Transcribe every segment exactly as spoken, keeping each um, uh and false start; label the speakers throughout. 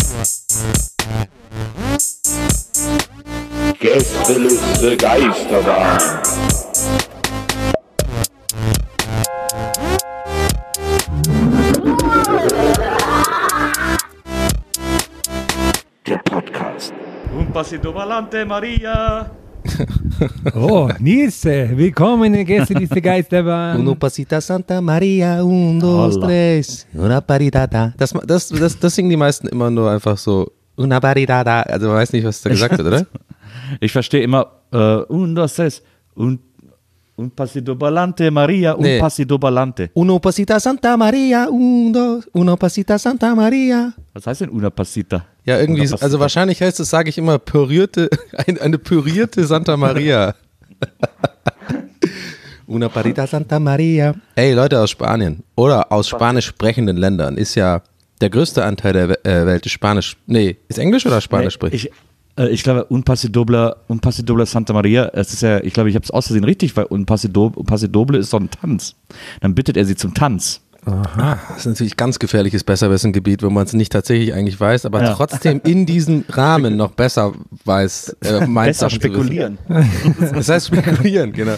Speaker 1: Gästeliste Geisterbahn. Der Podcast.
Speaker 2: Un pasito volante, Maria.
Speaker 3: Oh, Nils, willkommen in der Gästeliste Geisterbahn.
Speaker 4: Uno pasita Santa Maria, un, dos, tres, una paridada. Das, das, das, das singen die meisten immer nur einfach so, una paridada. Also man weiß nicht, was da gesagt wird, oder?
Speaker 2: Ich verstehe immer, uh, un, dos, tres, un, un pasito volante, Maria, un
Speaker 4: Nee.
Speaker 2: pasito volante.
Speaker 4: Uno pasita Santa Maria, un, dos, uno pasita Santa Maria.
Speaker 2: Was heißt denn una pasita?
Speaker 4: Ja, irgendwie,
Speaker 2: Una pasita.
Speaker 4: also wahrscheinlich heißt es, sage ich immer, pürierte, ein, eine pürierte Santa Maria. Una parita Santa Maria. Ey, Leute aus Spanien oder aus spanisch sprechenden Ländern ist ja der größte Anteil der We- äh, Welt ist Spanisch. Nee, ist Englisch oder Spanisch spricht?
Speaker 2: Ich, äh, ich glaube, un pasidobla, un pasidobla Santa Maria, es ist ja, ich glaube, ich habe es aus Versehen richtig, weil un pasido- un pasidoble ist so ein Tanz. Dann bittet er sie zum Tanz.
Speaker 4: Aha. Das ist natürlich ganz gefährliches Besserwissengebiet, wo man es nicht tatsächlich eigentlich weiß, aber
Speaker 2: Ja.
Speaker 4: trotzdem in diesem Rahmen noch besser weiß, äh, meint
Speaker 2: Besser
Speaker 4: Sachen zu wissen.
Speaker 2: spekulieren.
Speaker 4: Das heißt spekulieren, genau.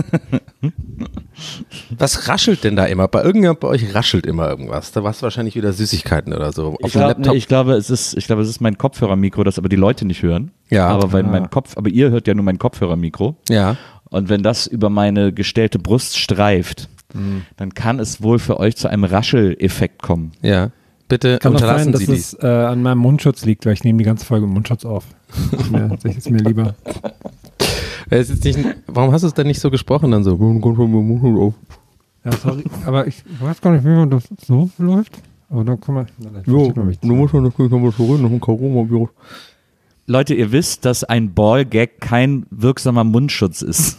Speaker 4: Was raschelt denn da immer? Bei irgendjemand bei euch raschelt immer irgendwas. Da war es wahrscheinlich wieder Süßigkeiten oder so. Auf
Speaker 2: Ich,
Speaker 4: dem
Speaker 2: glaub,
Speaker 4: Laptop.
Speaker 2: nee, ich glaube, es ist, ich glaube, es ist mein Kopfhörermikro, das aber die Leute nicht hören.
Speaker 4: Ja.
Speaker 2: Aber weil
Speaker 3: Ah.
Speaker 2: mein Kopf, aber ihr hört ja nur mein Kopfhörermikro.
Speaker 4: Ja.
Speaker 2: Und wenn das über meine gestellte Brust streift,
Speaker 4: Hm.
Speaker 2: dann kann es wohl für euch zu einem Rascheleffekt kommen.
Speaker 4: Ja. Bitte
Speaker 3: Kann auch
Speaker 4: unterlassen
Speaker 3: sein, dass
Speaker 4: Sie die.
Speaker 3: es äh, an meinem Mundschutz liegt, weil ich nehme die ganze Folge mit Mundschutz auf. Ist mir, ist mir lieber.
Speaker 4: Es ist nicht, warum hast du es denn nicht so gesprochen dann so?
Speaker 3: Ja, sorry, aber ich weiß gar nicht, wie man das so läuft. Aber dann kann man. Na, dann versteht man mich.
Speaker 4: du musst schon nochmal zurück, noch ein Coronavirus.
Speaker 2: Leute, ihr wisst, dass ein Ball-Gag kein wirksamer Mundschutz ist.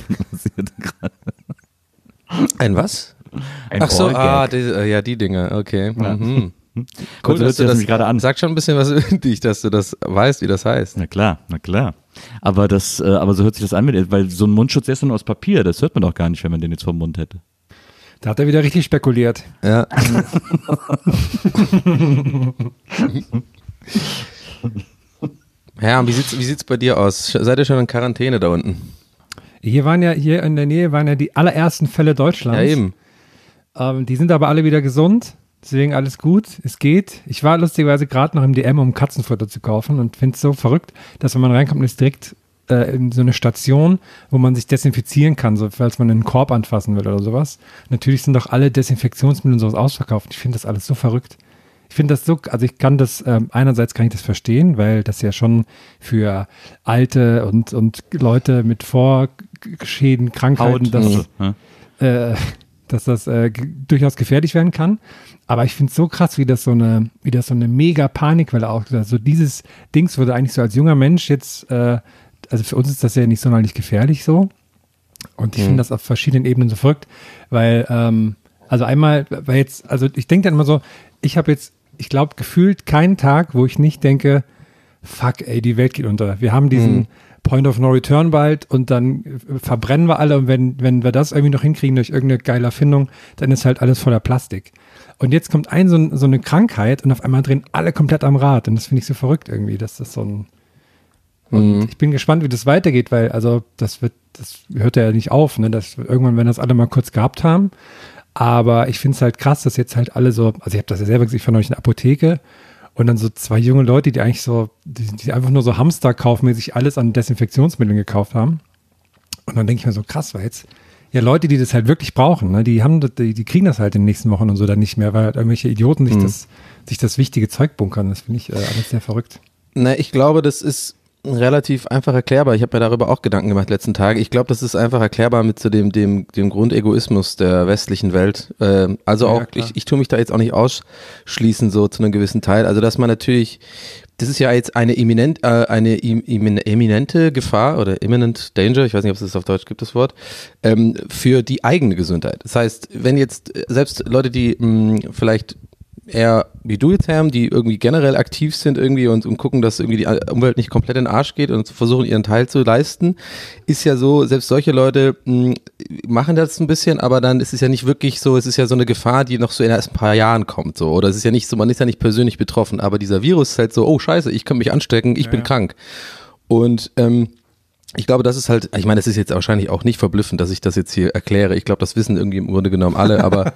Speaker 4: Ein was?
Speaker 2: Ein
Speaker 4: Ach so,
Speaker 2: Ball-Gag.
Speaker 4: ah, die, äh, ja, die Dinge, okay. Mhm.
Speaker 2: Cool, hört sich das nämlich gerade an.
Speaker 4: Sagt schon ein bisschen was über dich, dass du das weißt, wie das heißt.
Speaker 2: Na klar, na klar. Aber das, äh, aber so hört sich das an, mit- weil so ein Mundschutz der ist nur aus Papier, das hört man doch gar nicht, wenn man den jetzt vom Mund hätte.
Speaker 3: Da hat er wieder richtig spekuliert.
Speaker 4: Ja. Ja, und wie sieht's, wie sieht's bei dir aus? Seid ihr schon in Quarantäne da unten?
Speaker 3: Hier waren ja, hier in der Nähe waren ja die allerersten Fälle Deutschlands.
Speaker 4: Ja, eben.
Speaker 3: Ähm, die sind aber alle wieder gesund. Deswegen alles gut. Es geht. Ich war lustigerweise gerade noch im D M, um Katzenfutter zu kaufen und finde es so verrückt, dass wenn man reinkommt, ist direkt äh, in so eine Station, wo man sich desinfizieren kann, so falls man einen Korb anfassen will oder sowas. Natürlich sind doch alle Desinfektionsmittel und sowas ausverkauft. Ich finde das alles so verrückt. Ich finde das so, also ich kann das, ähm, einerseits kann ich das verstehen, weil das ja schon für Alte und, und Leute mit Vorschäden, Krankheiten, das,
Speaker 2: Also, ja.
Speaker 3: äh, dass das äh, g- durchaus gefährlich werden kann. Aber ich finde es so krass, wie das so eine, wie das so eine mega Panikwelle auch, also dieses Dings wurde eigentlich so als junger Mensch jetzt, äh, also für uns ist das ja nicht sonderlich gefährlich so. Und ich finde das auf verschiedenen Ebenen so verrückt, weil, ähm, also einmal, weil jetzt, also ich denke dann immer so, ich habe jetzt, ich glaube, gefühlt keinen Tag, wo ich nicht denke, fuck, ey, die Welt geht unter. Wir haben diesen
Speaker 4: Mhm.
Speaker 3: Point of No Return bald und dann äh, verbrennen wir alle und wenn, wenn wir das irgendwie noch hinkriegen durch irgendeine geile Erfindung, dann ist halt alles voller Plastik. Und jetzt kommt ein so, ein, so eine Krankheit und auf einmal drehen alle komplett am Rad und das finde ich so verrückt irgendwie, dass das so ein und
Speaker 4: Mhm.
Speaker 3: ich bin gespannt, wie das weitergeht, weil also das wird, das hört ja nicht auf, ne? Das irgendwann, wenn das alle mal kurz gehabt haben. Aber ich finde es halt krass, dass jetzt halt alle so, also ich habe das ja selber gesehen, ich war neulich in der Apotheke und dann so zwei junge Leute, die eigentlich so, die, die einfach nur so Hamsterkaufmäßig alles an Desinfektionsmitteln gekauft haben. Und dann denke ich mir so, krass, weil jetzt, ja, Leute, die das halt wirklich brauchen, ne, die haben, das- die, die kriegen das halt in den nächsten Wochen und so dann nicht mehr, weil halt irgendwelche Idioten sich
Speaker 4: Mhm.
Speaker 3: das, sich das wichtige Zeug bunkern. Das finde ich äh, alles sehr verrückt.
Speaker 4: Na, ich glaube, das ist relativ einfach erklärbar. Ich habe mir darüber auch Gedanken gemacht letzten Tage. Ich glaube, das ist einfach erklärbar mit so dem, dem, dem Grundegoismus der westlichen Welt. Ähm, also
Speaker 3: Ja,
Speaker 4: auch,
Speaker 3: klar.
Speaker 4: ich, ich tue mich da jetzt auch nicht ausschließen, so zu einem gewissen Teil. Also, dass man natürlich, das ist ja jetzt eine imminent, äh, eine im, im, eminente Gefahr oder imminent danger, ich weiß nicht, ob es das auf Deutsch gibt, das Wort, ähm, für die eigene Gesundheit. Das heißt, wenn jetzt äh, selbst Leute, die mh, vielleicht eher wie du jetzt haben, die irgendwie generell aktiv sind irgendwie und, und gucken, dass irgendwie die Umwelt nicht komplett in den Arsch geht und versuchen ihren Teil zu leisten, ist ja so, selbst solche Leute mh, machen das ein bisschen, aber dann ist es ja nicht wirklich so, es ist ja so eine Gefahr, die noch so in erst ein paar Jahren kommt, so, oder es ist ja nicht so, man ist ja nicht persönlich betroffen, aber dieser Virus ist halt so, oh scheiße, ich kann mich anstecken, ich ja, bin ja. krank. Und ähm, ich glaube, das ist halt, ich meine, es ist jetzt wahrscheinlich auch nicht verblüffend, dass ich das jetzt hier erkläre, ich glaube, das wissen irgendwie im Grunde genommen alle, aber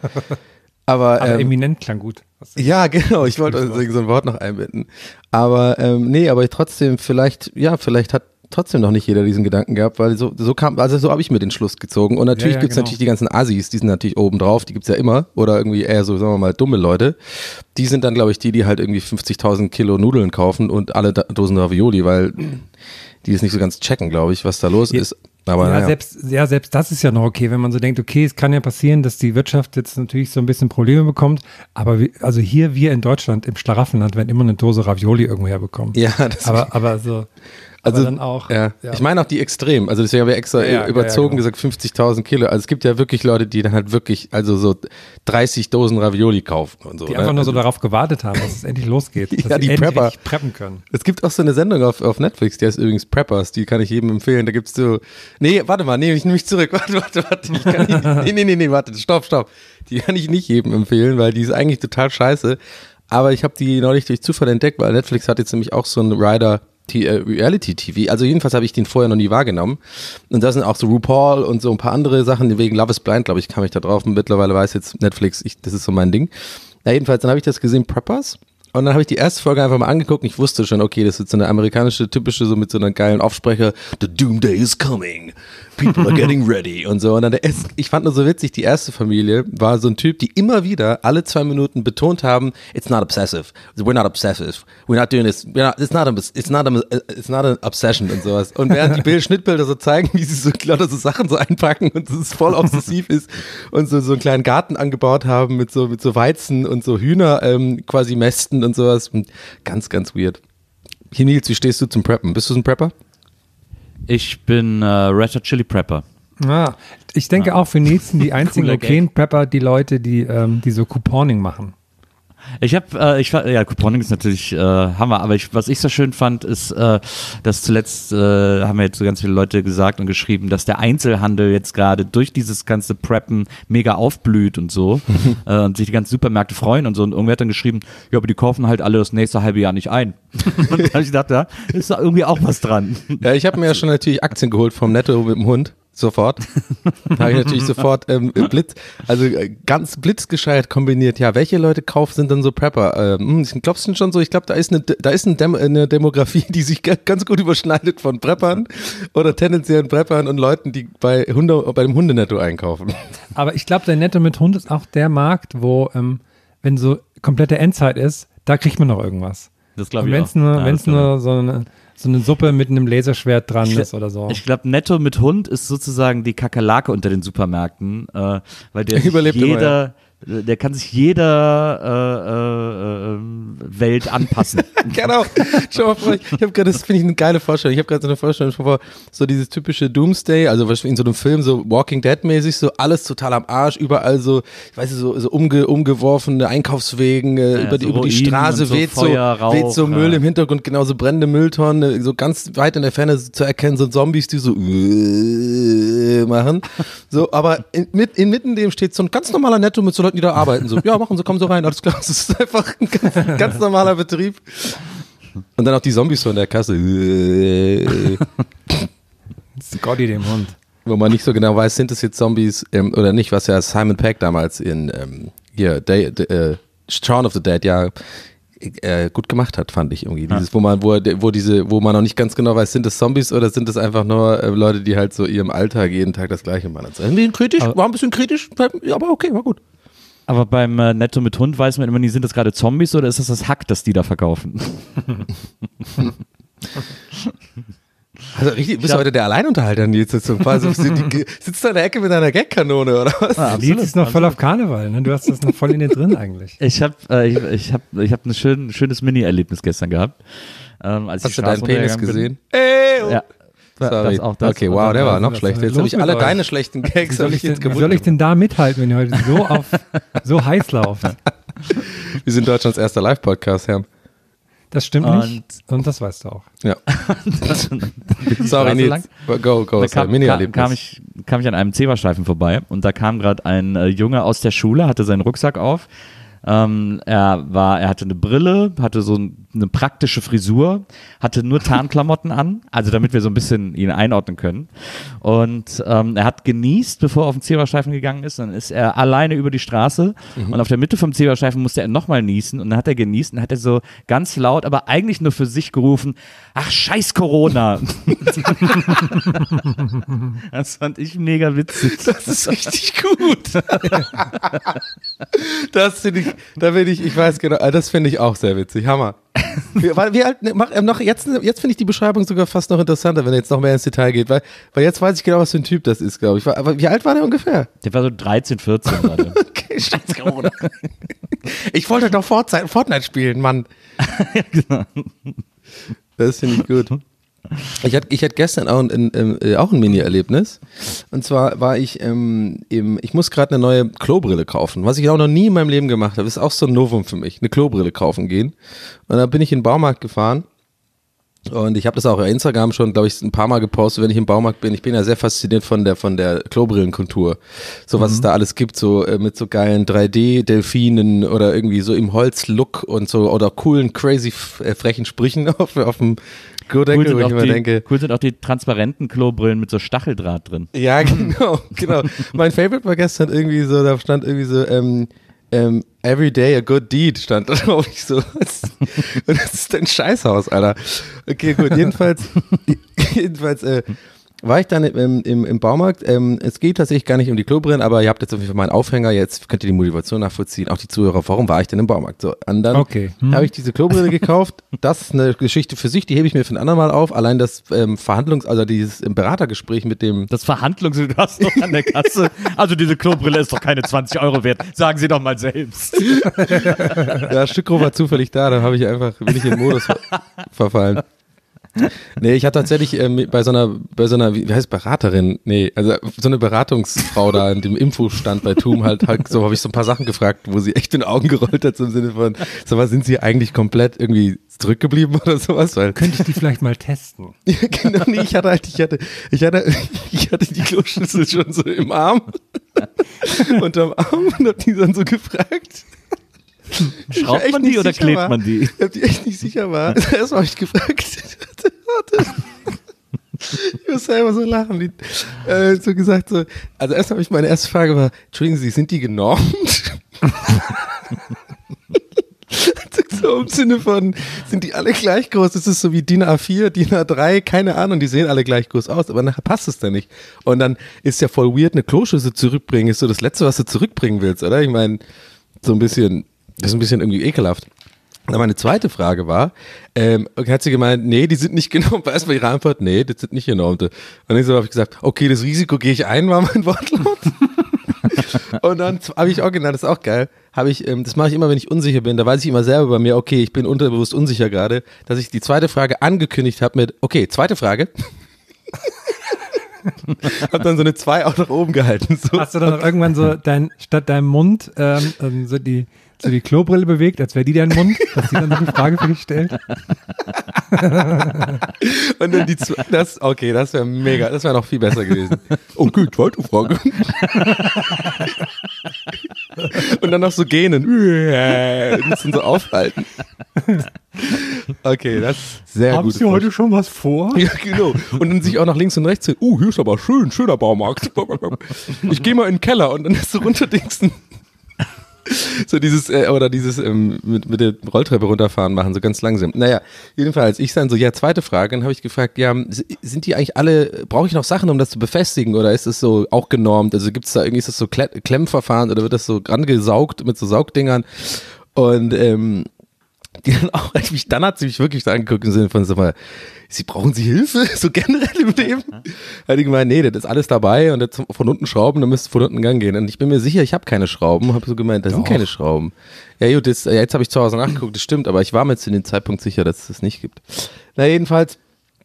Speaker 4: Aber,
Speaker 3: aber
Speaker 4: ähm,
Speaker 3: eminent klang gut.
Speaker 4: Ja, genau, ich wollte so ein Wort noch einbinden. Aber ähm, nee, aber trotzdem, vielleicht, ja, vielleicht hat trotzdem noch nicht jeder diesen Gedanken gehabt, weil so, so kam, also so habe ich mir den Schluss gezogen. Und natürlich ja, ja, gibt's genau. natürlich die ganzen Assis, die sind natürlich oben drauf, die gibt's ja immer. Oder irgendwie eher so, sagen wir mal, dumme Leute. Die sind dann, glaube ich, die, die halt irgendwie fünfzigtausend Kilo Nudeln kaufen und alle Dosen Ravioli, weil die es nicht so ganz checken, glaube ich, was da los ja. ist. Aber,
Speaker 3: ja,
Speaker 4: naja.
Speaker 3: selbst, ja, selbst das ist ja noch okay, wenn man so denkt, okay, es kann ja passieren, dass die Wirtschaft jetzt natürlich so ein bisschen Probleme bekommt, aber wie, also hier, wir in Deutschland, im Schlaraffenland, werden immer eine Dose Ravioli irgendwo herbekommen.
Speaker 4: Ja, das
Speaker 3: aber, aber so, aber
Speaker 4: also,
Speaker 3: dann auch.
Speaker 4: Ja.
Speaker 3: Ja.
Speaker 4: Ich meine auch die Extrem, also deswegen habe ich extra
Speaker 3: ja,
Speaker 4: überzogen
Speaker 3: ja, genau.
Speaker 4: gesagt fünfzigtausend Kilo, also es gibt ja wirklich Leute, die dann halt wirklich, also so dreißig Dosen Ravioli kaufen und so.
Speaker 3: Die
Speaker 4: ne?
Speaker 3: einfach nur so
Speaker 4: also,
Speaker 3: darauf gewartet haben, dass es endlich losgeht, dass
Speaker 4: ja,
Speaker 3: sie
Speaker 4: die
Speaker 3: endlich
Speaker 4: Prepper.
Speaker 3: preppen können.
Speaker 4: Es gibt auch so eine Sendung auf, auf Netflix, die heißt übrigens Preppers, die kann ich jedem empfehlen, da gibt's so, nee, warte mal, nee, ich nehme mich zurück, warte, warte, warte, ich kann nicht, nee, nee, nee, nee, warte, stopp, stopp, die kann ich nicht jedem empfehlen, weil die ist eigentlich total scheiße, aber ich habe die neulich durch Zufall entdeckt, weil Netflix hat jetzt nämlich auch so einen Rider Reality-T V, also jedenfalls habe ich den vorher noch nie wahrgenommen und da sind auch so RuPaul und so ein paar andere Sachen, wegen Love is Blind, glaube ich, kam ich da drauf und mittlerweile weiß jetzt Netflix, ich, das ist so mein Ding. Ja, jedenfalls, dann habe ich das gesehen, Preppers, und dann habe ich die erste Folge einfach mal angeguckt und ich wusste schon, okay, das ist so eine amerikanische, typische, so mit so einer geilen Aufsprecher, the doomsday is coming, people are getting ready und so. Und dann der erste, ich fand nur so witzig, die erste Familie war so ein Typ, die immer wieder alle zwei Minuten betont haben, it's not obsessive, we're not obsessive, we're not doing this, we're not, it's not a, it's not a, it's not an obsession und sowas. Und während die Bild, Schnittbilder so zeigen, wie sie so lauter so Sachen so einpacken und es voll obsessiv ist und so, so einen kleinen Garten angebaut haben mit so, mit so Weizen und so Hühner ähm, quasi mästen und sowas. Und ganz, ganz weird. Hier, Nils, wie stehst du zum Preppen? Bist du ein Prepper?
Speaker 2: Ich bin äh, Red Hot Chili Prepper.
Speaker 3: Ah, ich denke ah. auch für Nils sind die einzigen okayen Prepper die Leute, die, ähm, die so Couponing machen.
Speaker 2: Ich habe, äh, ich ja, Couponing ist natürlich äh, Hammer, aber ich, was ich so schön fand, ist, äh, dass zuletzt äh, haben wir jetzt so ganz viele Leute gesagt und geschrieben, dass der Einzelhandel jetzt gerade durch dieses ganze Preppen mega aufblüht und so äh, und sich die ganzen Supermärkte freuen und so. Und irgendwer hat dann geschrieben, ja, aber die kaufen halt alle das nächste halbe Jahr nicht ein. Und da habe ich gedacht, da ist da irgendwie auch was dran.
Speaker 4: Ja, ich habe mir ja schon natürlich Aktien geholt vom Netto mit dem Hund. Sofort. Da habe ich natürlich sofort ähm, Blitz, also äh, ganz blitzgescheit kombiniert. Ja, welche Leute kaufen, sind dann so Prepper? Ähm, glaubst du schon so? Ich glaube, da ist eine, da ist eine, Dem- eine Demografie, die sich g- ganz gut überschneidet von Preppern oder tendenziellen Preppern und Leuten, die bei, Hunde, bei dem Hundenetto einkaufen.
Speaker 3: Aber ich glaube, der Netto mit Hund ist auch der Markt, wo, ähm, wenn so komplette Endzeit ist, da kriegt man noch irgendwas.
Speaker 2: Das glaube ich
Speaker 3: wenn's
Speaker 2: auch.
Speaker 3: Nur,
Speaker 2: ja,
Speaker 3: wenn es nur so eine so eine Suppe mit einem Laserschwert dran ich, ist oder so.
Speaker 2: Ich glaube, Netto mit Hund ist sozusagen die Kakerlake unter den Supermärkten, äh, weil der
Speaker 4: Überlebt
Speaker 2: jeder, immer, ja. der kann sich jeder äh, äh, Welt anpassen.
Speaker 4: Genau. Schau mal vor, ich habe gerade, das finde ich eine geile Vorstellung. Ich habe gerade so eine Vorstellung vor, so dieses typische Doomsday, also in so einem Film, so Walking Dead mäßig, so alles total am Arsch, überall so, ich weiß nicht, so, so umge, umgeworfene Einkaufswegen, äh,
Speaker 2: ja,
Speaker 4: über, die,
Speaker 2: so
Speaker 4: über die Straße
Speaker 2: so
Speaker 4: weht,
Speaker 2: Feuer,
Speaker 4: so,
Speaker 2: Rauch,
Speaker 4: weht so Müll
Speaker 2: ja.
Speaker 4: im Hintergrund, genauso brennende Mülltonnen, so ganz weit in der Ferne zu erkennen, so Zombies, die so äh, machen. So, aber in, mit, inmitten dem steht so ein ganz normaler Netto mit so Leuten, die da arbeiten. So, ja, machen Sie, kommen Sie rein, alles klar. Das ist einfach ein ganz, ganz normaler Betrieb. Und dann auch die Zombies so in der Kasse.
Speaker 3: Scotty dem Hund.
Speaker 4: Wo man nicht so genau weiß, sind es jetzt Zombies ähm, oder nicht, was ja Simon Pegg damals in ähm, hier, Day, Day, äh, Shaun of the Dead ja äh, gut gemacht hat, fand ich irgendwie. Dieses, ja. wo man, wo, wo diese, wo man noch nicht ganz genau weiß, sind es Zombies oder sind es einfach nur äh, Leute, die halt so ihrem Alltag jeden Tag das Gleiche machen. Also, ein bisschen kritisch, aber, war ein bisschen kritisch, aber okay, war gut.
Speaker 2: Aber beim äh, Netto mit Hund weiß man immer nie, sind das gerade Zombies oder ist das das Hack, das die da verkaufen?
Speaker 4: Also richtig, bist du heute der Alleinunterhalter, Nils? Jetzt also, sitzt du in der Ecke mit einer Gagkanone oder was?
Speaker 3: Ja, Nils ist noch voll auf Karneval, ne? Du hast das noch voll in dir drin eigentlich.
Speaker 2: Ich habe äh, ich, ich hab, ich hab ein schön, schönes Mini-Erlebnis gestern gehabt. Ähm, als
Speaker 4: hast
Speaker 2: ich
Speaker 4: du deinen Penis gesehen?
Speaker 2: Ey, oh. Ja.
Speaker 4: Sorry.
Speaker 2: Das auch das.
Speaker 4: Okay, wow, der war noch
Speaker 3: Was ist
Speaker 4: schlechter.
Speaker 3: denn
Speaker 4: Jetzt habe
Speaker 3: los
Speaker 4: ich
Speaker 3: mit
Speaker 4: alle
Speaker 3: euch?
Speaker 4: deine schlechten
Speaker 3: Wie
Speaker 4: Gags
Speaker 3: soll,
Speaker 4: hab
Speaker 3: ich
Speaker 4: ich jetzt
Speaker 3: denn, wie soll ich
Speaker 4: gewundert.
Speaker 3: denn da mithalten, wenn ihr heute so auf so heiß lauft?
Speaker 4: Wir sind Deutschlands erster Live-Podcast, Herr.
Speaker 3: Das stimmt
Speaker 2: Und-
Speaker 3: nicht. Und das weißt du auch.
Speaker 4: Ja.
Speaker 2: Die
Speaker 4: Sorry,
Speaker 2: Straße
Speaker 4: Nils.
Speaker 2: lang.
Speaker 4: Go, go.
Speaker 2: Da
Speaker 4: sorry,
Speaker 2: kam, kam,
Speaker 4: Mini-Erlebnis.
Speaker 2: kam, ich, kam ich an einem Zebrastreifen vorbei und da kam gerade ein äh, Junge aus der Schule, hatte seinen Rucksack auf. Ähm, er war, er hatte eine Brille, hatte so ein, eine praktische Frisur, hatte nur Tarnklamotten an, also damit wir so ein bisschen ihn einordnen können. Und ähm, er hat genießt, bevor er auf den Zebrastreifen gegangen ist. Dann ist er alleine über die Straße
Speaker 4: Mhm.
Speaker 2: und auf der Mitte vom Zebrastreifen musste er nochmal niesen und dann hat er genießt und hat er so ganz laut, aber eigentlich nur für sich gerufen: Ach, scheiß Corona. Das fand ich mega witzig.
Speaker 4: Das ist richtig gut. Das finde ich, da bin ich, ich weiß genau, das finde ich auch sehr witzig. Hammer. Wie, weil, wie alt, ne, mach, ähm, noch, jetzt jetzt finde ich die Beschreibung sogar fast noch interessanter, wenn er jetzt noch mehr ins Detail geht, weil, weil jetzt weiß ich genau, was für ein Typ das ist, glaube ich. Aber wie alt war der ungefähr?
Speaker 2: Der war so dreizehn, vierzehn gerade.
Speaker 4: Okay, scheiß Corona. Ich wollte doch Fortnite, Fortnite spielen, Mann. Das finde ich gut. Ich hatte, ich hatte gestern auch ein, ein, äh, auch ein Mini-Erlebnis. Und zwar war ich ähm, im, ich muss gerade eine neue Klobrille kaufen, was ich auch noch nie in meinem Leben gemacht habe. Das ist auch so ein Novum für mich, eine Klobrille kaufen gehen. Und dann bin ich in den Baumarkt gefahren. Und ich habe das auch auf Instagram schon, glaube ich, ein paar Mal gepostet, wenn ich im Baumarkt bin. Ich bin ja sehr fasziniert von der von der Klobrillenkultur. So was es da alles gibt, so äh, mit so geilen drei D-Delfinen oder irgendwie so im Holz-Look und so oder coolen, crazy, f- äh, frechen Sprüchen auf, auf dem Klodeckel,
Speaker 2: Cool
Speaker 4: wo
Speaker 2: sind,
Speaker 4: ich
Speaker 2: auch
Speaker 4: immer
Speaker 2: die,
Speaker 4: denke,
Speaker 2: cool sind auch die transparenten Klobrillen mit so Stacheldraht drin.
Speaker 4: ja, genau, genau. Mein Favorite war gestern irgendwie so, da stand irgendwie so, ähm, ähm, every day a good deed stand da drauf. Ich so, was? Und das ist ein Scheißhaus, Alter. Okay, gut, jedenfalls, jedenfalls, äh, war ich dann im, im, im Baumarkt. Ähm, es geht tatsächlich gar nicht um die Klobrillen, aber ihr habt jetzt auf jeden Fall meinen Aufhänger. Jetzt könnt ihr die Motivation nachvollziehen. Auch die Zuhörer, warum war ich denn im Baumarkt? So, und dann
Speaker 3: Okay. Hm.
Speaker 4: habe ich diese Klobrille gekauft. Das ist eine Geschichte für sich, die hebe ich mir für ein andermal auf. Allein das ähm, Verhandlungs-, also dieses ähm, Beratergespräch mit dem.
Speaker 2: Das Verhandlungs, du hast doch an der Kasse. Also diese Klobrille ist doch keine zwanzig Euro wert. Sagen Sie doch mal selbst.
Speaker 4: Ja, Stückro war zufällig da, da habe ich einfach, bin ich in den Modus ver verfallen. Nee, ich hatte tatsächlich ähm, bei so einer, bei so einer, wie heißt Beraterin? Nee, also so eine Beratungsfrau da in dem Infostand bei Tum halt, halt so habe ich so ein paar Sachen gefragt, wo sie echt in den Augen gerollt hat, so im Sinne von, sag mal, sind sie eigentlich komplett irgendwie zurückgeblieben oder sowas? Weil,
Speaker 3: Könnte ich die vielleicht mal testen?
Speaker 4: ja, genau, nee, ich hatte halt, ich hatte, ich hatte, ich hatte die Kloschüssel schon so im Arm, unterm Arm und hab die dann so gefragt.
Speaker 2: Schraubt
Speaker 4: echt
Speaker 2: man die
Speaker 4: nicht
Speaker 2: oder
Speaker 4: sicher
Speaker 2: klebt
Speaker 4: war.
Speaker 2: man die?
Speaker 4: Ich hab die echt nicht sicher war. Erstmal habe ich gefragt. Warte, warte. Ich muss selber so lachen. Die, äh, so gesagt so. Also erst habe ich meine erste Frage war, entschuldigen Sie, sind die genormt? So im Sinne von, sind die alle gleich groß? Das ist so wie D I N A vier, D I N A drei, keine Ahnung, die sehen alle gleich groß aus, aber nachher passt es dann nicht. Und dann ist ja voll weird, eine Kloschüssel zurückbringen, ist so das Letzte, was du zurückbringen willst, oder? Ich meine, so ein bisschen, das ist ein bisschen irgendwie ekelhaft. Und dann meine zweite Frage war, ähm, hat sie gemeint, nee, die sind nicht genormt. War erstmal ihre Antwort, nee, das sind nicht genormte. Und dann so habe ich gesagt, okay, das Risiko gehe ich ein, war mein Wortlaut. Und dann habe ich auch genannt, das ist auch geil, habe ich, ähm, das mache ich immer, wenn ich unsicher bin, da weiß ich immer selber bei mir, okay, ich bin unterbewusst unsicher gerade, dass ich die zweite Frage angekündigt habe mit, okay, zweite Frage. Hab dann so eine zwei auch nach oben gehalten. So.
Speaker 3: Hast du dann auch irgendwann so dein, statt deinem Mund ähm, ähm, so die so die Klobrille bewegt, als wäre die dein Mund, dass die dann so eine Frage für dich stellt?
Speaker 4: Und dann die zwei, das, okay, das wäre mega, das wäre noch viel besser gewesen. Okay, zweite Frage. Und dann noch so gähnen. Und das dann so aufhalten. Okay, das ist sehr
Speaker 3: Haben
Speaker 4: gut.
Speaker 3: Sie heute schon was vor?
Speaker 4: Ja, genau. Und dann sich auch nach links und rechts hin. Uh, hier ist aber schön, schöner Baumarkt. Ich gehe mal in den Keller und dann ist so runterdingsen. So dieses, äh, oder dieses ähm, mit, mit der Rolltreppe runterfahren machen, so ganz langsam. Naja, jedenfalls, ich dann so, ja, zweite Frage, dann habe ich gefragt, ja, sind die eigentlich alle, brauche ich noch Sachen, um das zu befestigen oder ist es so auch genormt? Also gibt es da irgendwie, ist das so Kle- Klemmverfahren oder wird das so rangesaugt mit so Saugdingern? Und ähm, die dann auch, mich, dann hat sie mich wirklich so angeguckt im Sinne von, sag mal, Sie brauchen Sie Hilfe? So generell im Leben? Hat die gemeint, nee, das ist alles dabei und jetzt von unten schrauben, dann müsst ihr von unten in Gang gehen. Und ich bin mir sicher, ich habe keine Schrauben. Habe so gemeint, da sind keine Schrauben. Ja gut, das, jetzt habe ich zu Hause nachgeguckt, das stimmt, aber ich war mir zu dem Zeitpunkt sicher, dass es das nicht gibt. Na jedenfalls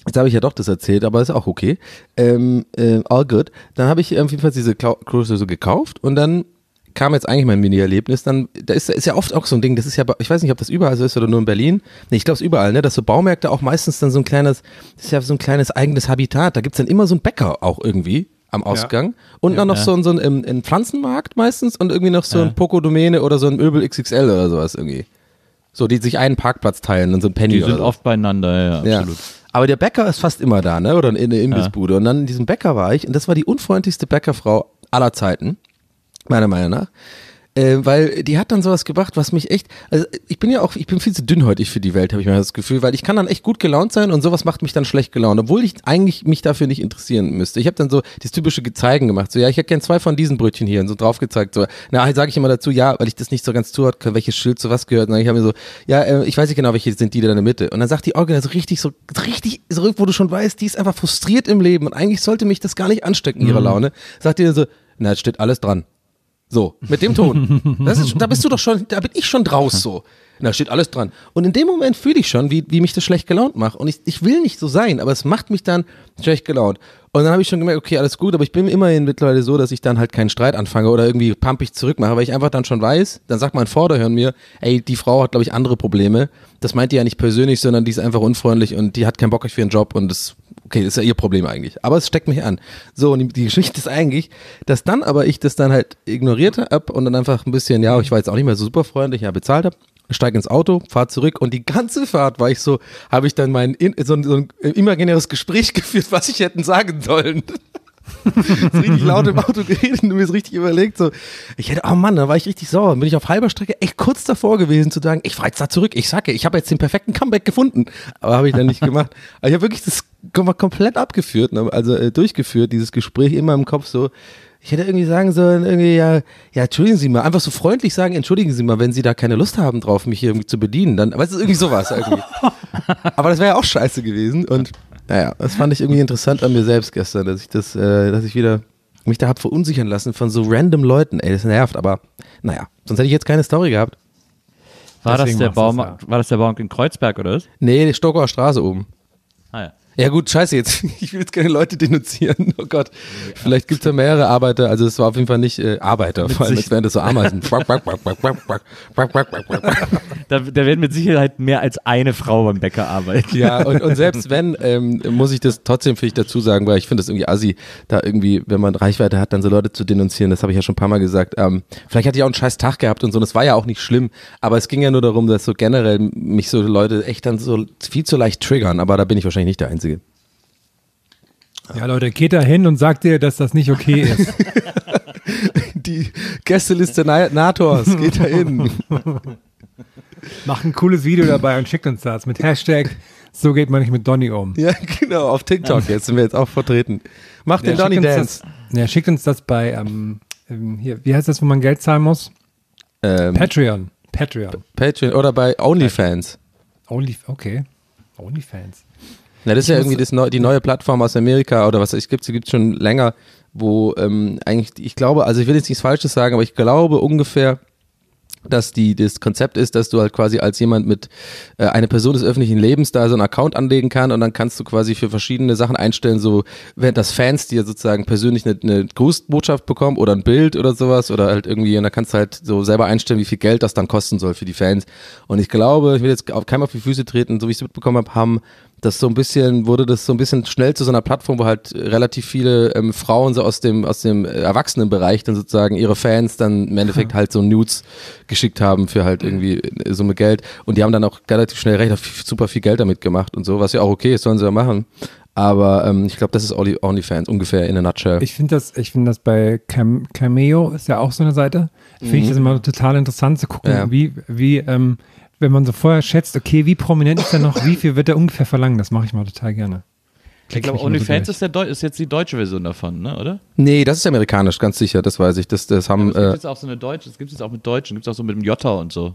Speaker 4: Jetzt habe ich ja doch das erzählt, aber ist auch okay. Ähm, äh, all good. Dann habe ich auf jeden Fall diese Kloßdose gekauft und dann kam jetzt eigentlich mein Mini-Erlebnis. Dann, da ist, ist ja oft auch so ein Ding, das ist ja, ich weiß nicht, ob das überall so ist oder nur in Berlin. Nee, ich glaube es überall, ne, dass so Baumärkte auch meistens dann so ein kleines, das ist ja so ein kleines eigenes Habitat. Da gibt's dann immer so einen Bäcker auch irgendwie am Ausgang. Ja. Und
Speaker 3: Ja.
Speaker 4: dann noch
Speaker 2: Ja.
Speaker 4: so ein, so ein, ein, ein Pflanzenmarkt meistens und irgendwie noch so
Speaker 2: Ja.
Speaker 4: ein Poco-Domäne oder so ein Möbel X X L oder sowas irgendwie. So, die sich einen Parkplatz teilen und so ein Penny
Speaker 2: Die
Speaker 4: oder
Speaker 2: sind
Speaker 4: so.
Speaker 2: oft beieinander, ja,
Speaker 4: Ja.
Speaker 2: absolut.
Speaker 4: Aber der Bäcker ist fast immer da, ne? Oder in der Imbissbude. Und dann in diesem Bäcker war ich und das war die unfreundlichste Bäckerfrau aller Zeiten, meiner Meinung nach. Äh, weil die hat dann sowas gebracht, was mich echt, also ich bin ja auch, ich bin viel zu dünnhäutig für die Welt, habe ich mir das Gefühl, weil ich kann dann echt gut gelaunt sein und sowas macht mich dann schlecht gelaunt, obwohl ich eigentlich mich dafür nicht interessieren müsste. Ich habe dann so das typische Gezeigen gemacht, so ja, ich hätte gern zwei von diesen Brötchen hier und so drauf gezeigt, so, na, sage ich immer dazu, ja, weil ich das nicht so ganz zuhört, welches Schild zu was gehört, und dann ich habe mir so, ja, äh, ich weiß nicht genau, welche sind die da in der Mitte, und dann sagt die Orgel so richtig, so richtig zurück, wo du schon weißt, die ist einfach frustriert im Leben und eigentlich sollte mich das gar nicht anstecken, ihre Laune, sagt die dann so, na, es steht alles dran. So, mit dem Ton. Das ist, da bist du doch schon, da bin ich schon draus so. Da steht alles dran. Und in dem Moment fühle ich schon, wie, wie mich das schlecht gelaunt macht. Und ich, ich will nicht so sein, aber es macht mich dann schlecht gelaunt. Und dann habe ich schon gemerkt, okay, alles gut, aber ich bin immerhin mittlerweile so, dass ich dann halt keinen Streit anfange oder irgendwie pumpig zurückmache, weil ich einfach dann schon weiß, dann sagt mein Vorderhirn mir, ey, die Frau hat, glaube ich, andere Probleme. Das meint die ja nicht persönlich, sondern die ist einfach unfreundlich und die hat keinen Bock auf ihren Job und das, okay, das ist ja ihr Problem eigentlich. Aber es steckt mich an. So, und die, die Geschichte ist eigentlich, dass dann aber ich das dann halt ignoriert habe und dann einfach ein bisschen, ja, ich war jetzt auch nicht mehr so super freundlich, ja, bezahlt habe. Steig ins Auto, fahr zurück und die ganze Fahrt war ich so, habe ich dann mein in, so, ein, so ein imaginäres Gespräch geführt, was ich hätten sagen sollen. So richtig laut im Auto geredet und mir ist richtig überlegt, so, ich hätte, oh Mann, da war ich richtig sauer, bin ich auf halber Strecke echt kurz davor gewesen zu sagen, ich fahr jetzt da zurück, ich sage, ich habe jetzt den perfekten Comeback gefunden, aber habe ich dann nicht gemacht. Aber ich habe wirklich das komplett abgeführt, also äh, durchgeführt, dieses Gespräch immer im Kopf so. Ich hätte irgendwie sagen sollen, irgendwie, ja, ja, entschuldigen Sie mal, einfach so freundlich sagen, entschuldigen Sie mal, wenn Sie da keine Lust haben drauf, mich hier irgendwie zu bedienen, dann, weißt du, irgendwie sowas irgendwie. Aber das wäre ja auch scheiße gewesen und, naja, das fand ich irgendwie interessant an mir selbst gestern, dass ich das, äh, dass ich wieder mich da hab verunsichern lassen von so random Leuten, ey, das nervt, aber, naja, sonst hätte ich jetzt keine Story gehabt.
Speaker 2: War das,
Speaker 3: Deswegen
Speaker 2: der
Speaker 3: machst du's,
Speaker 2: Baumarkt, war das der Baumarkt in Kreuzberg, oder was?
Speaker 4: Nee, die Stockauer Straße oben.
Speaker 2: Ah ja.
Speaker 4: Ja gut, scheiße jetzt. Ich will jetzt keine Leute denunzieren. Oh Gott. Vielleicht gibt es ja mehrere Arbeiter. Also es war auf jeden Fall nicht äh, Arbeiter, vor allem als wären das so Ameisen.
Speaker 2: Da, da werden mit Sicherheit mehr als eine Frau beim Bäcker arbeiten.
Speaker 4: Ja, und, und selbst wenn, ähm, muss ich das trotzdem für ich dazu sagen, weil ich finde das irgendwie assi, da irgendwie, wenn man Reichweite hat, dann so Leute zu denunzieren. Das habe ich ja schon ein paar Mal gesagt. Ähm, vielleicht hatte ich auch einen scheiß Tag gehabt und so. Das war ja auch nicht schlimm. Aber es ging ja nur darum, dass so generell mich so Leute echt dann so viel zu leicht triggern. Aber da bin ich wahrscheinlich nicht der Einzige.
Speaker 3: Ja, Leute, geht da hin und sagt ihr, dass das nicht okay ist.
Speaker 4: Die Gästeliste Na- Nators, geht da hin.
Speaker 3: Macht ein cooles Video dabei und schickt uns das mit Hashtag so geht man nicht mit Donny um.
Speaker 4: Ja, genau, auf TikTok jetzt sind wir jetzt auch vertreten. Macht den Donny
Speaker 3: schickt uns
Speaker 4: Dance.
Speaker 3: Das, ja, schickt uns das bei, ähm, ähm, hier, wie heißt das, wo man Geld zahlen muss?
Speaker 4: Ähm,
Speaker 3: Patreon. Patreon.
Speaker 4: Patreon oder bei OnlyFans.
Speaker 3: Only, okay. OnlyFans.
Speaker 4: Na, das ist ja
Speaker 3: muss-
Speaker 4: irgendwie das neu, die neue Plattform aus Amerika oder was es gibt, sie gibt schon länger, wo ähm, eigentlich, ich glaube, also ich will jetzt nichts Falsches sagen, aber ich glaube ungefähr, dass die das Konzept ist, dass du halt quasi als jemand mit äh, eine Person des öffentlichen Lebens da so einen Account anlegen kann und dann kannst du quasi für verschiedene Sachen einstellen, so wenn das Fans dir sozusagen persönlich eine, eine Grußbotschaft bekommen oder ein Bild oder sowas oder halt irgendwie und dann kannst du halt so selber einstellen, wie viel Geld das dann kosten soll für die Fans. Und ich glaube, ich will jetzt auf keinem auf die Füße treten, so wie ich es mitbekommen habe, haben das so ein bisschen, wurde das so ein bisschen schnell zu so einer Plattform, wo halt relativ viele ähm, Frauen so aus dem, aus dem Erwachsenenbereich dann sozusagen ihre Fans dann im Endeffekt halt so Nudes geschickt haben für halt irgendwie eine Summe Geld und die haben dann auch relativ schnell recht super viel Geld damit gemacht und so, was ja auch okay ist, sollen sie ja machen. Aber ähm, ich glaube, das ist Only, OnlyFans ungefähr in a nutshell.
Speaker 3: Ich finde das, ich finde das bei Cam, Cameo ist ja auch so eine Seite. Finde ich das immer total interessant zu gucken,
Speaker 4: Ja.
Speaker 3: wie, wie, ähm, wenn man so vorher schätzt, okay, wie prominent ist er noch, wie viel wird er ungefähr verlangen? Das mache ich mal total gerne.
Speaker 2: Ich glaube, OnlyFans ist, der Deu- ist jetzt die deutsche Version davon, ne, oder?
Speaker 4: Nee, das ist amerikanisch, ganz sicher, das weiß ich. Das, das haben,
Speaker 2: Es gibt
Speaker 4: äh,
Speaker 2: jetzt auch so eine deutsche, es gibt jetzt auch mit Deutschen, gibt es auch so mit dem Jota und so.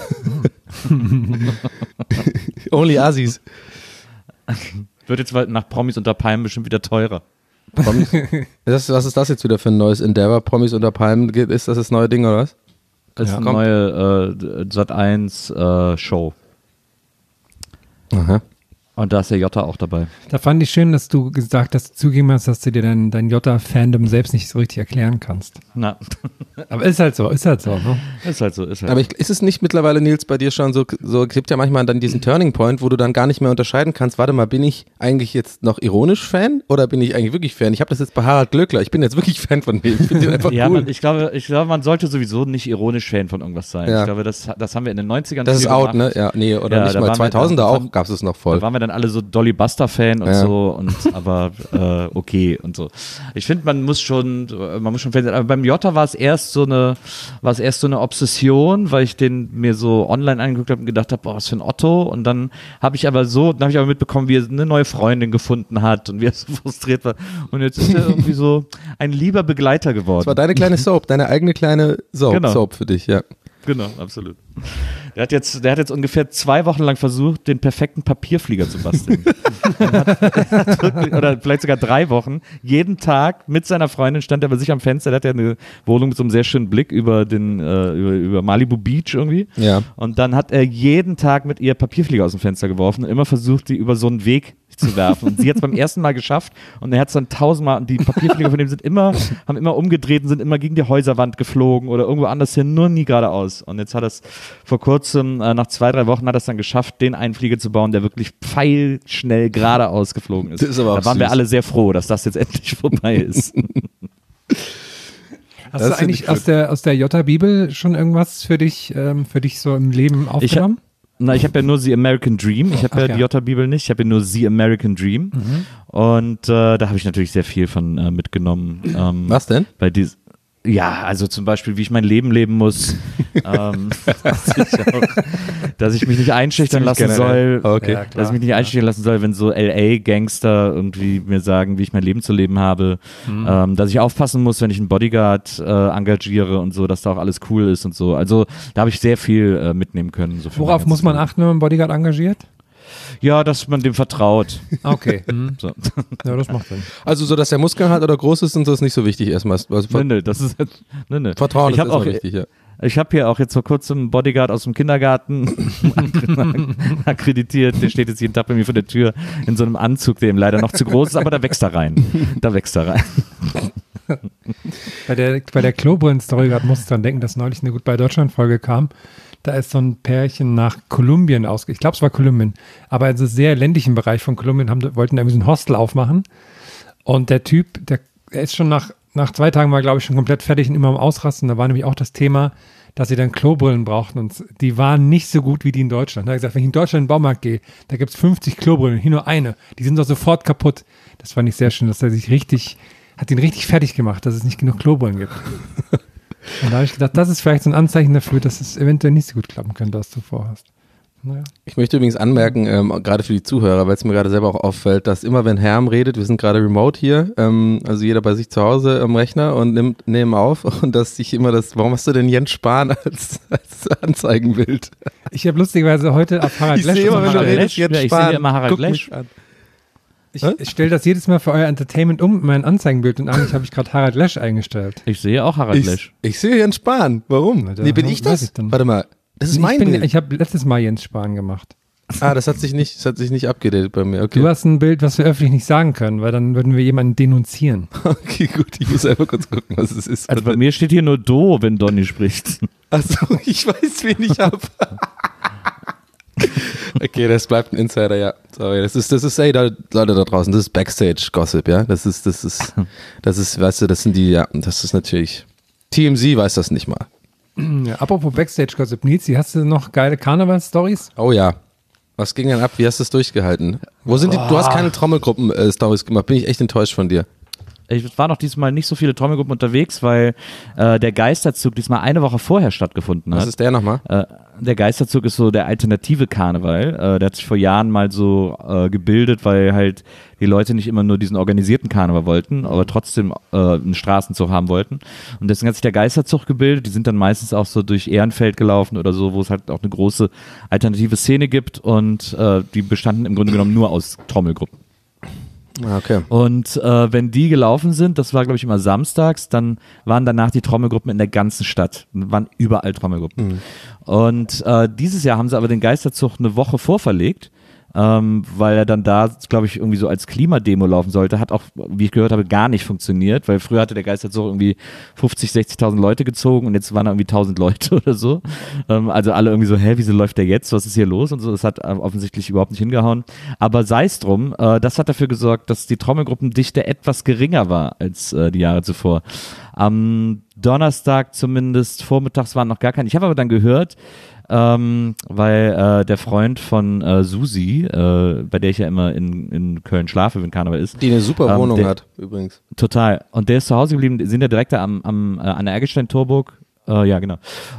Speaker 4: Only Assis.
Speaker 2: Wird jetzt nach Promis unter Palmen bestimmt wieder teurer.
Speaker 4: Promis. Das, was ist das jetzt wieder für ein neues Endeavor? Promis unter Palmen, ist das das neue Ding oder was?
Speaker 2: Das ist
Speaker 3: Ja.
Speaker 2: eine neue äh, Sat eins äh, Show.
Speaker 4: Aha.
Speaker 2: Und da ist der Jota auch dabei.
Speaker 3: Da fand ich schön, dass du gesagt hast, zugegeben hast, dass du dir dein, dein Jota-Fandom selbst nicht so richtig erklären kannst.
Speaker 2: Na,
Speaker 3: Aber ist halt so, ist halt so. Ne?
Speaker 2: ist halt so, ist halt
Speaker 4: Aber ich, ist es nicht mittlerweile, Nils, bei dir schon so, so, es gibt ja manchmal dann diesen Turning Point, wo du dann gar nicht mehr unterscheiden kannst, warte mal, bin ich eigentlich jetzt noch ironisch Fan oder bin ich eigentlich wirklich Fan? Ich habe das jetzt bei Harald Glöckler, ich bin jetzt wirklich Fan von dem, ich finde den einfach
Speaker 2: ja,
Speaker 4: cool.
Speaker 2: man, ich, glaube, ich glaube, man sollte sowieso nicht ironisch Fan von irgendwas sein.
Speaker 4: Ja.
Speaker 2: Ich glaube, das, das haben wir in den neunzigern
Speaker 4: Das ist
Speaker 2: viel
Speaker 4: out,
Speaker 2: gemacht.
Speaker 4: ne? Ja, nee, oder
Speaker 2: Ja,
Speaker 4: nicht
Speaker 2: da
Speaker 4: mal,
Speaker 2: waren wir-
Speaker 4: zweitausender
Speaker 2: da-
Speaker 4: auch, gab es es noch voll.
Speaker 2: Da waren wir dann alle so Dolly Buster-Fan und
Speaker 4: Ja.
Speaker 2: so, und aber äh, okay und so. Ich finde, man muss schon, man muss schon Fan sein. Aber beim Jota war es erst so eine, war es erst so eine Obsession, weil ich den mir so online angeguckt habe und gedacht habe, boah, was für ein Otto. Und dann habe ich aber so, dann habe ich aber mitbekommen, wie er eine neue Freundin gefunden hat und wie er so frustriert war. Und jetzt ist er irgendwie so ein lieber Begleiter geworden.
Speaker 4: Das war deine kleine Soap, deine eigene kleine Soap,
Speaker 2: Genau.
Speaker 4: Soap für dich, ja.
Speaker 2: Genau, absolut. Der hat jetzt, der hat jetzt ungefähr zwei Wochen lang versucht, den perfekten Papierflieger zu basteln. Und hat, hat wirklich, oder vielleicht sogar drei Wochen. Jeden Tag mit seiner Freundin stand er bei sich am Fenster. Der hat ja eine Wohnung mit so einem sehr schönen Blick über den, äh, über, über Malibu Beach irgendwie.
Speaker 4: Ja.
Speaker 2: Und dann hat er jeden Tag mit ihr Papierflieger aus dem Fenster geworfen und immer versucht, die über so einen Weg zu werfen. Und sie hat es beim ersten Mal geschafft und er hat es dann tausendmal, und die Papierflieger von dem sind immer, haben immer umgedreht und sind immer gegen die Häuserwand geflogen oder irgendwo anders hin, nur nie geradeaus. Und jetzt hat er es vor kurzem, äh, nach zwei, drei Wochen hat er es dann geschafft, den einen Flieger zu bauen, der wirklich pfeilschnell geradeaus geflogen ist.
Speaker 4: Das ist aber auch
Speaker 2: da waren wir
Speaker 4: süß.
Speaker 2: alle sehr froh, dass das jetzt endlich vorbei ist.
Speaker 3: Hast
Speaker 4: Das
Speaker 3: du
Speaker 4: finde
Speaker 3: eigentlich
Speaker 4: ich
Speaker 3: aus der, aus der Jota-Bibel schon irgendwas für dich, ähm, für dich so im Leben aufgenommen?
Speaker 2: Na, ich habe ja nur The American Dream. Ich habe
Speaker 3: Ach
Speaker 2: ja,
Speaker 3: ja.
Speaker 2: die Jota-Bibel nicht. Ich habe ja nur The American Dream. Und äh, da habe ich natürlich sehr viel von äh, mitgenommen. Ähm,
Speaker 4: Was denn?
Speaker 2: Bei dies ja, also zum Beispiel, wie ich mein Leben leben muss. ähm, dass, ich auch, dass ich mich nicht einschüchtern lassen
Speaker 4: Ziemlich
Speaker 2: soll.
Speaker 4: generell. Okay.
Speaker 3: Ja, klar.
Speaker 2: Dass ich mich nicht einschüchtern lassen soll, wenn so L A-Gangster irgendwie mir sagen, wie ich mein Leben zu leben habe. Ähm, dass ich aufpassen muss, wenn ich einen Bodyguard äh, engagiere und so, dass da auch alles cool ist und so. Also da habe ich sehr viel äh, mitnehmen können. So für
Speaker 3: Worauf
Speaker 2: mein
Speaker 3: muss man
Speaker 2: ganzes
Speaker 3: achten, wenn man einen Bodyguard engagiert?
Speaker 2: Leben. Ja, dass man dem vertraut.
Speaker 3: Okay. Mhm.
Speaker 2: So.
Speaker 3: Ja, das macht Sinn.
Speaker 4: Also so, dass der Muskeln hat oder groß ist und so ist nicht so wichtig erstmal. Also,
Speaker 2: Nö, nö, das ist jetzt, nö, nö.
Speaker 4: Vertrauen
Speaker 2: ich
Speaker 4: ist
Speaker 2: hab auch,
Speaker 4: erstmal wichtig, ja.
Speaker 2: Ich habe hier auch jetzt vor kurzem einen Bodyguard aus dem Kindergarten akkreditiert. Der steht jetzt jeden Tag bei mir vor der Tür in so einem Anzug, der ihm leider noch zu groß ist, aber da wächst er rein. Da wächst er rein.
Speaker 3: Bei der, bei der Klobrillen-Story gerade musste ich dran denken, dass neulich eine Goodbye Deutschland-Folge kam. Da ist so ein Pärchen nach Kolumbien ausge... Ich glaube, es war Kolumbien. Aber also sehr ländlichen Bereich von Kolumbien haben, wollten da irgendwie so ein Hostel aufmachen. Und der Typ, der, der ist schon nach, nach zwei Tagen war, glaube ich, schon komplett fertig und immer am Ausrasten. Da war nämlich auch das Thema, dass sie dann Klobrillen brauchten. Und die waren nicht so gut wie die in Deutschland. Da hat er gesagt, wenn ich in Deutschland in den Baumarkt gehe, da gibt es fünfzig Klobrillen, hier nur eine. Die sind doch sofort kaputt. Das fand ich sehr schön, dass er sich richtig... hat ihn richtig fertig gemacht, dass es nicht genug Klobrillen gibt. Und da habe ich gedacht, das ist vielleicht so ein Anzeichen dafür, dass es eventuell nicht so gut klappen könnte, was du vorhast. Naja.
Speaker 4: Ich möchte übrigens anmerken, ähm, gerade für die Zuhörer, weil es mir gerade selber auch auffällt, dass immer wenn Herm redet, wir sind gerade remote hier, ähm, also jeder bei sich zu Hause am Rechner und nimmt nehmen auf und dass ich immer das, warum hast du denn Jens Spahn als, als Anzeigenbild?
Speaker 3: Ich habe lustigerweise heute auf Harald
Speaker 4: Ich
Speaker 3: Lesch.
Speaker 4: sehe immer, wenn du
Speaker 2: Harald
Speaker 4: redest,
Speaker 2: Lesch?
Speaker 4: Jens
Speaker 2: Ja, ich
Speaker 4: Spahn.
Speaker 2: sehe immer Harald
Speaker 4: Guck
Speaker 2: Lesch.
Speaker 4: mich an.
Speaker 3: ich ich stelle das jedes Mal für euer Entertainment um, mein Anzeigenbild, und eigentlich habe ich gerade Harald Lesch eingestellt.
Speaker 2: Ich sehe auch Harald
Speaker 4: Ich,
Speaker 2: Lesch.
Speaker 4: ich sehe Jens Spahn. Warum?
Speaker 3: Na, da-
Speaker 4: Nee, bin ich
Speaker 3: weiß
Speaker 4: das?
Speaker 3: ich dann.
Speaker 4: Warte mal, das ist
Speaker 3: ich
Speaker 4: mein
Speaker 3: bin,
Speaker 4: Bild.
Speaker 3: ich habe letztes Mal Jens Spahn gemacht.
Speaker 4: Ah, das hat sich nicht, das hat sich nicht abgedatet bei mir. Okay.
Speaker 3: Du hast ein Bild, was wir öffentlich nicht sagen können, weil dann würden wir jemanden denunzieren.
Speaker 4: Okay, gut, ich muss einfach kurz gucken, was es ist.
Speaker 2: Also bei mir steht hier nur Do, wenn Donny spricht.
Speaker 4: Achso, ich weiß, wen ich habe. Okay, das bleibt ein Insider, ja. Sorry, das ist, das ist, ey, da, Leute da draußen, das ist Backstage-Gossip, ja. Das ist, das ist, das ist, weißt du, das sind die, ja, das ist natürlich, T M Z weiß das nicht mal.
Speaker 3: Ja, apropos Backstage-Gossip, Nils, hast du noch geile Karneval-Stories?
Speaker 4: Oh ja. Was ging denn ab? Wie hast du es durchgehalten? Wo sind die, du hast keine Trommelgruppen-Stories gemacht, bin ich echt enttäuscht von dir.
Speaker 2: Ich war noch diesmal nicht so viele Trommelgruppen unterwegs, weil äh, der Geisterzug diesmal eine Woche vorher stattgefunden hat.
Speaker 4: Was ist der nochmal?
Speaker 2: Äh, der Geisterzug ist so der alternative Karneval. Äh, der hat sich vor Jahren mal so äh, gebildet, weil halt die Leute nicht immer nur diesen organisierten Karneval wollten, aber trotzdem äh, einen Straßenzug haben wollten. Und deswegen hat sich der Geisterzug gebildet. Die sind dann meistens auch so durch Ehrenfeld gelaufen oder so, wo es halt auch eine große alternative Szene gibt. Und äh, die bestanden im Grunde genommen nur aus Trommelgruppen.
Speaker 4: Ah, okay.
Speaker 2: Und äh, wenn die gelaufen sind, das war glaube ich immer samstags, dann waren danach die Trommelgruppen in der ganzen Stadt. Waren überall Trommelgruppen.
Speaker 4: Mhm.
Speaker 2: Und äh, dieses Jahr haben sie aber den Geisterzug eine Woche vorverlegt, ähm, weil er dann da, glaube ich, irgendwie so als Klimademo laufen sollte. Hat auch, wie ich gehört habe, gar nicht funktioniert, weil früher hatte der Geisterzug irgendwie fünfzig, sechzigtausend Leute gezogen und jetzt waren da irgendwie tausend Leute oder so. Ähm, also alle irgendwie so, hä, wieso läuft der jetzt? Was ist hier los? Und so, das hat äh, offensichtlich überhaupt nicht hingehauen. Aber sei es drum, äh, das hat dafür gesorgt, dass die Trommelgruppendichte etwas geringer war als äh, die Jahre zuvor. Am Donnerstag zumindest, vormittags waren noch gar keine. Ich habe aber dann gehört, ähm, weil äh, der Freund von äh, Susi, äh, bei der ich ja immer in, in Köln schlafe, wenn Karneval ist.
Speaker 4: Die eine super
Speaker 2: ähm,
Speaker 4: Wohnung
Speaker 2: der,
Speaker 4: hat, übrigens.
Speaker 2: Total. Und der ist zu Hause geblieben, die sind ja direkt da am, am, äh, an der Ergelstein-Torburg. Äh, ja, genau.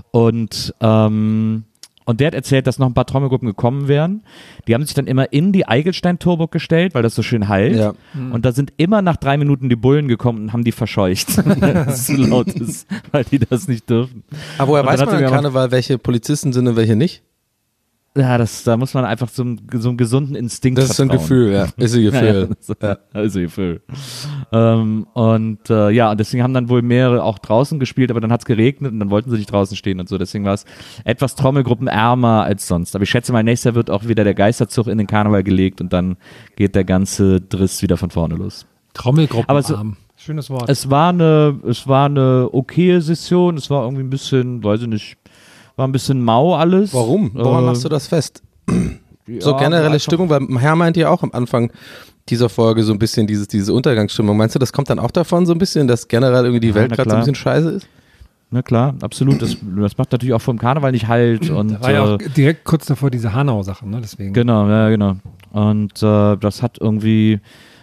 Speaker 2: Und ähm, Und der hat erzählt, dass noch ein paar Trommelgruppen gekommen wären. Die haben sich dann immer in die Eigelstein-Torburg gestellt, weil das so schön hallt.
Speaker 4: Ja.
Speaker 2: Und da sind immer nach drei Minuten die Bullen gekommen und haben die verscheucht, weil es zu laut ist, weil die das nicht dürfen.
Speaker 4: Aber woher
Speaker 2: Und
Speaker 4: weiß
Speaker 2: dann
Speaker 4: man
Speaker 2: hat
Speaker 4: an
Speaker 2: sie mir
Speaker 4: Karneval, welche Polizisten sind und welche nicht?
Speaker 2: Ja, das, da muss man einfach so, einen- so einen gesunden Instinkt
Speaker 4: Das ist so ein
Speaker 2: vertrauen.
Speaker 4: Gefühl, ja. Ist ein Gefühl.
Speaker 2: Ja, ja, das, ja. Ist ein Gefühl. Ähm, und äh, ja, und deswegen haben dann wohl mehrere auch draußen gespielt, aber dann hat's geregnet und dann wollten sie nicht draußen stehen und so. Deswegen war es etwas trommelgruppenärmer als sonst. Aber ich schätze mal, nächstes Jahr wird auch wieder der Geisterzug in den Karneval gelegt und dann geht der ganze Driss wieder von vorne los.
Speaker 3: Trommelgruppen.
Speaker 2: Aber so-
Speaker 3: Schönes Wort.
Speaker 2: Es war eine, es war eine okaye Session, es war irgendwie ein bisschen, weiß ich nicht, war ein bisschen mau alles.
Speaker 4: Warum? Woran
Speaker 2: Äh,
Speaker 4: machst du das fest? So
Speaker 2: ja,
Speaker 4: generelle
Speaker 2: einfach-
Speaker 4: Stimmung, weil Herr meinte ja auch am Anfang dieser Folge so ein bisschen dieses, diese Untergangsstimmung. Meinst du, das kommt dann auch davon so ein bisschen, dass generell irgendwie die
Speaker 2: Ja,
Speaker 4: Welt
Speaker 2: na
Speaker 4: gerade so ein
Speaker 2: klar.
Speaker 4: bisschen scheiße ist?
Speaker 2: Na klar, absolut. Das, das macht natürlich auch vom Karneval nicht Halt. Und,
Speaker 3: Da war ja auch
Speaker 2: äh,
Speaker 3: direkt kurz davor diese Hanau-Sache, ne? Deswegen.
Speaker 2: Genau, ja, genau. Und äh, das hat irgendwie,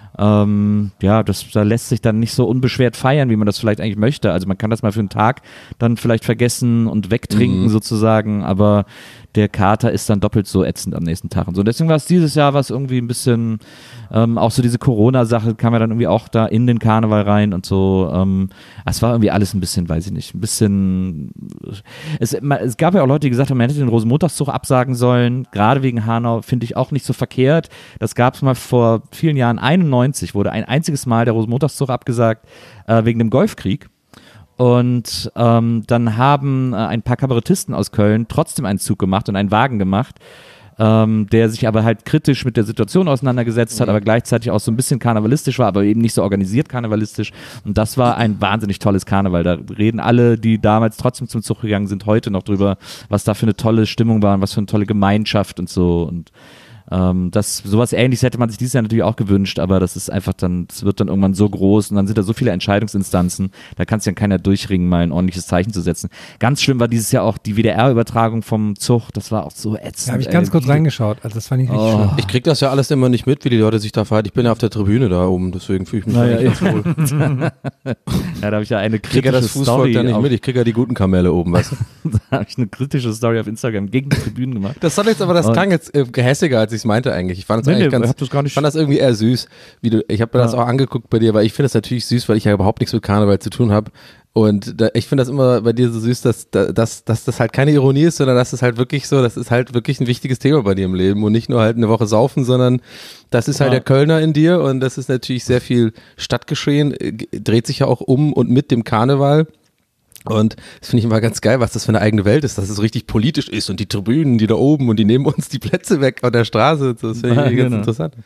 Speaker 2: ähm, ja, das da lässt sich dann nicht so unbeschwert feiern, wie man das vielleicht eigentlich möchte. Also man kann das mal für einen Tag dann vielleicht vergessen und wegtrinken
Speaker 4: Mhm.
Speaker 2: sozusagen, aber der Kater ist dann doppelt so ätzend am nächsten Tag und so. Deswegen war es dieses Jahr was irgendwie ein bisschen, ähm, auch so diese Corona-Sache kam ja dann irgendwie auch da in den Karneval rein und so. Ähm, es war irgendwie alles ein bisschen, weiß ich nicht, ein bisschen, es, ma- es gab ja auch Leute, die gesagt haben, man hätte den Rosenmontagszug absagen sollen, gerade wegen Hanau, finde ich auch nicht so verkehrt. Das gab es mal vor vielen Jahren, einundneunzig wurde ein einziges Mal der Rosenmontagszug abgesagt, äh, wegen dem Golfkrieg. Und ähm, dann haben äh, ein paar Kabarettisten aus Köln trotzdem einen Zug gemacht und einen Wagen gemacht, ähm, der sich aber halt kritisch mit der Situation auseinandergesetzt hat, aber gleichzeitig auch so ein bisschen karnevalistisch war, aber eben nicht so organisiert karnevalistisch. Und das war ein wahnsinnig tolles Karneval. Da reden alle, die damals trotzdem zum Zug gegangen sind, heute noch drüber, was da für eine tolle Stimmung war und was für eine tolle Gemeinschaft und so. Und ähm, das, sowas Ähnliches hätte man sich dieses Jahr natürlich auch gewünscht, aber das ist einfach dann, das wird dann irgendwann so groß und dann sind da so viele Entscheidungsinstanzen, da kann sich dann keiner durchringen, mal ein ordentliches Zeichen zu setzen. Ganz schlimm war dieses Jahr auch die W D R-Übertragung vom Zug, das war auch so ätzend.
Speaker 3: Da habe ich
Speaker 2: ey.
Speaker 3: ganz kurz reingeschaut. Also das fand ich richtig
Speaker 2: Oh.
Speaker 3: schlimm.
Speaker 4: Ich krieg das ja alles immer nicht mit, wie die Leute sich da verhalten. Ich bin ja auf der Tribüne da oben, deswegen fühle ich mich
Speaker 2: Naja,
Speaker 4: eigentlich ganz wohl.
Speaker 2: Ja, da habe ich ja eine
Speaker 4: Ich krieg ja
Speaker 2: kritische
Speaker 4: das Fußvolk
Speaker 2: Story
Speaker 4: da nicht
Speaker 2: auf,
Speaker 4: mit, ich krieg ja die guten Kamelle oben, weißt du?
Speaker 2: da habe ich eine kritische Story auf Instagram gegen die Tribünen gemacht.
Speaker 4: Das soll jetzt aber, das
Speaker 2: Und-
Speaker 4: klang jetzt äh, gehässiger, als ich es meinte eigentlich. Ich fand es
Speaker 2: Nee,
Speaker 4: eigentlich
Speaker 2: nee,
Speaker 4: ganz,
Speaker 2: ich hab das gar nicht-
Speaker 4: ich fand das irgendwie eher süß. Wie du, ich habe mir das
Speaker 2: Ja.
Speaker 4: auch angeguckt bei dir, weil ich finde das natürlich süß, weil ich ja überhaupt nichts mit Karneval zu tun habe. Und da, ich finde das immer bei dir so süß, dass, dass, dass das halt keine Ironie ist, sondern dass es halt wirklich so, das ist halt wirklich ein wichtiges Thema bei dir im Leben und nicht nur halt eine Woche saufen, sondern das ist halt
Speaker 2: Ja.
Speaker 4: der Kölner in dir und das ist natürlich sehr viel Stadtgeschehen, äh, dreht sich ja auch um und mit dem Karneval. Und das finde ich immer ganz geil, was das für eine eigene Welt ist, dass es richtig politisch ist und die Tribünen, die da oben und die nehmen uns die Plätze weg von der Straße. und so. Das finde ich
Speaker 2: Ja,
Speaker 4: irgendwie ganz
Speaker 2: genau.
Speaker 4: interessant.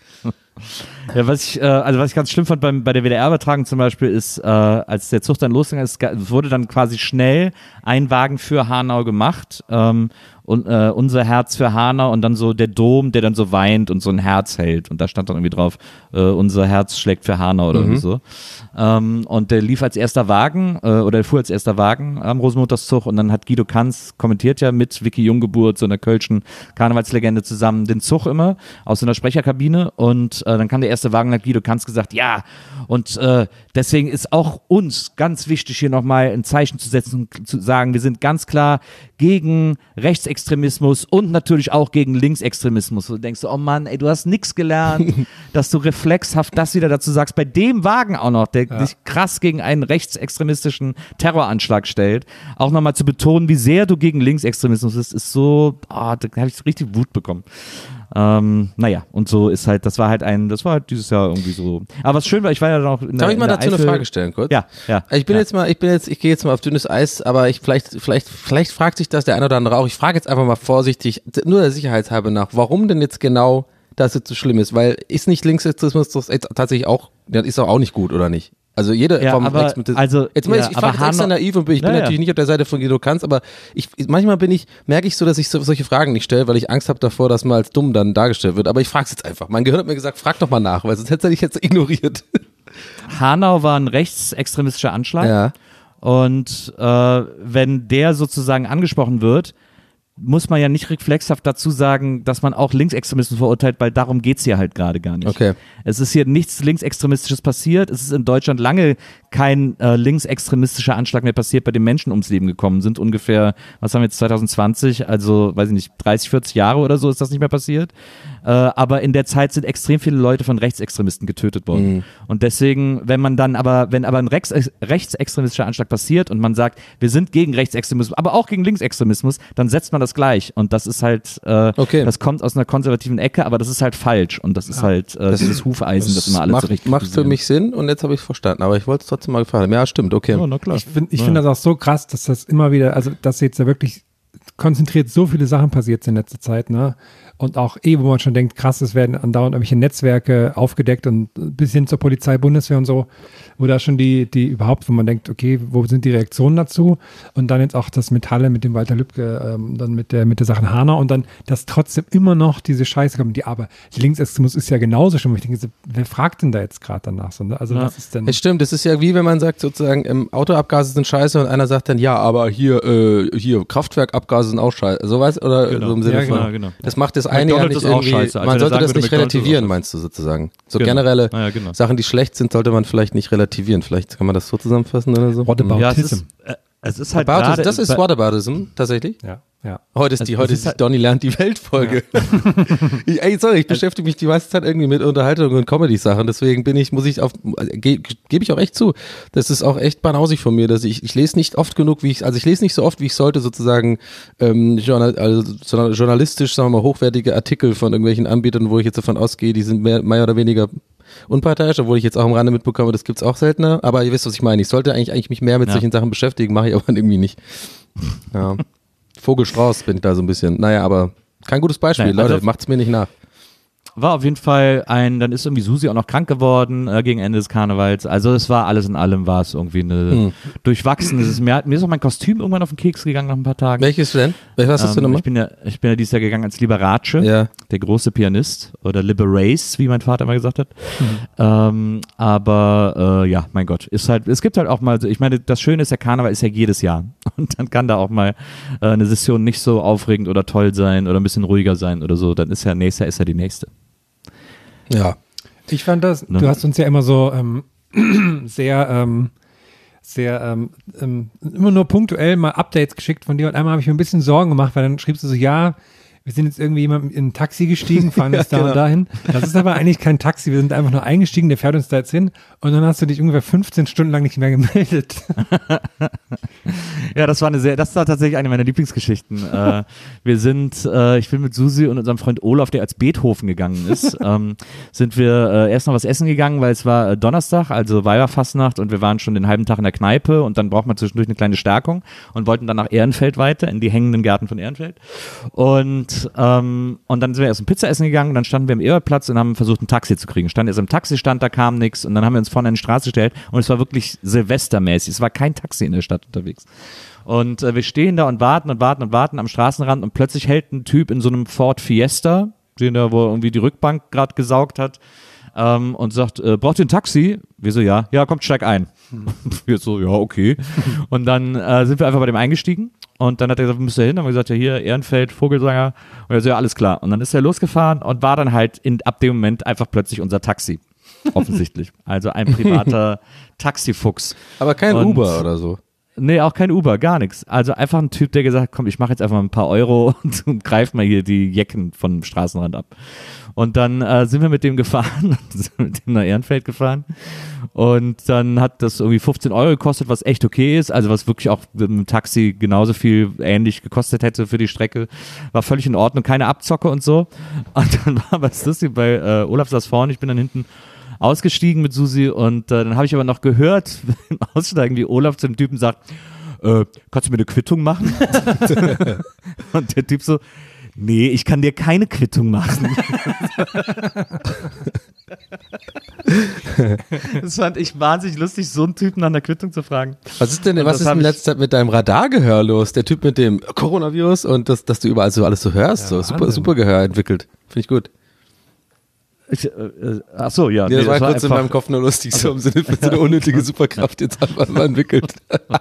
Speaker 2: Ja, was ich, äh, also was ich ganz schlimm fand beim, bei der W D R-Übertragung zum Beispiel ist, äh, als der Zug dann losging, es ga- es wurde dann quasi schnell ein Wagen für Hanau gemacht ähm, und äh, unser Herz für Hanau und dann so der Dom, der dann so weint und so ein Herz hält und da stand dann irgendwie drauf, äh, unser Herz schlägt für Hanau oder
Speaker 4: Mhm.
Speaker 2: irgendwie so. Ähm, und der lief als erster Wagen äh, oder der fuhr als erster Wagen am Rosenmontagszug und dann hat Guido Kanz kommentiert ja mit Vicky Junggeburt, so einer kölschen Karnevalslegende zusammen den Zug immer aus so einer Sprecherkabine und äh, dann kam der erste Wagen und hat Guido Kanz gesagt, ja und äh, deswegen ist auch uns ganz wichtig hier nochmal ein Zeichen zu setzen und zu sagen, wir sind ganz klar gegen Rechtsextremismus und natürlich auch gegen Linksextremismus. Und du denkst, oh Mann, ey, du hast nichts gelernt, dass du reflexhaft das wieder dazu sagst, bei dem Wagen auch noch, der
Speaker 3: Ja.
Speaker 2: sich krass gegen einen rechtsextremistischen Terroranschlag stellt, auch nochmal zu betonen, wie sehr du gegen Linksextremismus bist, ist so, ah, da habe ich richtig Wut bekommen. Ähm, naja, und so ist halt, das war halt ein, das war halt dieses Jahr irgendwie so. Aber was schön war, ich war ja noch in der,
Speaker 4: Darf ich mal
Speaker 2: in der
Speaker 4: dazu eine
Speaker 2: Eifel-
Speaker 4: Frage stellen, kurz?
Speaker 2: Ja, ja.
Speaker 4: Ich bin
Speaker 2: ja.
Speaker 4: jetzt mal, ich bin jetzt, ich gehe jetzt mal auf dünnes Eis, aber ich vielleicht, vielleicht, vielleicht fragt sich das der eine oder andere auch. Ich frage jetzt einfach mal vorsichtig, nur der Sicherheitshalber nach, warum denn jetzt genau dass es so schlimm ist, weil ist nicht Linksextremismus doch jetzt tatsächlich auch, das ist doch auch nicht gut, oder nicht? Also jede
Speaker 2: Ja,
Speaker 4: Form
Speaker 2: aber,
Speaker 4: Rechtsmittel.
Speaker 2: also,
Speaker 4: jetzt mal,
Speaker 2: ja,
Speaker 4: ich
Speaker 2: aber
Speaker 4: frage jetzt extra
Speaker 2: Hanau-
Speaker 4: naiv und bin, ich bin
Speaker 2: Ja, ja.
Speaker 4: natürlich nicht auf der Seite von Guido Kanz, aber ich, manchmal bin ich, merke ich so, dass ich so, solche Fragen nicht stelle, weil ich Angst habe davor, dass man als dumm dann dargestellt wird. Aber ich frage es jetzt einfach. Mein Gehirn hat mir gesagt, frag doch mal nach, weil sonst hätte ich jetzt ignoriert.
Speaker 2: Hanau war ein rechtsextremistischer Anschlag.
Speaker 4: Ja.
Speaker 2: Und äh, wenn der sozusagen angesprochen wird, muss man ja nicht reflexhaft dazu sagen, dass man auch Linksextremismus verurteilt, weil darum geht's hier halt gerade gar nicht.
Speaker 4: Okay.
Speaker 2: Es ist hier nichts Linksextremistisches passiert. Es ist in Deutschland lange kein äh, linksextremistischer Anschlag mehr passiert, bei dem Menschen ums Leben gekommen sind. Ungefähr, was haben wir jetzt, zwanzig zwanzig, also weiß ich nicht, dreißig, vierzig Jahre oder so ist das nicht mehr passiert. Äh, aber in der Zeit sind extrem viele Leute von Rechtsextremisten getötet worden.
Speaker 4: Mhm.
Speaker 2: Und deswegen, wenn man dann aber, wenn aber ein Rechts, rechtsextremistischer Anschlag passiert und man sagt, wir sind gegen Rechtsextremismus, aber auch gegen Linksextremismus, dann setzt man das gleich. Und das ist halt, äh,
Speaker 4: Okay.
Speaker 2: das kommt aus einer konservativen Ecke, aber das ist halt falsch. Und das ist halt äh, dieses Hufeisen, das immer alles
Speaker 4: macht,
Speaker 2: so richtig
Speaker 4: macht für mich Sinn und jetzt habe ich es verstanden, aber ich wollte es trotzdem mal gefallen. Ja, stimmt, okay.
Speaker 2: Ja, na klar.
Speaker 3: Ich finde ich find das auch so krass, dass das immer wieder, also dass jetzt da wirklich konzentriert so viele Sachen passiert sind in letzter Zeit, ne? Und auch eh, wo man schon denkt, krass, es werden andauernd irgendwelche Netzwerke aufgedeckt und bis hin zur Polizei, Bundeswehr und so, wo da schon die, die überhaupt, wo man denkt, okay, wo sind die Reaktionen dazu? Und dann jetzt auch das mit Halle, mit dem Walter Lübcke, ähm, dann mit der, mit der Sache Hanau und dann, dass trotzdem immer noch diese Scheiße kommt, die aber Linksextremismus ist ja genauso schlimm. Ich denke, so, wer fragt denn da jetzt gerade danach so, ne? Also
Speaker 2: Ja.
Speaker 3: was ist denn?
Speaker 4: Es stimmt, das ist ja wie wenn man sagt sozusagen, ähm, Autoabgase sind scheiße und einer sagt dann, ja, aber hier, äh, hier, Kraftwerkabgase sind auch scheiße. So weißt oder
Speaker 2: Genau.
Speaker 4: so im Sinne
Speaker 3: Ja,
Speaker 4: von,
Speaker 2: genau, genau.
Speaker 4: das macht das eine ja
Speaker 2: McDonald's
Speaker 4: nicht
Speaker 2: ist auch
Speaker 4: irgendwie,
Speaker 2: scheiße. Also
Speaker 4: man
Speaker 2: wer
Speaker 4: sollte
Speaker 2: sagen
Speaker 4: das
Speaker 2: würde,
Speaker 4: nicht
Speaker 2: McDonald's ist auch
Speaker 4: relativieren,
Speaker 2: scheiße.
Speaker 4: meinst du sozusagen. So
Speaker 2: Genau.
Speaker 4: generelle
Speaker 2: Ah, ja, genau.
Speaker 4: Sachen, die schlecht sind, sollte man vielleicht nicht relativieren. Vielleicht kann man das so zusammenfassen oder so.
Speaker 3: What about
Speaker 2: Ja, es
Speaker 3: Tism?
Speaker 2: ist, äh, es ist halt
Speaker 4: Whataboutism,
Speaker 2: gerade,
Speaker 4: das ist Whataboutism, tatsächlich.
Speaker 3: Ja, ja.
Speaker 4: Heute ist die,
Speaker 2: Also,
Speaker 4: heute
Speaker 2: es
Speaker 4: ist
Speaker 2: ist
Speaker 4: die
Speaker 2: halt-
Speaker 4: Donny lernt die Welt-Folge. ich, ey, sorry, ich beschäftige mich die meiste Zeit irgendwie mit Unterhaltung und Comedy-Sachen, deswegen bin ich, muss ich auf, ge, gebe ich auch echt zu, das ist auch echt banausig von mir, dass ich, ich lese nicht oft genug, wie ich, also ich lese nicht so oft, wie ich sollte, sozusagen, ähm, journal, also, sondern journalistisch, sagen wir mal, hochwertige Artikel von irgendwelchen Anbietern, wo ich jetzt davon ausgehe, die sind mehr, mehr oder weniger unparteiisch, obwohl ich jetzt auch am Rande mitbekomme, das gibt's auch seltener, aber ihr wisst, was ich meine. Ich sollte eigentlich, eigentlich mich mehr mit
Speaker 2: Ja.
Speaker 4: solchen Sachen beschäftigen, mache ich aber irgendwie nicht. Ja. Vogelstrauß bin ich da so ein bisschen. Naja, aber kein gutes Beispiel,
Speaker 2: Nein, also-
Speaker 4: Leute, macht's mir nicht nach.
Speaker 2: war auf jeden Fall ein, dann ist irgendwie Susi auch noch krank geworden äh, gegen Ende des Karnevals. Also es war alles in allem, war es irgendwie eine
Speaker 4: Hm.
Speaker 2: durchwachsene, es ist mir, mir ist auch mein Kostüm irgendwann auf den Keks gegangen nach ein paar Tagen.
Speaker 4: Welches denn? Was hast du
Speaker 2: Ähm,
Speaker 4: nochmal?
Speaker 2: ich bin ja, ich bin ja dieses Jahr gegangen als Liberace,
Speaker 4: Ja.
Speaker 2: der große Pianist oder Liberace, wie mein Vater immer gesagt hat. Ähm, aber äh, ja, mein Gott, ist halt, es gibt halt auch mal, so- ich meine, das Schöne ist, der Karneval ist ja jedes Jahr und dann kann da auch mal äh, eine Session nicht so aufregend oder toll sein oder ein bisschen ruhiger sein oder so. Dann ist ja nächstes Jahr ist ja die nächste.
Speaker 4: Ja.
Speaker 3: Ich fand das,
Speaker 2: Ne?
Speaker 3: du hast uns ja immer so ähm, sehr, ähm, sehr, ähm, ähm, immer nur punktuell mal Updates geschickt von dir und einmal habe ich mir ein bisschen Sorgen gemacht, weil dann schriebst du so, ja, wir sind jetzt irgendwie jemand in ein Taxi gestiegen, fahren jetzt da
Speaker 4: genau.
Speaker 3: und dahin. Das ist aber eigentlich kein Taxi, wir sind einfach nur eingestiegen, der fährt uns da jetzt hin und dann hast du dich ungefähr fünfzehn Stunden lang nicht mehr gemeldet.
Speaker 2: Ja, das war eine sehr, das war tatsächlich eine meiner Lieblingsgeschichten. äh, wir sind, äh, ich bin mit Susi und unserem Freund Olaf, der als Beethoven gegangen ist, ähm, sind wir äh, erst noch was essen gegangen, weil es war äh, Donnerstag, also Weiberfastnacht und wir waren schon den halben Tag in der Kneipe und dann braucht man zwischendurch eine kleine Stärkung und wollten dann nach Ehrenfeld weiter, in die hängenden Gärten von Ehrenfeld. Und, ähm, und dann sind wir erst ein Pizza essen gegangen und dann standen wir am Eberplatz und haben versucht, ein Taxi zu kriegen. Standen erst im Taxistand, da kam nichts und dann haben wir uns vorne an die Straße gestellt und es war wirklich silvestermäßig. Es war kein Taxi in der Stadt unterwegs. Und äh, wir stehen da und warten und warten und warten am Straßenrand und plötzlich hält ein Typ in so einem Ford Fiesta, den da, wo er irgendwie die Rückbank gerade gesaugt hat, ähm, und sagt, äh, braucht ihr ein Taxi? Wir so, ja. Ja, kommt, steig ein. Wir so, ja, okay. Und dann äh, sind wir einfach bei dem eingestiegen und dann hat er gesagt, wo müsst ihr hin? Dann haben wir gesagt, ja, hier, Ehrenfeld, Vogelsanger. Und er so, ja, alles klar. Und dann ist er losgefahren und war dann halt in, ab dem Moment einfach plötzlich unser Taxi. Offensichtlich. Also ein privater Taxifuchs.
Speaker 4: Aber kein
Speaker 2: Und-
Speaker 4: Uber oder so.
Speaker 2: Nee, auch kein Uber, gar nichts. Also einfach ein Typ, der gesagt hat, komm, ich mache jetzt einfach mal ein paar Euro und, und greif mal hier die Jecken vom Straßenrand ab. Und dann äh, sind wir mit dem gefahren, sind mit dem nach Ehrenfeld gefahren und dann hat das irgendwie fünfzehn Euro gekostet, was echt okay ist, also was wirklich auch mit dem Taxi genauso viel ähnlich gekostet hätte für die Strecke, war völlig in Ordnung, keine Abzocke und so. Und dann war was lustig, bei äh, Olaf saß vorne, ich bin dann hinten ausgestiegen mit Susi und äh, dann habe ich aber noch gehört, im Aussteigen, wie Olaf zu dem Typen sagt, äh, kannst du mir eine Quittung machen? Und der Typ so, Nee, ich kann dir keine Quittung machen. Das fand ich wahnsinnig lustig, so einen Typen nach einer Quittung zu fragen.
Speaker 4: Was ist denn,
Speaker 2: Und
Speaker 4: was
Speaker 2: das
Speaker 4: ist
Speaker 2: hab
Speaker 4: in
Speaker 2: ich-
Speaker 4: letzter Zeit mit deinem Radargehör los? Der Typ mit dem Coronavirus und das, dass du überall so alles so hörst,
Speaker 3: Ja,
Speaker 4: so super,
Speaker 3: Wahnsinn.
Speaker 4: super Gehör entwickelt. Finde ich gut.
Speaker 2: Ich, äh, äh, ach so, ja.
Speaker 4: Ja,
Speaker 2: nee,
Speaker 4: das war kurz in
Speaker 2: einfach- Also
Speaker 4: meinem Kopf nur lustig, so im Sinne von so eine unnötige Superkraft jetzt einfach mal entwickelt.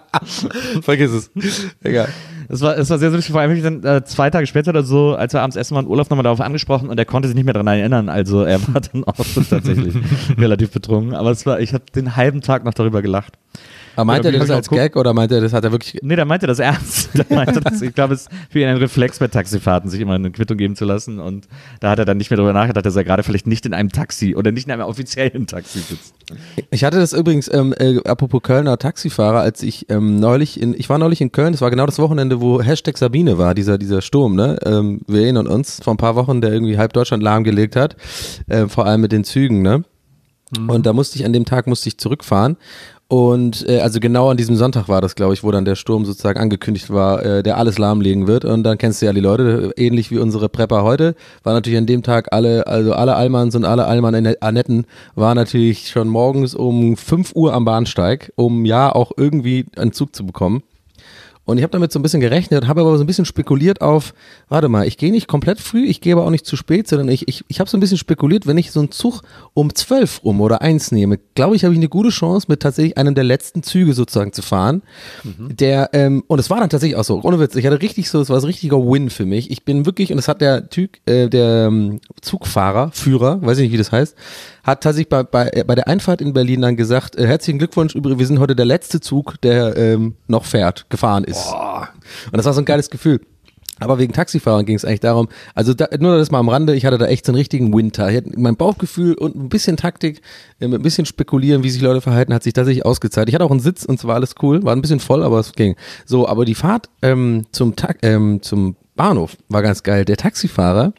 Speaker 4: Vergiss es. Egal.
Speaker 2: Es war, es war sehr lustig, vor allem habe ich dann äh, zwei Tage später oder so, als wir abends essen waren, Olaf nochmal darauf angesprochen und er konnte sich nicht mehr daran erinnern. Also er war dann auch so tatsächlich relativ betrunken. Aber es war, ich habe den halben Tag noch darüber gelacht.
Speaker 4: Aber meint
Speaker 2: Ja,
Speaker 4: er
Speaker 2: wie
Speaker 4: das
Speaker 2: hab ich
Speaker 4: als
Speaker 2: auch
Speaker 4: Gag oder meint er, das hat er wirklich...
Speaker 2: Nee, der meinte das ernst. Der meinte das, ich glaube, es ist für ihn ein Reflex bei Taxifahrten, sich immer eine Quittung geben zu lassen. Und da hat er dann nicht mehr darüber nachgedacht, dass er gerade vielleicht nicht in einem Taxi oder nicht in einem offiziellen Taxi sitzt.
Speaker 4: Ich hatte das übrigens, ähm, äh, apropos Kölner Taxifahrer, als ich ähm, neulich in, ich war neulich in Köln, das war genau das Wochenende, wo Hashtag Sabine war, dieser, dieser Sturm, ne? Ähm, wir erinnern uns, vor ein paar Wochen, der irgendwie halb Deutschland lahmgelegt hat, äh, vor allem mit den Zügen, ne? Mhm. Und da musste ich, an dem Tag musste ich zurückfahren. Und äh, also genau an diesem Sonntag war das, glaube ich, wo dann der Sturm sozusagen angekündigt war, äh, der alles lahmlegen wird. Und dann kennst du ja die Leute, ähnlich wie unsere Prepper heute, war natürlich an dem Tag alle, also alle Allmanns und alle Allmann-Annetten waren natürlich schon morgens um fünf Uhr am Bahnsteig, um ja auch irgendwie einen Zug zu bekommen. Und ich habe damit so ein bisschen gerechnet, habe aber so ein bisschen spekuliert auf, warte mal, ich gehe nicht komplett früh, ich gehe aber auch nicht zu spät, sondern ich, ich, ich habe so ein bisschen spekuliert, wenn ich so einen Zug um zwölf rum oder eins nehme, glaube ich, habe ich eine gute Chance, mit tatsächlich einem der letzten Züge sozusagen zu fahren. Mhm. Der, ähm, und es war dann tatsächlich auch so, ohne Witz, ich hatte richtig so, es war so ein richtiger Win für mich. Ich bin wirklich, und das hat der Typ, äh, der ähm, Zugfahrer, Führer, weiß ich nicht, wie das heißt, hat tatsächlich bei, bei, bei der Einfahrt in Berlin dann gesagt, äh, herzlichen Glückwunsch, übrigens, wir sind heute der letzte Zug, der ähm, noch fährt, gefahren ist. Boah. Und das war so ein geiles Gefühl. Aber wegen Taxifahrern ging es eigentlich darum, also da, nur das mal am Rande, ich hatte da echt so einen richtigen Winter. Ich hatte mein Bauchgefühl und ein bisschen Taktik, äh, ein bisschen spekulieren, wie sich Leute verhalten, hat sich tatsächlich ausgezahlt. Ich hatte auch einen Sitz und zwar alles cool, war ein bisschen voll, aber es ging. So, aber die Fahrt ähm, zum, Ta- ähm, zum Bahnhof war ganz geil. Der Taxifahrer,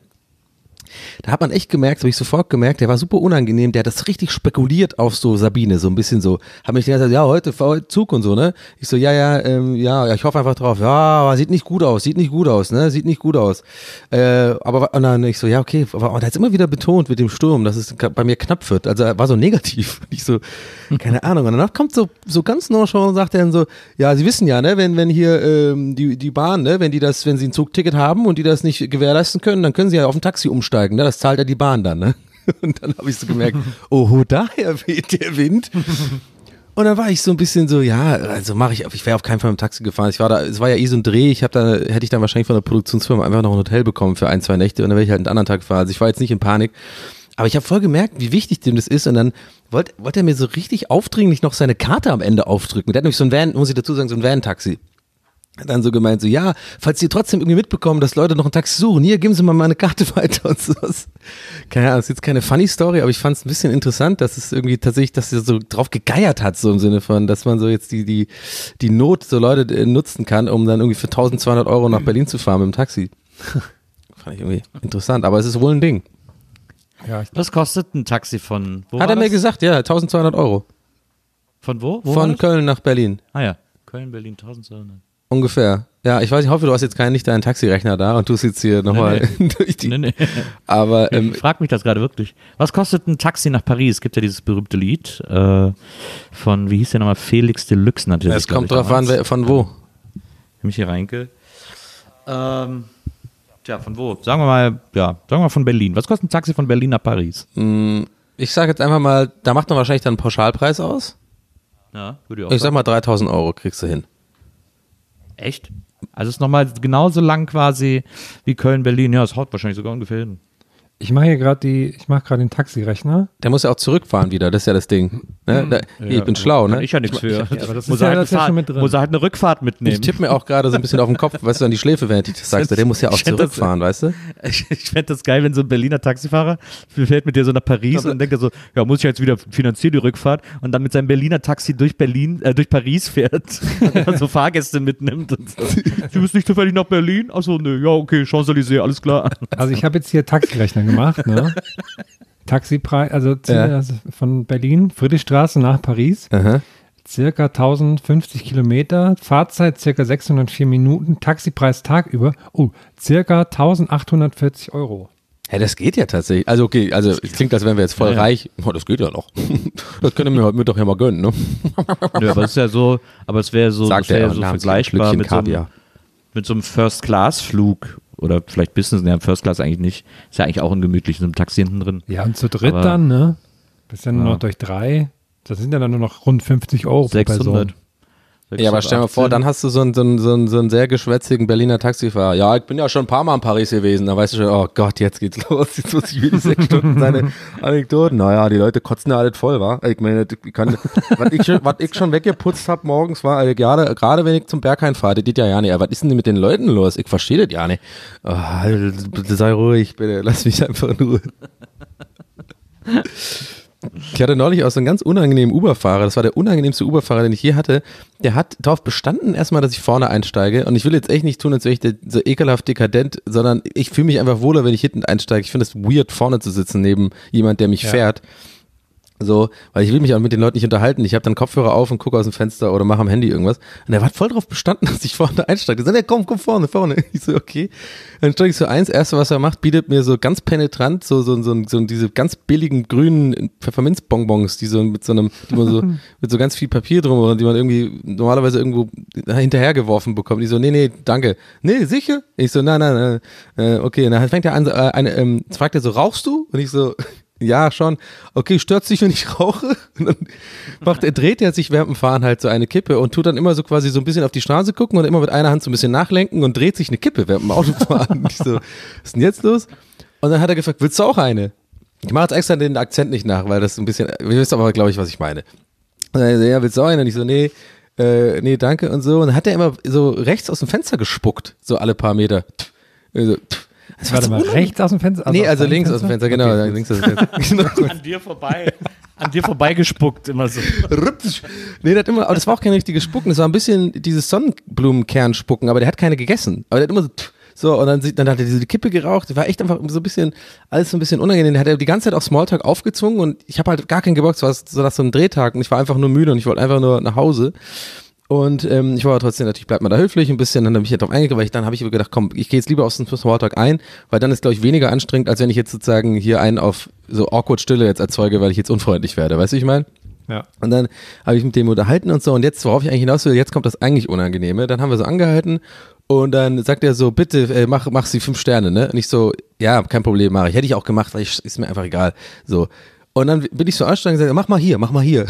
Speaker 4: da hat man echt gemerkt, habe ich sofort gemerkt, der war super unangenehm, der hat das richtig spekuliert auf so Sabine, so ein bisschen so, hat mich gesagt, ja, heute fahr heute Zug und so, ne? Ich so, ja, ja, ähm, ja, ja, ich hoffe einfach drauf, ja, aber sieht nicht gut aus, sieht nicht gut aus, ne, sieht nicht gut aus. Äh, aber und dann ich so, ja, okay, aber und er hat immer wieder betont mit dem Sturm, dass es bei mir knapp wird, also er war so negativ. Ich so, keine Ahnung. Und danach kommt so, so ganz nonchalant und sagt er dann so, ja, Sie wissen ja, ne, wenn, wenn hier ähm, die, die Bahn, ne, wenn die das, wenn sie ein Zugticket haben und die das nicht gewährleisten können, dann können sie ja auf ein Taxi umsteigen. Ne? Das zahlt ja die Bahn dann, ne? Und dann habe ich so gemerkt, oh, daher weht der Wind. Und dann war ich so ein bisschen so, ja, also mache ich, ich wäre auf keinen Fall mit dem Taxi gefahren. Ich war da, es war ja eh so ein Dreh, ich habe da, hätte ich dann wahrscheinlich von der Produktionsfirma einfach noch ein Hotel bekommen für ein, zwei Nächte und dann wäre ich halt einen anderen Tag gefahren. Also ich war jetzt nicht in Panik. Aber ich habe voll gemerkt, wie wichtig dem das ist und dann wollte wollt er mir so richtig aufdringlich noch seine Karte am Ende aufdrücken. Der hat nämlich so ein Van, muss ich dazu sagen, so ein Van-Taxi. Hat dann so gemeint, so, ja, falls Sie trotzdem irgendwie mitbekommen, dass Leute noch ein Taxi suchen, hier, geben Sie mal meine Karte weiter und sowas. Keine Ahnung, das ist jetzt keine funny Story, aber ich fand es ein bisschen interessant, dass es irgendwie tatsächlich, dass er so drauf gegeiert hat, so im Sinne von, dass man so jetzt die, die, die Not so Leute äh, nutzen kann, um dann irgendwie für eintausendzweihundert Euro nach Berlin zu fahren mit dem Taxi. Fand ich irgendwie interessant, aber es ist wohl ein Ding.
Speaker 3: Ja, ich,
Speaker 2: Was kostet ein Taxi von wo?
Speaker 4: Hat
Speaker 2: war
Speaker 4: er mir
Speaker 2: das?
Speaker 4: gesagt, ja, eintausendzweihundert Euro.
Speaker 2: Von wo? wo war
Speaker 4: Von
Speaker 2: das?
Speaker 4: Köln nach Berlin.
Speaker 2: Ah ja, Köln, Berlin, eintausendzweihundert.
Speaker 4: Ungefähr. Ja, ich weiß, ich hoffe, du hast jetzt keinen, nicht deinen Taxirechner da und tust jetzt hier nochmal
Speaker 2: Nee,
Speaker 4: durch die.
Speaker 2: Nee, nee.
Speaker 4: Aber ähm,
Speaker 2: Ich frag mich das gerade wirklich. Was kostet ein Taxi nach Paris? Es gibt ja dieses berühmte Lied äh, von, wie hieß der nochmal, Felix Deluxe natürlich.
Speaker 4: es kommt drauf an, wer, von wo.
Speaker 2: Michi Reinke. Ähm, tja, von wo? Sagen wir mal, ja, sagen wir mal von Berlin. Was kostet ein Taxi von Berlin nach Paris?
Speaker 4: Ich sage jetzt einfach mal, da macht man wahrscheinlich dann einen Pauschalpreis aus.
Speaker 2: Ja, würde ich auch
Speaker 4: Ich sag
Speaker 2: sagen.
Speaker 4: mal dreitausend Euro kriegst du hin.
Speaker 2: Echt? Also es ist nochmal genauso lang quasi wie Köln-Berlin. Ja, es haut wahrscheinlich sogar ungefähr hin.
Speaker 3: ich mache hier gerade die, ich mache gerade den Taxirechner.
Speaker 4: Der muss ja auch zurückfahren wieder, das ist ja das Ding. Ne? Da, hier, ich bin schlau, ne?
Speaker 2: Ich ja nichts für.
Speaker 3: Ja, aber das
Speaker 2: muss,
Speaker 3: ist
Speaker 2: er
Speaker 3: ja-
Speaker 2: halt
Speaker 3: das ist ja
Speaker 2: Fahrt-
Speaker 3: schon mit drin.
Speaker 2: muss er halt eine Rückfahrt mitnehmen.
Speaker 4: Ich tippe mir auch gerade so ein bisschen auf den Kopf, weißt du, an die Schläfe, während ich das sagst. Der muss ja auch
Speaker 2: Ich find das-
Speaker 4: zurückfahren, weißt du?
Speaker 2: Ich, ich fände das geil, wenn so ein Berliner Taxifahrer fährt mit dir so nach Paris und denkt er so, ja, muss ich jetzt wieder finanzieren, die Rückfahrt, und dann mit seinem Berliner Taxi durch Berlin, äh, durch Paris fährt und dann so Fahrgäste mitnimmt und so. Sie müssen nicht zufällig nach Berlin? Achso, ne, ja, okay, Champs-Élysées, alles klar.
Speaker 3: Also ich habe jetzt hier Taxirechner gemacht, ne? Taxipreis, also,
Speaker 4: Ja.
Speaker 3: also von Berlin, Friedrichstraße nach Paris,
Speaker 4: Aha.
Speaker 3: circa tausendfünfzig Kilometer, Fahrzeit circa sechshundertvier Minuten, Taxipreis tagüber, oh, circa eintausendachthundertvierzig Euro.
Speaker 4: Ja, das geht ja tatsächlich. Also okay, also es klingt, als wären wir jetzt voll
Speaker 2: Ja, ja.
Speaker 4: reich. Oh, das geht ja noch. Das können wir mir doch ja mal gönnen, ne?
Speaker 2: Nö, aber es ist ja so, aber es wäre so,
Speaker 4: Sagt
Speaker 2: es wär
Speaker 4: er
Speaker 2: ja
Speaker 4: und
Speaker 2: so
Speaker 4: nahm
Speaker 2: vergleichbar
Speaker 4: ein
Speaker 2: mit so, einem,
Speaker 4: Kaviar.
Speaker 2: mit so einem First-Class-Flug oder vielleicht Business, ja, First Class eigentlich nicht. Ist ja eigentlich auch ungemütlich, so ein Taxi hinten drin.
Speaker 3: Ja, und zu dritt
Speaker 2: Aber-
Speaker 3: dann, ne? Bist ja nur
Speaker 2: Ja.
Speaker 3: noch durch drei. Das sind ja dann nur noch rund fünfzig Euro pro
Speaker 2: sechshundert.
Speaker 3: Person.
Speaker 4: Ja, aber stell dir mal vor, dann hast du so einen, so einen, so einen, so einen sehr geschwätzigen Berliner Taxifahrer. Ja, ich bin ja schon ein paar Mal in Paris gewesen. Da weißt du schon, oh Gott, jetzt geht's los. Jetzt muss ich wieder sechs Stunden seine Anekdoten. Naja, die Leute kotzen ja alles voll, wa? Ich meine, ich kann, was ich schon, was ich schon weggeputzt hab morgens war, also gerade, gerade wenn ich zum Berghain fahre, das geht ja ja nicht. Aber was ist denn mit den Leuten los? Ich verstehe das ja nicht. Oh, bitte sei ruhig, bitte, lass mich einfach in Ruhe. Ich hatte neulich auch so einen ganz unangenehmen Uber-Fahrer, das war der unangenehmste Uber-Fahrer, den ich je hatte. Der hat darauf bestanden erstmal, dass ich vorne einsteige, und ich will jetzt echt nicht tun, als wäre ich der, so ekelhaft dekadent, sondern ich fühle mich einfach wohler, wenn ich hinten einsteige. Ich finde es weird, vorne zu sitzen neben jemand, der mich
Speaker 3: Ja.
Speaker 4: fährt. So, weil ich will mich auch mit den Leuten nicht unterhalten. Ich habe dann Kopfhörer auf und gucke aus dem Fenster oder mache am Handy irgendwas. Und er hat voll drauf bestanden, dass ich vorne einsteige. Er sagt, ja, komm, komm vorne, vorne. Ich so, okay. Dann steige ich so eins. Erste, was er macht, bietet mir so ganz penetrant so, so, so, so diese ganz billigen grünen Pfefferminzbonbons, die so mit so einem, die man so, mit so ganz viel Papier drum, die man irgendwie normalerweise irgendwo hinterhergeworfen bekommt. Ich so, nee, nee, danke. Nee, sicher? Ich so, nein, nein, nein. Äh, okay. Und dann fängt er an, so, äh, eine, ähm, fragt er so, rauchst du? Und ich so, ja, schon. Okay, stört dich, wenn ich rauche? Und dann macht er, dreht er sich während dem Fahren halt so eine Kippe und tut dann immer so quasi so ein bisschen auf die Straße gucken und immer mit einer Hand so ein bisschen nachlenken und dreht sich eine Kippe während dem Autofahren. Und ich so, was ist denn jetzt los? Und dann hat er gefragt, willst du auch eine? Ich mache jetzt extra den Akzent nicht nach, weil das ein bisschen, ihr wisst aber, glaube ich, was ich meine. Und er so, ja, willst du auch eine? Und ich so, nee, äh, nee, danke und so. Und dann hat er immer so rechts aus dem Fenster gespuckt, so alle paar Meter. Also, das war
Speaker 3: Warte
Speaker 4: so
Speaker 3: mal,
Speaker 4: unangenehm.
Speaker 3: rechts aus dem Fenster?
Speaker 4: Nee,
Speaker 3: aus
Speaker 4: also
Speaker 3: deinem
Speaker 4: links aus dem Fenster, genau,
Speaker 3: Okay, gut.
Speaker 4: links aus dem Fenster. Genau.
Speaker 2: An dir vorbei, an dir vorbeigespuckt immer so.
Speaker 4: Rüpsch. Nee, der hat immer, aber das war auch kein richtiges Spucken, das war ein bisschen dieses Sonnenblumenkern-Spucken, aber der hat keine gegessen. Aber der hat immer so, pff, so, und dann, sieht- dann hat er diese Kippe geraucht, das war echt einfach so ein bisschen, alles so ein bisschen unangenehm. Der hat er die ganze Zeit auch Smalltalk aufgezwungen und ich habe halt gar keinen Gebock, es war so nach so einem Drehtag und ich war einfach nur müde und ich wollte einfach nur nach Hause. Und ähm, ich war aber trotzdem natürlich, bleibt man da höflich ein bisschen, dann habe ich halt drauf eingegangen, weil ich dann habe ich aber gedacht, komm, ich gehe jetzt lieber auf den Smalltalk ein, weil dann ist, glaube ich, weniger anstrengend, als wenn ich jetzt sozusagen hier einen auf so awkward Stille jetzt erzeuge, weil ich jetzt unfreundlich werde, weißt du, wie ich meine?
Speaker 3: Ja.
Speaker 4: Und dann habe ich mit dem unterhalten und so. Und jetzt, worauf ich eigentlich hinaus will, jetzt kommt das eigentlich Unangenehme. Dann haben wir so angehalten und dann sagt er so, bitte äh, mach, mach sie fünf Sterne, ne? Und ich so, ja, kein Problem, mache ich. Hätte ich auch gemacht, weil ich, ist mir einfach egal. So. Und dann bin ich so anstrengend und gesagt, mach mal hier, mach mal hier.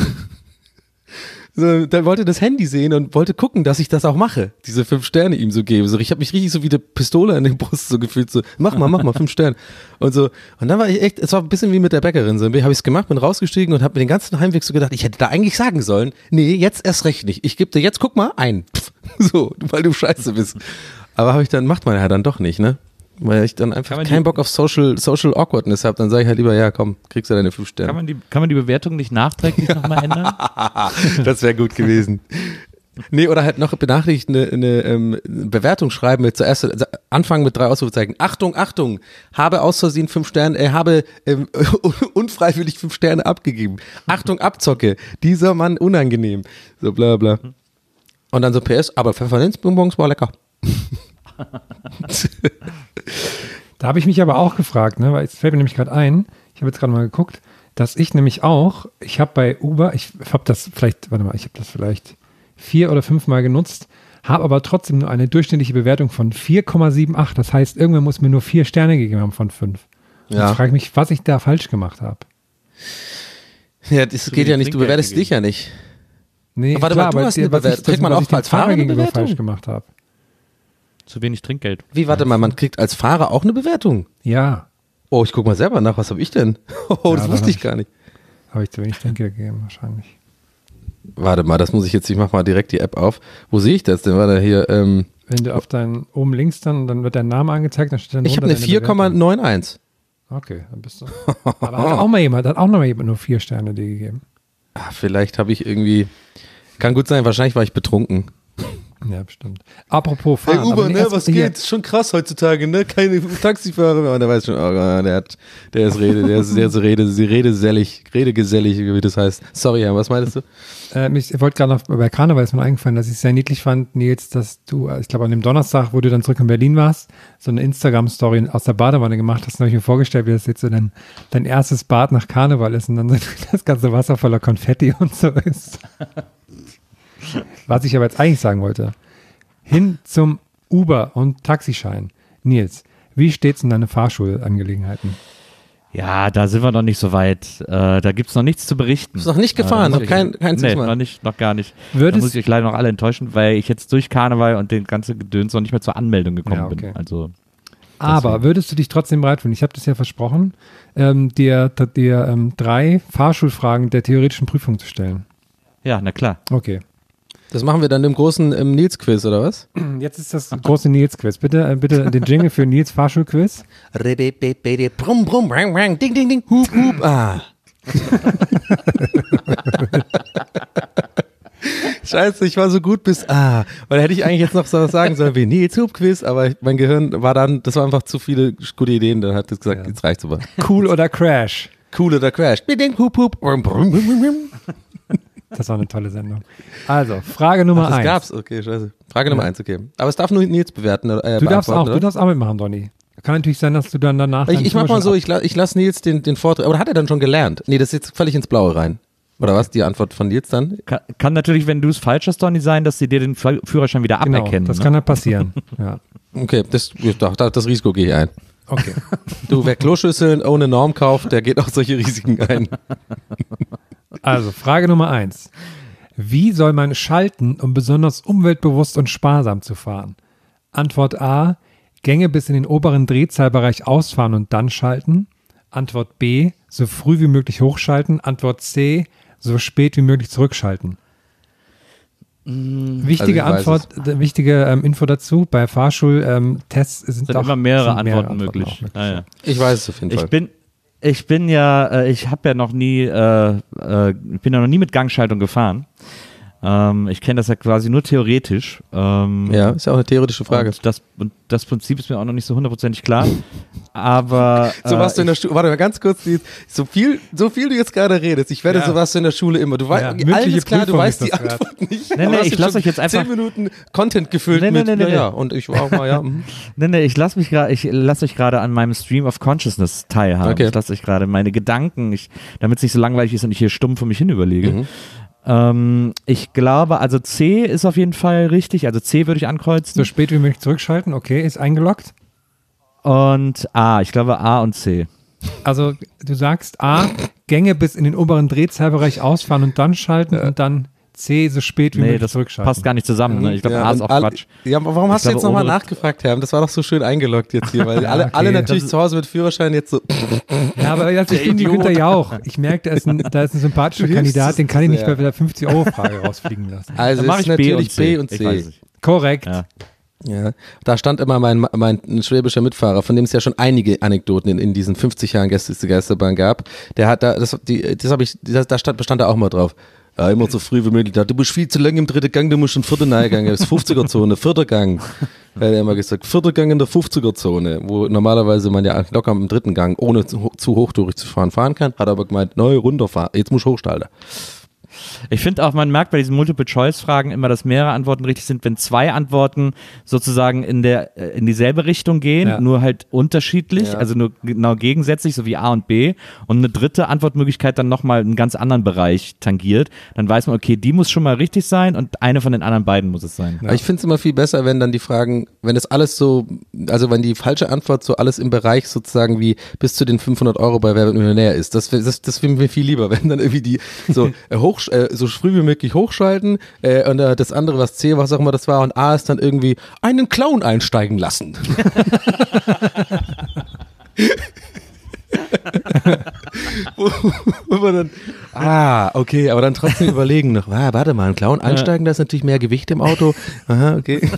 Speaker 4: So, dann wollte das Handy sehen und wollte gucken, dass ich das auch mache, diese fünf Sterne ihm so gebe. So, ich habe mich richtig so wie eine Pistole in der Brust so gefühlt, so mach mal, mach mal, fünf Sterne. Und so, und dann war ich echt, es war ein bisschen wie mit der Bäckerin, so habe ich es gemacht, bin rausgestiegen und habe mir den ganzen Heimweg so gedacht, ich hätte da eigentlich sagen sollen, nee, jetzt erst recht nicht. Ich gebe dir jetzt, guck mal, ein. Pff, so, weil du scheiße bist. Aber habe ich dann, macht man ja dann doch nicht, ne? Weil ich dann einfach
Speaker 2: Kann man
Speaker 4: keinen
Speaker 2: die-
Speaker 4: Bock auf Social, Social Awkwardness habe, dann sage ich halt lieber, ja, komm, kriegst du deine fünf Sterne.
Speaker 2: Kann man die, kann man die Bewertung nicht nachträglich nochmal ändern?
Speaker 4: Das wäre gut gewesen. Nee, oder halt noch benachrichtigt eine, eine ähm, Bewertung schreiben mit zuerst anfangen mit drei Ausrufezeichen. Achtung, Achtung, habe aus Versehen fünf Sterne, äh, habe ähm, unfreiwillig fünf Sterne abgegeben. Achtung, Abzocke, dieser Mann unangenehm. So bla bla. Und dann so P S, aber Pfefferminzbonbons war lecker.
Speaker 3: Da habe ich mich aber auch gefragt, ne, weil es fällt mir nämlich gerade ein, ich habe jetzt gerade mal geguckt, dass ich nämlich auch, ich habe bei Uber, ich habe das vielleicht, warte mal, ich habe das vielleicht vier oder fünf Mal genutzt, habe aber trotzdem nur eine durchschnittliche Bewertung von vier Komma achtundsiebzig. Das heißt, irgendwer muss mir nur vier Sterne gegeben haben von fünf. Und
Speaker 4: Ja.
Speaker 3: ich frage mich, was ich da falsch gemacht habe.
Speaker 4: Ja, das
Speaker 2: Zu
Speaker 4: geht ja
Speaker 2: wenig
Speaker 4: nicht, du
Speaker 2: Trinkgeld
Speaker 4: bewertest
Speaker 2: gegeben.
Speaker 4: dich ja nicht.
Speaker 3: Nee,
Speaker 4: Warte mal, du
Speaker 3: aber
Speaker 4: hast
Speaker 3: die-
Speaker 4: eine
Speaker 3: was ich-
Speaker 4: Bewertung. Kriegt man
Speaker 3: was
Speaker 4: auch
Speaker 3: ich dem
Speaker 4: als Fahrer
Speaker 3: Fahrer
Speaker 4: eine
Speaker 3: gegenüber
Speaker 4: Bewertung?
Speaker 3: falsch gemacht habe.
Speaker 2: Zu wenig Trinkgeld.
Speaker 4: Wie, warte mal, man kriegt als Fahrer auch eine Bewertung?
Speaker 3: Ja,
Speaker 4: Oh, ich guck mal selber nach, was habe ich denn? Oh, das
Speaker 3: dann
Speaker 4: wusste
Speaker 3: hab
Speaker 4: ich
Speaker 3: ich-
Speaker 4: gar nicht.
Speaker 3: habe ich zu wenig Trinkgeld gegeben wahrscheinlich.
Speaker 4: Warte mal, das muss ich jetzt, ich mach mal direkt die App auf. Wo sehe ich das denn? War da hier, ähm,
Speaker 3: Wenn du auf deinen, oben links dann, dann wird dein Name angezeigt, dann steht dann
Speaker 4: ich habe
Speaker 3: drunter
Speaker 4: eine
Speaker 3: deine
Speaker 4: vier Komma
Speaker 3: Bewertung.
Speaker 4: einundneunzig.
Speaker 3: Okay, dann bist du. Aber hat auch mal jemand, hat auch noch mal jemand nur vier Sterne dir gegeben.
Speaker 4: Ah, vielleicht habe ich irgendwie, kann gut sein, wahrscheinlich war ich betrunken.
Speaker 3: Ja, bestimmt. Apropos fahren.
Speaker 4: Hey Uber,
Speaker 3: aber
Speaker 4: ne,
Speaker 3: erst-
Speaker 4: was
Speaker 3: hier-
Speaker 4: geht? Schon krass heutzutage, ne? Keine Taxifahrer mehr. Und der weiß schon, oh, der hat, der ist Rede, der ist sehr so Rede, sie redesellig, redegesellig, wie das heißt. Sorry, Jan, was meinst du?
Speaker 3: Ähm, ich wollte gerade noch bei Karneval ist mir eingefallen, dass ich es sehr niedlich fand, Nils, dass du, ich glaube an dem Donnerstag, wo du dann zurück in Berlin warst, so eine Instagram-Story aus der Badewanne gemacht hast. Da habe ich mir vorgestellt, wie das jetzt so dein, dein erstes Bad nach Karneval ist und dann so das ganze Wasser voller Konfetti und so ist. Was ich aber jetzt eigentlich sagen wollte, hin zum Uber- und Taxischein. Nils, wie steht's in deinen Fahrschulangelegenheiten?
Speaker 2: Ja, da sind wir noch nicht so weit. Äh, da gibt's noch nichts zu berichten.
Speaker 4: Bist noch nicht
Speaker 2: Äh,
Speaker 4: gefahren,
Speaker 2: da
Speaker 4: noch
Speaker 2: muss
Speaker 4: kein,
Speaker 2: ich,
Speaker 4: kein
Speaker 2: Nee,
Speaker 4: Mal.
Speaker 2: noch nicht, noch gar nicht.
Speaker 3: Würdest-
Speaker 2: da muss ich euch leider noch alle enttäuschen, weil ich jetzt durch Karneval und den ganzen Gedöns noch nicht mehr zur Anmeldung gekommen
Speaker 3: Ja, okay.
Speaker 2: bin. Also
Speaker 3: Aber
Speaker 2: Deswegen.
Speaker 3: würdest du dich trotzdem bereit fühlen? Ich habe das ja versprochen, ähm, dir, dir ähm, drei Fahrschulfragen der theoretischen Prüfung zu stellen.
Speaker 2: ja, na klar.
Speaker 3: Okay.
Speaker 4: Das machen wir dann im großen im Nils-Quiz, oder was?
Speaker 3: Jetzt ist das große Nils-Quiz. Bitte, äh, bitte den Jingle für Nils Fahrschulquiz.
Speaker 4: Brumm, brumm, brang, brang, ding, ding, ding, hup, hup, ah. Scheiße, ich war so gut bis ah. Weil da hätte ich eigentlich jetzt noch so was sagen sollen wie Nils Hup Quiz, aber mein Gehirn war dann, das war einfach zu viele gute Ideen, dann hat es gesagt,
Speaker 3: Ja.
Speaker 4: jetzt reicht's aber.
Speaker 3: Cool oder Crash?
Speaker 4: Cool oder Crash. Ding, ding, hup, hup, brumm, brumm, brumm, brumm.
Speaker 3: Das war eine tolle Sendung. Also, Frage Nummer
Speaker 4: Ach, das
Speaker 3: eins.
Speaker 4: gab's, okay, scheiße. Frage Nummer eins, okay. Aber es darf nur Nils bewerten. Äh,
Speaker 3: Du darfst auch,
Speaker 4: beantworten,
Speaker 3: du
Speaker 4: oder?
Speaker 3: darfst auch mitmachen, Donny. Kann natürlich sein, dass du dann danach.
Speaker 4: Ich,
Speaker 3: deinen
Speaker 4: ich mach mal
Speaker 3: Führerschein
Speaker 4: so, ich, la, ich lasse Nils den, den Vortrag, aber hat er dann schon gelernt? Nee, das ist jetzt völlig ins Blaue rein. Oder was, die Antwort von Nils dann?
Speaker 2: Kann, kann natürlich, wenn du es falsch hast, Donny, sein, dass sie dir den F- Führerschein wieder
Speaker 3: Genau,
Speaker 2: aberkennen.
Speaker 3: das
Speaker 2: ne?
Speaker 3: kann halt passieren. Ja.
Speaker 4: Okay, das, das, das Risiko gehe ich ein.
Speaker 3: Okay.
Speaker 4: Du, wer Kloschüsseln ohne Norm kauft, der geht auch solche Risiken ein.
Speaker 3: Also, Frage Nummer eins. Wie soll man schalten, um besonders umweltbewusst und sparsam zu fahren? Antwort A. Gänge bis in den oberen Drehzahlbereich ausfahren und dann schalten. Antwort B. So früh wie möglich hochschalten. Antwort C. So spät wie möglich zurückschalten. Wichtige
Speaker 4: Also ich weiß
Speaker 3: Antwort, äh, wichtige ähm, Info dazu. Bei Fahrschultests sind,
Speaker 2: sind
Speaker 3: auch,
Speaker 2: immer mehrere
Speaker 3: sind
Speaker 2: Antworten
Speaker 3: auch
Speaker 2: möglich. Ah, ja.
Speaker 4: Ich weiß es auf jeden Fall.
Speaker 2: Ich bin, ich bin ja, äh, ich habe ja noch nie, äh, äh, bin ja noch nie mit Gangschaltung gefahren. Ähm, ich kenne das ja quasi nur theoretisch. Ähm,
Speaker 4: ja, ist ja auch eine theoretische Frage.
Speaker 2: Und das, und das Prinzip ist mir auch noch nicht so hundertprozentig klar. Aber
Speaker 4: So
Speaker 2: äh,
Speaker 4: warst du in der Schule, warte mal ganz kurz, die- so viel, so viel du jetzt gerade redest, ich werde
Speaker 3: Ja.
Speaker 4: so warst du in der Schule immer. Du weißt,
Speaker 3: Ja,
Speaker 4: allen
Speaker 3: mündliche
Speaker 4: ist klar, du
Speaker 3: Prüfung
Speaker 4: weißt
Speaker 3: ist
Speaker 4: die
Speaker 3: das wert.
Speaker 4: Antwort nicht.
Speaker 2: Nee,
Speaker 4: aber
Speaker 2: nee,
Speaker 4: hast
Speaker 2: ich
Speaker 4: jetzt
Speaker 2: lass
Speaker 4: schon
Speaker 2: euch jetzt einfach-
Speaker 4: zehn Minuten Content gefüllt
Speaker 2: Nee, nee,
Speaker 4: mit,
Speaker 2: nee, nee,
Speaker 4: ja,
Speaker 2: nee.
Speaker 4: ja, und ich war auch mal, ja. mhm.
Speaker 2: Nee, nee, ich lasse mich gerade, ich lasse euch gerade an meinem Stream of Consciousness teilhaben.
Speaker 4: Okay.
Speaker 2: Ich lasse euch gerade meine Gedanken, ich, damit es nicht so langweilig ist und ich hier stumm für mich hin überlege.
Speaker 4: Mhm.
Speaker 2: Ähm, ich glaube, also C ist auf jeden Fall richtig. Also C würde ich ankreuzen.
Speaker 3: so spät wie möglich zurückschalten. Okay, ist eingeloggt.
Speaker 2: Und A, ich glaube A und C.
Speaker 3: Also du sagst A, Gänge bis in den oberen Drehzahlbereich ausfahren und dann schalten und dann C, so spät wie
Speaker 2: Nee,
Speaker 3: möglich
Speaker 2: das
Speaker 3: zurückschalten.
Speaker 2: passt gar nicht zusammen. Ne? Ich glaube,
Speaker 4: Ja,
Speaker 2: A ist
Speaker 4: und
Speaker 2: auch
Speaker 4: alle-
Speaker 2: Quatsch.
Speaker 4: Ja, aber warum
Speaker 2: Ich
Speaker 4: hast du jetzt
Speaker 2: glaube,
Speaker 4: nochmal
Speaker 2: obere-
Speaker 4: nachgefragt, Herr? Das war doch so schön eingeloggt jetzt hier, weil
Speaker 3: Ja,
Speaker 4: alle,
Speaker 3: okay.
Speaker 4: alle natürlich
Speaker 2: Das-
Speaker 4: zu Hause mit Führerschein jetzt so,
Speaker 3: Ja, aber also ich
Speaker 4: Der
Speaker 3: bin wie
Speaker 4: Idiot.
Speaker 3: Günther Jauch. Ich merke, da ist ein, da ist ein sympathischer
Speaker 4: Du hilfst
Speaker 3: Kandidat, den kann ich nicht
Speaker 4: sehr.
Speaker 3: bei der fünfzig-Euro-Frage rausfliegen lassen.
Speaker 4: also
Speaker 2: Dann mache
Speaker 4: ist
Speaker 2: ich B und
Speaker 4: natürlich
Speaker 2: C.
Speaker 4: B und
Speaker 2: Ich weiß
Speaker 4: C.
Speaker 2: nicht.
Speaker 3: Korrekt.
Speaker 2: Ja.
Speaker 4: Ja, da stand immer mein, mein schwäbischer Mitfahrer, von dem es ja schon einige Anekdoten in, in diesen fünfzig Jahren Gäste zur Geisterbahn gab. Der hat da, das, die, das habe ich, das, da stand, bestand er auch mal drauf. Ja, immer so früh wie möglich. Du bist viel zu lange im dritten Gang, du musst in den vierten Eingang. Das ist fünfziger-Zone, vierter Gang. Hat er immer gesagt, vierter Gang in der fünfziger-Zone, wo normalerweise man ja locker im dritten Gang, ohne zu, zu hochtourig zu fahren, fahren kann. Hat aber gemeint, neu runterfahren, jetzt muss ich hochstalten.
Speaker 2: Ich finde auch, man merkt bei diesen Multiple-Choice-Fragen immer, dass mehrere Antworten richtig sind, wenn zwei Antworten sozusagen in der äh, in dieselbe Richtung gehen,
Speaker 3: Ja.
Speaker 2: nur halt unterschiedlich,
Speaker 4: Ja.
Speaker 2: also nur genau gegensätzlich, so wie A und B, und eine dritte Antwortmöglichkeit dann nochmal einen ganz anderen Bereich tangiert, dann weiß man, okay, die muss schon mal richtig sein und eine von den anderen beiden muss es sein.
Speaker 4: Aber ich finde es immer viel besser, wenn dann die Fragen, wenn das alles so, also wenn die falsche Antwort so alles im Bereich sozusagen wie bis zu den fünfhundert Euro bei Wer wird Millionär ist. Das, das, das finde ich mir viel lieber, wenn dann irgendwie die so äh, hoch, äh, so früh wie möglich hochschalten äh, und äh, das andere, was C, was auch immer das war, und A ist dann irgendwie einen Clown einsteigen lassen. wo, wo man dann, ah, okay, aber dann trotzdem überlegen noch, ah, warte mal, ein Clown einsteigen, da ist natürlich mehr Gewicht im Auto. Aha, okay.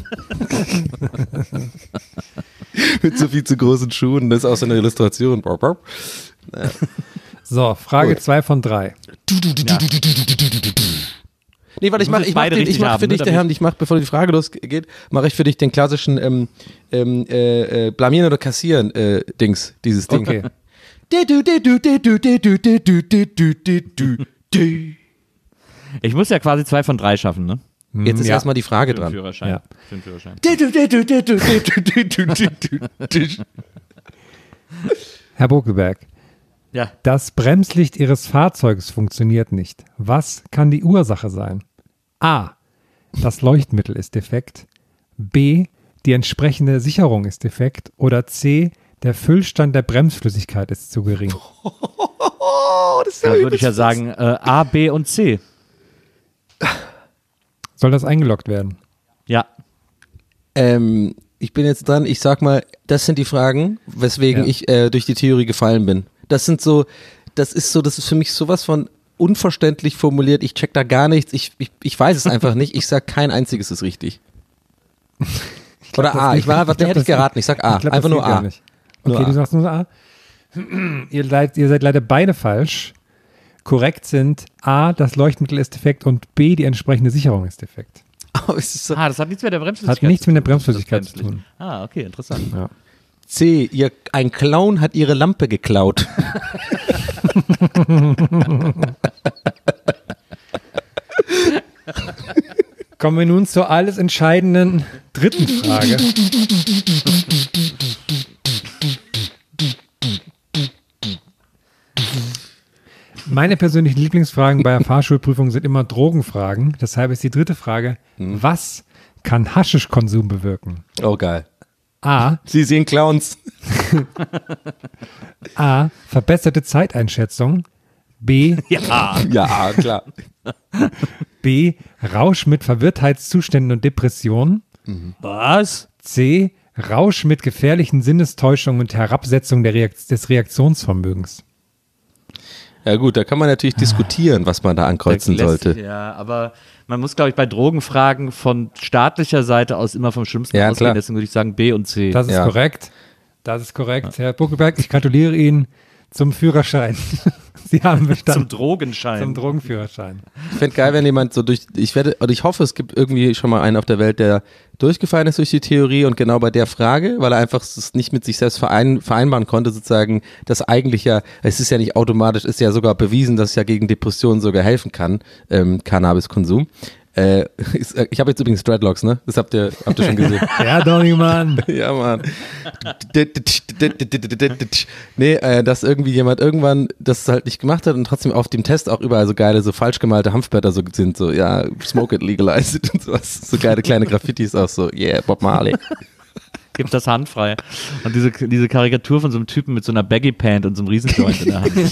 Speaker 4: Mit so viel zu großen Schuhen, das ist auch so eine Illustration.
Speaker 3: So, Frage
Speaker 4: Gut.
Speaker 3: zwei von drei.
Speaker 4: Nee, warte, ich
Speaker 2: Du
Speaker 4: mach,
Speaker 2: musst
Speaker 4: ich mach,
Speaker 2: beide
Speaker 4: den, ich
Speaker 2: richtig
Speaker 4: mach für
Speaker 2: haben,
Speaker 4: dich,
Speaker 2: ne,
Speaker 4: der
Speaker 2: damit-
Speaker 4: Herr, ich mach, bevor die Frage losgeht, mache ich für dich den klassischen ähm, ähm, äh, äh, Blamieren oder Kassieren äh, Dings, dieses Ding.
Speaker 3: Okay.
Speaker 2: Ich muss ja quasi zwei von drei schaffen, ne?
Speaker 4: Jetzt ist
Speaker 3: Ja.
Speaker 4: erstmal die Frage
Speaker 2: Für den
Speaker 4: dran.
Speaker 2: Führerschein.
Speaker 3: Ja.
Speaker 2: Für den Führerschein.
Speaker 3: Herr Bokelberg,
Speaker 2: Ja.
Speaker 3: das Bremslicht Ihres Fahrzeugs funktioniert nicht. Was kann die Ursache sein? A. Das Leuchtmittel ist defekt. B. Die entsprechende Sicherung ist defekt. Oder C. Der Füllstand der Bremsflüssigkeit ist zu gering.
Speaker 4: Oh, das ist
Speaker 2: Da würde ich ja sagen äh, A, B und C.
Speaker 3: Soll das eingeloggt werden?
Speaker 2: Ja.
Speaker 4: Ähm, ich bin jetzt dran, ich sag mal, das sind die Fragen, weswegen
Speaker 3: Ja.
Speaker 4: ich äh, durch die Theorie gefallen bin. Das sind so, das ist so, das ist für mich sowas von unverständlich formuliert, ich check da gar nichts, ich, ich, ich weiß es einfach nicht, ich sag kein einziges ist richtig. Oder
Speaker 3: das
Speaker 4: A,
Speaker 3: geht-
Speaker 4: ich war, was
Speaker 3: ich glaub,
Speaker 4: hätte ich
Speaker 3: das-
Speaker 4: geraten, ich sag A,
Speaker 3: Ich glaub,
Speaker 4: einfach
Speaker 3: das
Speaker 4: nur
Speaker 3: geht gar
Speaker 4: A.
Speaker 3: nicht.
Speaker 4: Nur
Speaker 3: Okay,
Speaker 4: A.
Speaker 3: du sagst nur A. ihr, seid, ihr seid leider beide falsch. Korrekt sind A, das Leuchtmittel ist defekt und B, die entsprechende Sicherung ist defekt.
Speaker 4: Aber es ist so,
Speaker 2: Ah, das hat nichts mit der Bremsflüssigkeit
Speaker 3: Hat nichts mit der
Speaker 2: zu tun,
Speaker 3: Bremsflüssigkeit
Speaker 2: das
Speaker 3: zu tun.
Speaker 2: Ah, okay, interessant.
Speaker 3: Ja.
Speaker 4: C, ihr, ein Clown hat ihre Lampe geklaut.
Speaker 3: Kommen wir nun zur alles entscheidenden dritten Frage. Meine persönlichen Lieblingsfragen bei der Fahrschulprüfung sind immer Drogenfragen. Deshalb ist die dritte Frage, was kann Haschischkonsum bewirken?
Speaker 4: Oh geil.
Speaker 3: A.
Speaker 4: Sie sehen Clowns.
Speaker 3: A. Verbesserte Zeiteinschätzung. B.
Speaker 2: Ja.
Speaker 4: Ja, klar.
Speaker 3: B. Rausch mit Verwirrtheitszuständen und Depressionen.
Speaker 2: Was?
Speaker 3: C. Rausch mit gefährlichen Sinnestäuschungen und Herabsetzung der Reakt- des Reaktionsvermögens.
Speaker 4: Ja gut, da kann man natürlich diskutieren, was man da ankreuzen
Speaker 2: Lässt-
Speaker 4: sollte.
Speaker 2: Ja, aber man muss, glaube ich, bei Drogenfragen von staatlicher Seite aus immer vom Schlimmsten
Speaker 4: Ja,
Speaker 2: ausgehen.
Speaker 4: klar.
Speaker 2: Deswegen würde ich sagen B und C.
Speaker 3: Das ist
Speaker 4: Ja.
Speaker 3: korrekt. Das ist korrekt. Herr Buckelberg, ich gratuliere Ihnen zum Führerschein. Sie haben bestanden.
Speaker 2: Zum Drogenschein.
Speaker 3: Zum Drogenführerschein.
Speaker 4: Ich fände geil, wenn jemand so durch, ich werde, oder ich hoffe, es gibt irgendwie schon mal einen auf der Welt, der durchgefallen ist durch die Theorie und genau bei der Frage, weil er einfach es nicht mit sich selbst verein, vereinbaren konnte, sozusagen, dass eigentlich ja, es ist ja nicht automatisch, ist ja sogar bewiesen, dass es ja gegen Depressionen sogar helfen kann, ähm, Cannabiskonsum. Äh, ist, äh, ich habe jetzt übrigens Dreadlocks, ne? Das habt ihr, habt ihr schon gesehen.
Speaker 3: Ja, Donny, Mann.
Speaker 4: Ja, Mann. Nee, äh, dass irgendwie jemand irgendwann das halt nicht gemacht hat und trotzdem auf dem Test auch überall so geile, so falsch gemalte Hanfblätter so sind, so, ja, smoke it, legalize it und sowas. So geile kleine Graffitis auch so, yeah, Bob Marley.
Speaker 2: Gibt das handfrei. Und diese, diese Karikatur von so einem Typen mit so einer Baggy-Pant und so einem Riesenjoint in der Hand.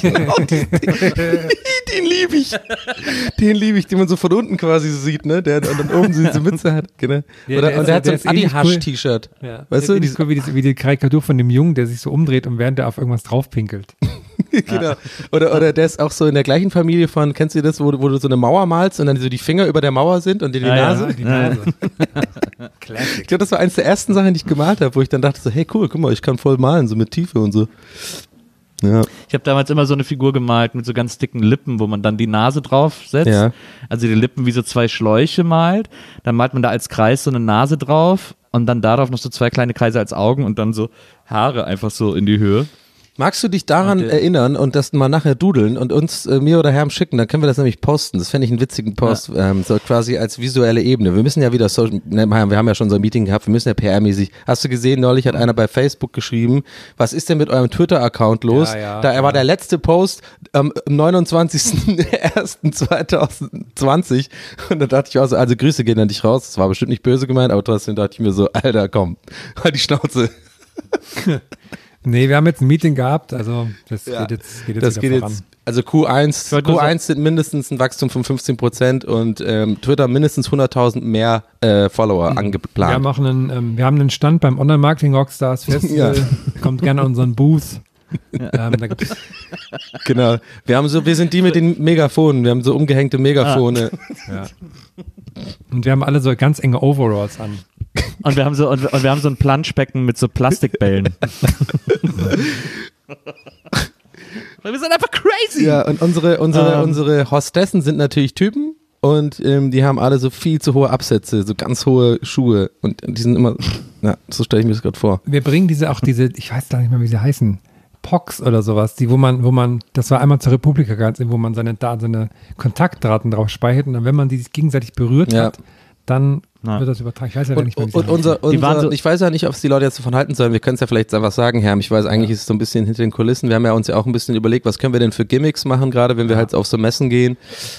Speaker 4: Den liebe ich. Den liebe ich, den man so von unten quasi so sieht, ne? Der und dann oben so diese Mütze hat, genau.
Speaker 3: Ja,
Speaker 4: Oder,
Speaker 3: der
Speaker 4: und
Speaker 3: ist-
Speaker 4: der hat so
Speaker 3: der
Speaker 4: ein
Speaker 3: ist ähnlich
Speaker 4: Adi-Hasch-T-Shirt.
Speaker 3: Ja.
Speaker 4: Weißt du,
Speaker 3: Wie,
Speaker 4: diese-
Speaker 3: die, wie, die, wie die Karikatur von dem Jungen, der sich so umdreht und während er auf irgendwas draufpinkelt.
Speaker 4: Genau. Oder, oder der ist auch so in der gleichen Familie von, kennst du das, wo, du- wo du so eine Mauer malst und dann so die Finger über der Mauer sind und dir die
Speaker 2: Ja, ja.
Speaker 4: Nase?
Speaker 3: Die Nase. Classic.
Speaker 4: Ich glaube, das war eines der ersten Sachen, die ich gemalt habe, wo ich dann dachte so, hey cool, guck mal, ich kann voll malen, so mit Tiefe und so. Ja.
Speaker 2: Ich habe damals immer so eine Figur gemalt mit so ganz dicken Lippen, wo man dann die Nase draufsetzt.
Speaker 4: Ja.
Speaker 2: Also die Lippen wie so zwei Schläuche malt. Dann malt man da als Kreis so eine Nase drauf und dann darauf noch so zwei kleine Kreise als Augen und dann so Haare einfach so in die Höhe.
Speaker 4: Magst du dich daran
Speaker 2: Und, äh,
Speaker 4: erinnern und das mal nachher dudeln und uns, äh, mir oder Herrn schicken, dann können wir das nämlich posten. Das fände ich einen witzigen Post, ähm, so quasi als visuelle Ebene. Wir müssen ja wieder Social, ne, wir haben ja schon so ein Meeting gehabt, wir müssen ja P R-mäßig. Hast du gesehen, neulich hat einer bei Facebook geschrieben, was ist denn mit eurem Twitter-Account los?
Speaker 3: Ja, ja,
Speaker 4: da
Speaker 3: ja.
Speaker 4: war der letzte Post am neunundzwanzigsten ersten zweitausendzwanzig und da dachte ich auch so, also Grüße gehen an dich raus. Das war bestimmt nicht böse gemeint, aber trotzdem dachte ich mir so, Alter, komm, halt die Schnauze.
Speaker 3: Nee, wir haben jetzt ein Meeting gehabt, also das
Speaker 4: Ja,
Speaker 3: geht jetzt, geht jetzt
Speaker 4: das
Speaker 3: wieder
Speaker 4: geht
Speaker 3: voran.
Speaker 4: jetzt, also Q eins,
Speaker 2: wollte nur
Speaker 4: Q eins sind mindestens ein Wachstum von fünfzehn Prozent und ähm, Twitter mindestens hunderttausend mehr äh, Follower
Speaker 3: Wir
Speaker 4: angeplant.
Speaker 3: haben auch einen, ähm, wir haben einen Stand beim Online-Marketing Rockstars Festival. Kommt gerne an unseren Booth. ähm, da gibt's,
Speaker 4: Genau. Wir haben so, wir sind die mit den Megafonen, wir haben so umgehängte Megafone.
Speaker 3: ja. Und wir haben alle so ganz enge Overalls an.
Speaker 2: Und wir haben so, und, und wir haben so ein Planschbecken mit so Plastikbällen. Weil wir sind einfach crazy.
Speaker 4: Ja, und unsere, unsere,
Speaker 2: Ähm.
Speaker 4: unsere Hostessen sind natürlich Typen. und ähm, die haben alle so viel zu hohe Absätze, so ganz hohe Schuhe und die sind immer, na, so stelle ich mir das gerade vor.
Speaker 3: Wir bringen diese auch diese, ich weiß gar nicht mehr, wie sie heißen, Pox oder sowas, die, wo man, wo man, das war einmal zur Republika ganz, wo man seine, da, seine Kontaktdaten drauf speichert und dann, wenn man die sich gegenseitig berührt
Speaker 4: Ja.
Speaker 3: hat, dann
Speaker 2: Na.
Speaker 3: wird das übertragen. Ich weiß ja
Speaker 4: Und,
Speaker 3: nicht mehr, wie
Speaker 4: und,
Speaker 3: sie
Speaker 4: und unser,
Speaker 2: Die waren
Speaker 4: unser
Speaker 2: so-
Speaker 4: ich weiß ja nicht, ob es die Leute jetzt davon halten sollen. Wir können es ja vielleicht einfach sagen, Herr. Ich weiß, eigentlich ist es so ein bisschen hinter den Kulissen. Wir haben ja uns ja auch ein bisschen überlegt, was können wir denn für Gimmicks machen, gerade wenn wir halt auf so Messen gehen.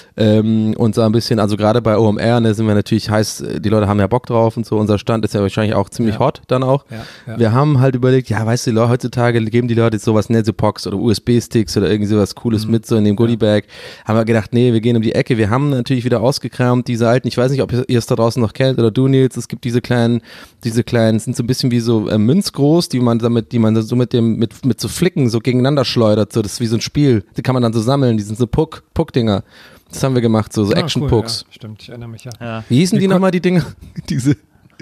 Speaker 4: Ähm, und so ein bisschen, also gerade bei O M R, ne, sind wir natürlich heiß, die Leute haben ja Bock drauf und so. Unser Stand ist ja wahrscheinlich auch ziemlich
Speaker 3: Ja.
Speaker 4: hot dann auch.
Speaker 3: Ja, ja.
Speaker 4: Wir haben halt überlegt, ja, weißt du, heutzutage geben die Leute jetzt sowas, ne, so Pox oder U S B-Sticks oder irgendwie sowas Cooles
Speaker 3: Mhm.
Speaker 4: mit, so in dem Goodie-Bag. Haben wir gedacht, nee, wir gehen um die Ecke. Wir haben natürlich wieder ausgekramt, diese alten, ich weiß nicht, ob ihr ihr es da draußen noch kennt oder du, Nils, es gibt diese kleinen, diese kleinen, sind so ein bisschen wie so äh, münzgroß, die man damit, die man so mit dem, mit, mit so Flicken so gegeneinander schleudert, so, das ist wie so ein Spiel. Die kann man dann so sammeln, die sind so Puck, Puck-Dinger. Das haben wir gemacht, so, so
Speaker 3: Ah,
Speaker 4: Action-Pucks.
Speaker 3: Cool, ja, stimmt, ich erinnere mich ja.
Speaker 2: Ja.
Speaker 4: Wie hießen
Speaker 3: Wir
Speaker 4: die
Speaker 3: kon-
Speaker 4: nochmal, die Dinger? Diese,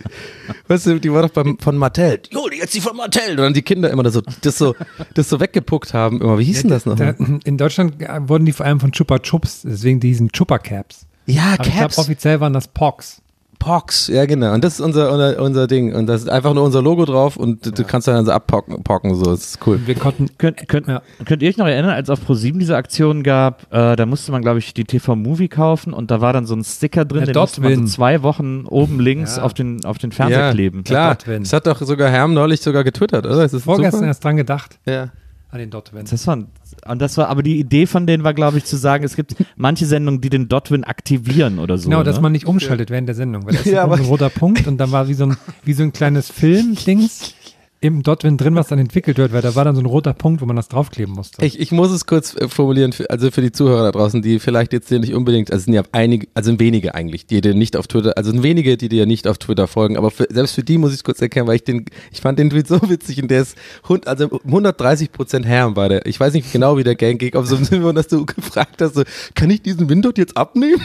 Speaker 4: weißt du, die war doch beim, von Mattel. Jo, jetzt die von Mattel. Und dann die Kinder immer das so, das so, das so weggepuckt haben immer. Wie hieß denn das noch?
Speaker 3: Da, in Deutschland äh, wurden die vor allem von Chupa Chups, deswegen diesen Chupa Caps.
Speaker 4: Ja,
Speaker 3: Aber ich glaube,
Speaker 4: Caps.
Speaker 3: offiziell waren das Pox.
Speaker 4: Pox, ja genau. Und das ist unser, unser, unser Ding. Und da ist einfach nur unser Logo drauf und du- du kannst dann so abpocken, pocken, so. Das ist cool.
Speaker 3: Wir konnten,
Speaker 2: Könnt, könnt,
Speaker 3: Ja.
Speaker 2: könnt ihr euch noch erinnern, als auf ProSieben diese Aktion gab, äh, da musste man, glaube ich, die T V-Movie kaufen und da war dann so ein Sticker drin,
Speaker 3: Der
Speaker 2: den musste man so
Speaker 3: Dotwin.
Speaker 2: zwei Wochen oben links
Speaker 3: Ja.
Speaker 2: auf den, auf den Fernseher kleben.
Speaker 4: klar.
Speaker 3: Dotwin.
Speaker 4: Das hat doch sogar Herm neulich sogar getwittert, oder? Ist das
Speaker 3: vorgestern
Speaker 4: super?
Speaker 3: erst dran gedacht,
Speaker 4: Ja.
Speaker 3: an den Dotwin.
Speaker 2: Das war, und das war, aber die Idee von denen war, glaube ich, zu sagen, es gibt manche Sendungen, die den Dotwin aktivieren oder so.
Speaker 3: Genau, dass
Speaker 2: ne?
Speaker 3: man nicht umschaltet während der Sendung, weil da ist
Speaker 4: Ja,
Speaker 3: ja,
Speaker 4: aber-
Speaker 3: so ein roter Punkt und dann war wie so ein, wie so ein kleines Film-Dings im Dotwin drin, was dann entwickelt wird, weil da war dann so ein roter Punkt, wo man das draufkleben musste.
Speaker 4: Ich, ich muss es kurz äh, formulieren, für, also für die Zuhörer da draußen, die vielleicht jetzt dir nicht unbedingt, also es sind ja einige, also sind wenige eigentlich, die dir nicht auf Twitter, also sind wenige, die dir nicht auf Twitter folgen, aber für, selbst für die muss ich es kurz erklären, weil ich den, ich fand den Tweet so witzig und der ist, hund, also hundertdreißig Prozent Herm war der. Ich weiß nicht genau, wie der Gang geht, ob so im Sinne, dass du gefragt hast, so, kann ich diesen Windot jetzt abnehmen?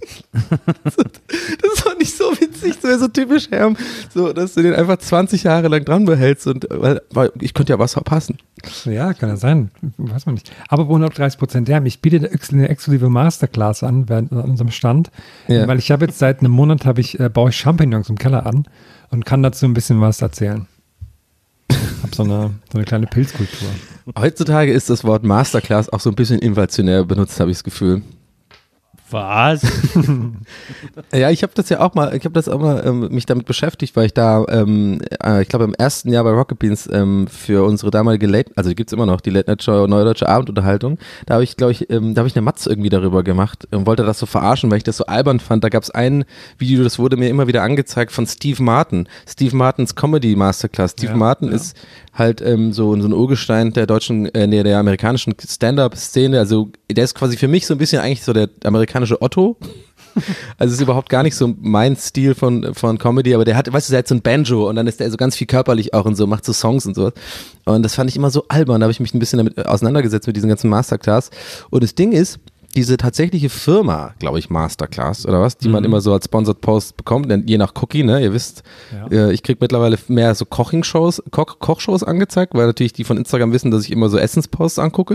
Speaker 4: Das war nicht so witzig, das wäre so typisch Herm, so, dass du den einfach zwanzig Jahre lang dran behältst und, weil, weil ich könnte ja was verpassen.
Speaker 3: Ja, kann ja sein, weiß man nicht. Aber bei hundertdreißig Prozent der, ich biete eine ex- eine exklusive Masterclass an während an unserem Stand,
Speaker 4: Ja.
Speaker 3: weil ich habe jetzt seit einem Monat, habe ich, äh, baue ich Champignons im Keller an und kann dazu ein bisschen was erzählen. Hab so eine, so eine kleine Pilzkultur.
Speaker 4: Heutzutage ist das Wort Masterclass auch so ein bisschen inflationär benutzt, habe ich das Gefühl.
Speaker 2: Was?
Speaker 4: Ja, ich habe das ja auch mal, ich habe das auch mal ähm, mich damit beschäftigt, weil ich da, ähm, äh, ich glaube im ersten Jahr bei Rocket Beans ähm, für unsere damalige Late, also die gibt's immer noch, die Late Night Show, Neue Deutsche Abendunterhaltung, da habe ich, glaube ich, ähm, da habe ich eine Matz irgendwie darüber gemacht und wollte das so verarschen, weil ich das so albern fand. Da gab's ein Video, das wurde mir immer wieder angezeigt von Steve Martin, Steve Martins Comedy Masterclass. Steve
Speaker 3: Ja,
Speaker 4: Martin
Speaker 3: ja.
Speaker 4: ist halt ähm, so, so ein Urgestein der deutschen, äh, nee, der amerikanischen Stand-Up-Szene, also der ist quasi für mich so ein bisschen eigentlich so der amerikanische Otto. Also es ist überhaupt gar nicht so mein Stil von, von Comedy, aber der hat, weißt du, der hat so ein Banjo und dann ist der so ganz viel körperlich auch und so, macht so Songs und so. Und das fand ich immer so albern, da habe ich mich ein bisschen damit auseinandergesetzt mit diesen ganzen Masterclass. Und das Ding ist, diese tatsächliche Firma, glaube ich, Masterclass oder was, die man immer so als Sponsored Post bekommt, denn je nach Cookie, ne, ihr wisst,
Speaker 3: Ja.
Speaker 4: äh, ich krieg mittlerweile mehr so Koching-Shows, Koch, Kochshows angezeigt, weil natürlich die von Instagram wissen, dass ich immer so Essensposts angucke.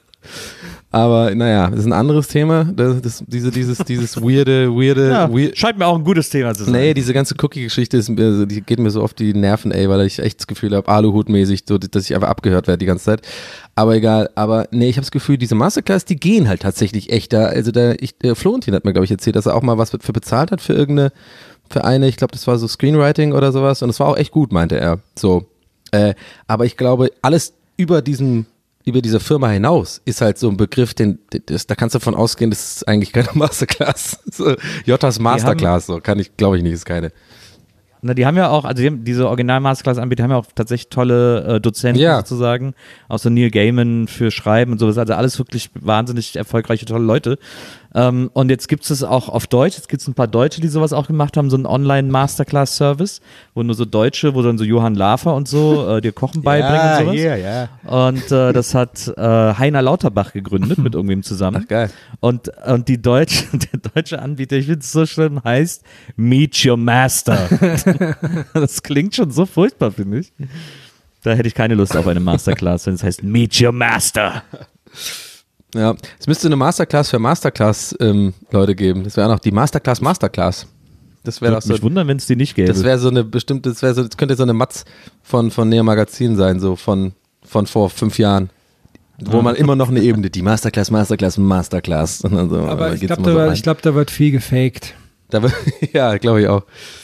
Speaker 4: Aber naja, das ist ein anderes Thema. Das, das, diese, dieses, dieses weirde, weirde,
Speaker 2: Ja,
Speaker 4: weird,
Speaker 2: scheint mir auch ein gutes Thema zu sein.
Speaker 4: nee, diese ganze Cookie-Geschichte ist, mir so- die geht mir so auf die Nerven, ey, weil ich echt das Gefühl habe, Aluhut-mäßig, so, dass ich einfach abgehört werde die ganze Zeit. Aber egal, aber nee, ich habe das Gefühl, diese Masterclass, die gehen halt tatsächlich echt da. Also der, ich, der Florentin hat mir, glaube ich, erzählt, dass er auch mal was für bezahlt hat für irgendeine, für eine, ich glaube, das war so Screenwriting oder sowas und es war auch echt gut, meinte er. So. Äh, aber ich glaube, alles über diesen über diese Firma hinaus ist halt so ein Begriff, den, das, da kannst du davon ausgehen, das ist eigentlich keine Masterclass. So, Jottas Masterclass, so kann ich, glaube ich nicht, ist keine.
Speaker 2: Na, die haben ja auch, also die haben, diese Original-Masterclass-Anbieter haben ja auch tatsächlich tolle äh, Dozenten
Speaker 4: Ja.
Speaker 2: sozusagen, auch so Neil Gaiman für Schreiben und sowas, also alles wirklich wahnsinnig erfolgreiche, tolle Leute. Ähm, und jetzt gibt es es auch auf Deutsch, jetzt gibt es ein paar Deutsche, die sowas auch gemacht haben, so einen Online-Masterclass-Service, wo nur so Deutsche, wo dann so Johann Lafer und so äh, dir Kochen beibringen und sowas.
Speaker 4: ja.
Speaker 2: Und äh, das hat äh, Heiner Lauterbach gegründet mit irgendwem zusammen.
Speaker 4: Ach, geil.
Speaker 2: Und, und die deutsche, der deutsche Anbieter, ich finde es so schlimm, heißt Meet Your Master. Das klingt schon so furchtbar, finde ich. Da hätte ich keine Lust auf eine Masterclass, wenn es heißt Meet Your Master.
Speaker 4: Ja, es müsste eine Masterclass für Masterclass-Leute ähm, geben. Das wäre auch die Masterclass Masterclass. Das wäre
Speaker 2: Würde
Speaker 4: auch so.
Speaker 2: mich wundern, wenn es die nicht gäbe.
Speaker 4: Das wäre so eine bestimmte, das wäre so, das könnte so eine Matz von, von Neo Magazin sein, so von, von vor fünf Jahren. Wo man immer noch eine Ebene, die Masterclass, Masterclass, Masterclass. Und dann so,
Speaker 3: Aber ich glaube,
Speaker 4: so
Speaker 3: da, ich glaub, da wird viel gefaked.
Speaker 4: Da wird, ja, glaube ich auch.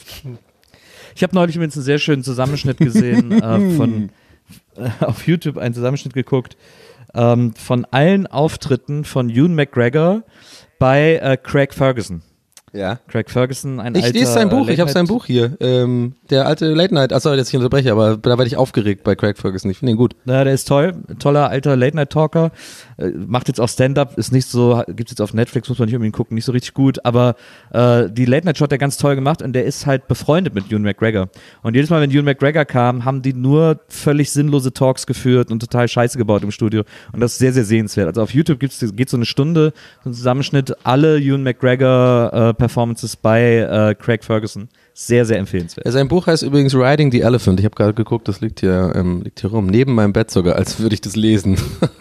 Speaker 2: Ich habe neulich übrigens einen sehr schönen Zusammenschnitt gesehen äh, von äh, auf YouTube einen Zusammenschnitt geguckt ähm, von allen Auftritten von Ewan McGregor bei äh, Craig Ferguson.
Speaker 4: Ja.
Speaker 2: Craig Ferguson, ein
Speaker 4: Ich
Speaker 2: alter
Speaker 4: lese sein Buch,
Speaker 2: äh,
Speaker 4: ich habe sein Buch hier. Ähm, der alte Late Night, achso, jetzt ich unterbreche, aber da werde ich aufgeregt bei Craig Ferguson. Ich finde ihn gut.
Speaker 2: Na, der ist toll, toller alter Late-Night-Talker, äh, macht jetzt auch Stand-Up, ist nicht so, gibt's jetzt auf Netflix, muss man nicht unbedingt gucken, nicht so richtig gut, aber äh, die Late-Night-Show hat er ganz toll gemacht und der ist halt befreundet mit Ewan McGregor. Und jedes Mal, wenn Ewan McGregor kam, haben die nur völlig sinnlose Talks geführt und total Scheiße gebaut im Studio und das ist sehr, sehr sehenswert. Also auf YouTube gibt's, geht so eine Stunde, so ein Zusammenschnitt, alle Ewan McGregor-Performances äh, bei äh, Craig Ferguson. Sehr, sehr empfehlenswert.
Speaker 4: Sein Buch heißt übrigens Riding the Elephant. Ich habe gerade geguckt, das liegt hier, ähm, liegt hier rum, neben meinem Bett sogar, als würde ich das lesen.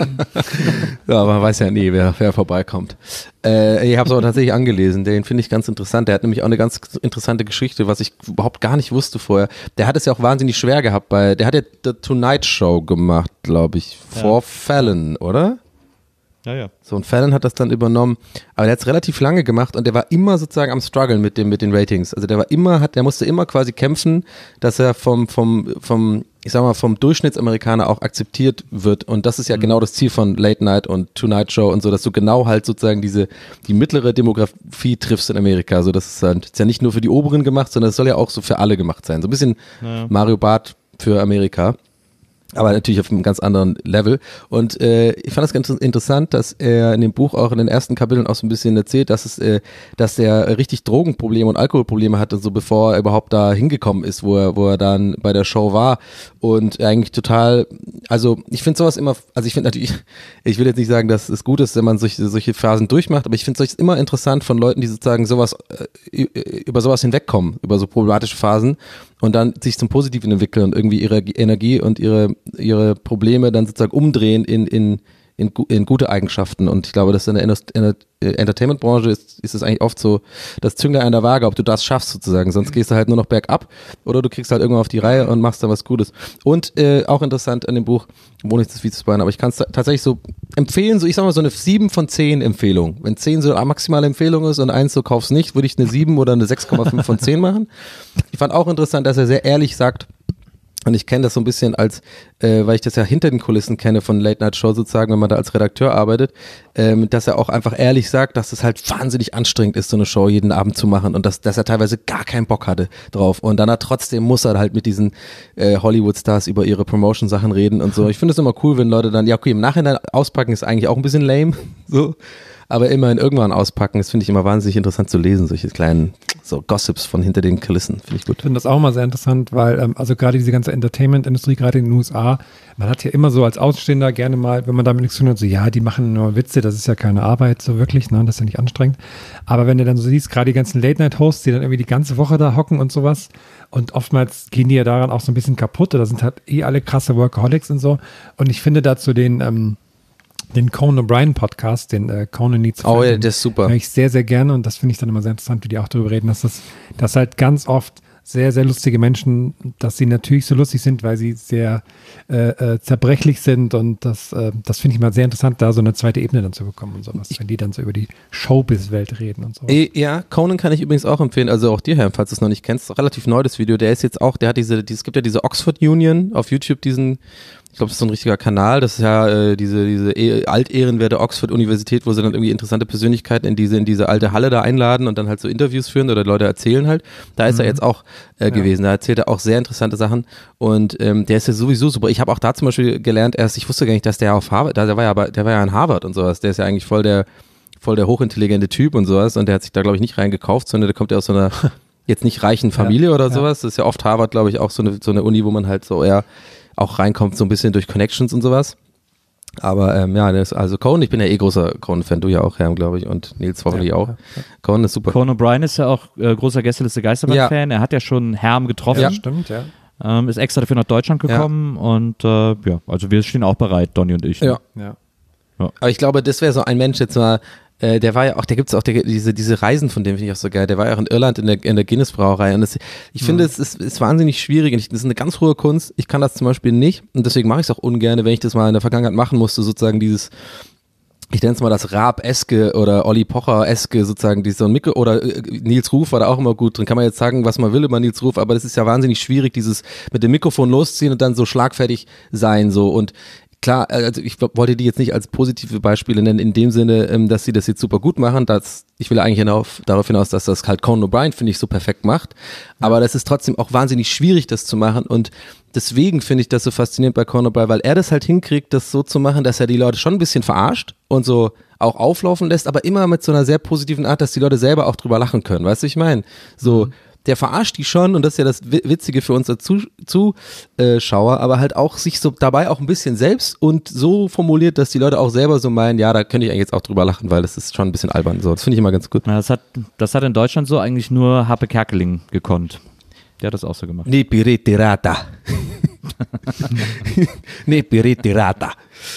Speaker 4: Ja, aber man weiß ja nie, wer, wer vorbeikommt. Äh, ich habe es aber tatsächlich angelesen, den finde ich ganz interessant. Der hat nämlich auch eine ganz interessante Geschichte, was ich überhaupt gar nicht wusste vorher. Der hat es ja auch wahnsinnig schwer gehabt, bei, der hat ja The Tonight Show gemacht, glaube ich, vor ja. Fallon, oder?
Speaker 2: Ja, ja.
Speaker 4: So, und Fallon hat das dann übernommen, aber der hat es relativ lange gemacht und der war immer sozusagen am Struggeln mit dem, mit den Ratings. Also der war immer, hat, der musste immer quasi kämpfen, dass er vom, vom, vom, ich sag mal, vom Durchschnittsamerikaner auch akzeptiert wird. Und das ist ja mhm. genau das Ziel von Late Night und Tonight Show und so, dass du genau halt sozusagen diese, die mittlere Demografie triffst in Amerika. So, das ist, halt, ist ja nicht nur für die Oberen gemacht, sondern es soll ja auch so für alle gemacht sein. So ein bisschen ja. Mario Barth für Amerika. Aber natürlich auf einem ganz anderen Level. Und äh, ich fand das ganz interessant, dass er in dem Buch auch in den ersten Kapiteln auch so ein bisschen erzählt, dass es, äh, dass er richtig Drogenprobleme und Alkoholprobleme hatte, so bevor er überhaupt da hingekommen ist, wo er, wo er dann bei der Show war. Und eigentlich total, also ich finde sowas immer, also ich finde natürlich, ich will jetzt nicht sagen, dass es gut ist, wenn man solche, solche Phasen durchmacht, aber ich finde es immer interessant von Leuten, die sozusagen sowas, äh, über sowas hinwegkommen, über so problematische Phasen und dann sich zum Positiven entwickeln und irgendwie ihre Energie und ihre ihre Probleme dann sozusagen umdrehen in, in, in, in gute Eigenschaften. Und ich glaube, dass in der, in der Entertainment-Branche ist, ist es eigentlich oft so das Zünglein an der Waage, ob du das schaffst sozusagen. Sonst gehst du halt nur noch bergab oder du kriegst halt irgendwann auf die Reihe und machst dann was Gutes. Und äh, auch interessant an dem Buch, wo nicht das Video spoilern, aber ich kann es tatsächlich so empfehlen, so ich sag mal so eine sieben von zehn Empfehlung. Wenn zehn so eine maximale Empfehlung ist und eins so kaufst nicht, würde ich eine sieben oder eine sechs Komma fünf von zehn machen. Ich fand auch interessant, dass er sehr ehrlich sagt, und ich kenne das so ein bisschen als, äh, weil ich das ja hinter den Kulissen kenne von Late Night Show sozusagen, wenn man da als Redakteur arbeitet, ähm, dass er auch einfach ehrlich sagt, dass es halt wahnsinnig anstrengend ist, so eine Show jeden Abend zu machen und dass, dass er teilweise gar keinen Bock hatte drauf. Und dann hat trotzdem muss er halt mit diesen äh, Hollywood-Stars über ihre Promotion-Sachen reden und so. Ich finde es immer cool, wenn Leute dann, ja okay, im Nachhinein auspacken ist eigentlich auch ein bisschen lame, so. Aber immerhin irgendwann auspacken, das finde ich immer wahnsinnig interessant zu lesen, solche kleinen so Gossips von hinter den Kulissen, finde ich gut.
Speaker 3: Ich finde das auch mal sehr interessant, weil ähm, also gerade diese ganze Entertainment-Industrie, gerade in den U S A, man hat ja immer so als Außenstehender gerne mal, wenn man damit nichts zu tun hat, so ja, die machen nur Witze, das ist ja keine Arbeit, so wirklich, ne, das ist ja nicht anstrengend. Aber wenn du dann so siehst, gerade die ganzen Late-Night-Hosts, die dann irgendwie die ganze Woche da hocken und sowas und oftmals gehen die ja daran auch so ein bisschen kaputt, oder sind halt eh alle krasse Workaholics und so. Und ich finde dazu den ähm, den Conan O'Brien Podcast, den äh, Conan Needs
Speaker 4: Oh ja, der ist super.
Speaker 3: Höre ich sehr, sehr gerne und das finde ich dann immer sehr interessant, wie die auch darüber reden, dass das dass halt ganz oft sehr, sehr lustige Menschen, dass sie natürlich so lustig sind, weil sie sehr äh, äh, zerbrechlich sind und das, äh, das finde ich mal sehr interessant, da so eine zweite Ebene dann zu bekommen und sowas, wenn die dann so über die Showbiz-Welt reden und so.
Speaker 4: Ja, Conan kann ich übrigens auch empfehlen, also auch dir, Herr, falls du es noch nicht kennst, relativ neu das Video, der ist jetzt auch, der hat diese, die, es gibt ja diese Oxford Union auf YouTube, diesen ich glaube, das ist so ein richtiger Kanal, das ist ja äh, diese diese e- altehrenwerte Oxford-Universität, wo sie dann irgendwie interessante Persönlichkeiten in diese in diese alte Halle da einladen und dann halt so Interviews führen oder Leute erzählen halt. Da ist mhm. er jetzt auch äh, gewesen, ja. Da erzählt er auch sehr interessante Sachen und ähm, der ist ja sowieso super. Ich habe auch da zum Beispiel gelernt, erst, ich wusste gar nicht, dass der auf Harvard, der war ja aber, der war ja in Harvard und sowas, der ist ja eigentlich voll der voll der hochintelligente Typ und sowas und der hat sich da, glaube ich, nicht reingekauft, sondern der kommt ja aus so einer jetzt nicht reichen Familie ja. oder sowas. Das ist ja oft Harvard, glaube ich, auch so eine, so eine Uni, wo man halt so eher auch reinkommt, so ein bisschen durch Connections und sowas. Aber ähm, ja, das, also Conan, ich bin ja eh großer Conan-Fan, du ja auch, Herr, glaube ich, und Nils hoffentlich ja, auch. Ja, ja. Conan ist super.
Speaker 2: Conan O'Brien ist ja auch äh, großer Gästeliste Geisterbahn-Fan. Ja. Er hat ja schon Herm getroffen.
Speaker 3: Ja, stimmt, ja.
Speaker 2: Ähm, ist extra dafür nach Deutschland gekommen ja. und äh, ja, also wir stehen auch bereit, Donny und ich. Ne?
Speaker 4: Ja.
Speaker 3: ja.
Speaker 4: Aber ich glaube, das wäre so ein Mensch jetzt mal, äh, der war ja auch, da gibt es auch der, diese, diese Reisen, von denen finde ich auch so geil. Der war ja auch in Irland in der, in der Guinness-Brauerei. Und das, ich finde, es ist, ist wahnsinnig schwierig. Und ich, das ist eine ganz hohe Kunst. Ich kann das zum Beispiel nicht. Und deswegen mache ich es auch ungern, wenn ich das mal in der Vergangenheit machen musste, sozusagen dieses, ich nenne es mal das Raab-eske oder Olli Pocher-eske sozusagen, die so ein Mikro, oder äh, Nils Ruf war da auch immer gut drin. Kann man jetzt sagen, was man will über Nils Ruf, aber das ist ja wahnsinnig schwierig, dieses mit dem Mikrofon losziehen und dann so schlagfertig sein, so. Und klar, also ich wollte die jetzt nicht als positive Beispiele nennen, in dem Sinne, ähm, dass sie das jetzt super gut machen. Dass, ich will eigentlich hinauf, darauf hinaus, dass das halt Conan O'Brien, finde ich, so perfekt macht. Aber das ist trotzdem auch wahnsinnig schwierig, das zu machen. Und deswegen finde ich das so faszinierend bei Conan O'Brien, weil er das halt hinkriegt, das so zu machen, dass er die Leute schon ein bisschen verarscht und so auch auflaufen lässt, aber immer mit so einer sehr positiven Art, dass die Leute selber auch drüber lachen können. Weißt du, ich meine? So, mhm. Der verarscht die schon, und das ist ja das Witzige für uns als Zuschauer, aber halt auch sich so dabei auch ein bisschen selbst und so formuliert, dass die Leute auch selber so meinen, ja, da könnte ich eigentlich jetzt auch drüber lachen, weil das ist schon ein bisschen albern. So, das finde ich immer ganz gut.
Speaker 2: Ja, das hat, das hat in Deutschland so eigentlich nur Happe Kerkeling gekonnt. Der hat das auch so gemacht.
Speaker 4: Ne Piritirata. Ne Piritirata.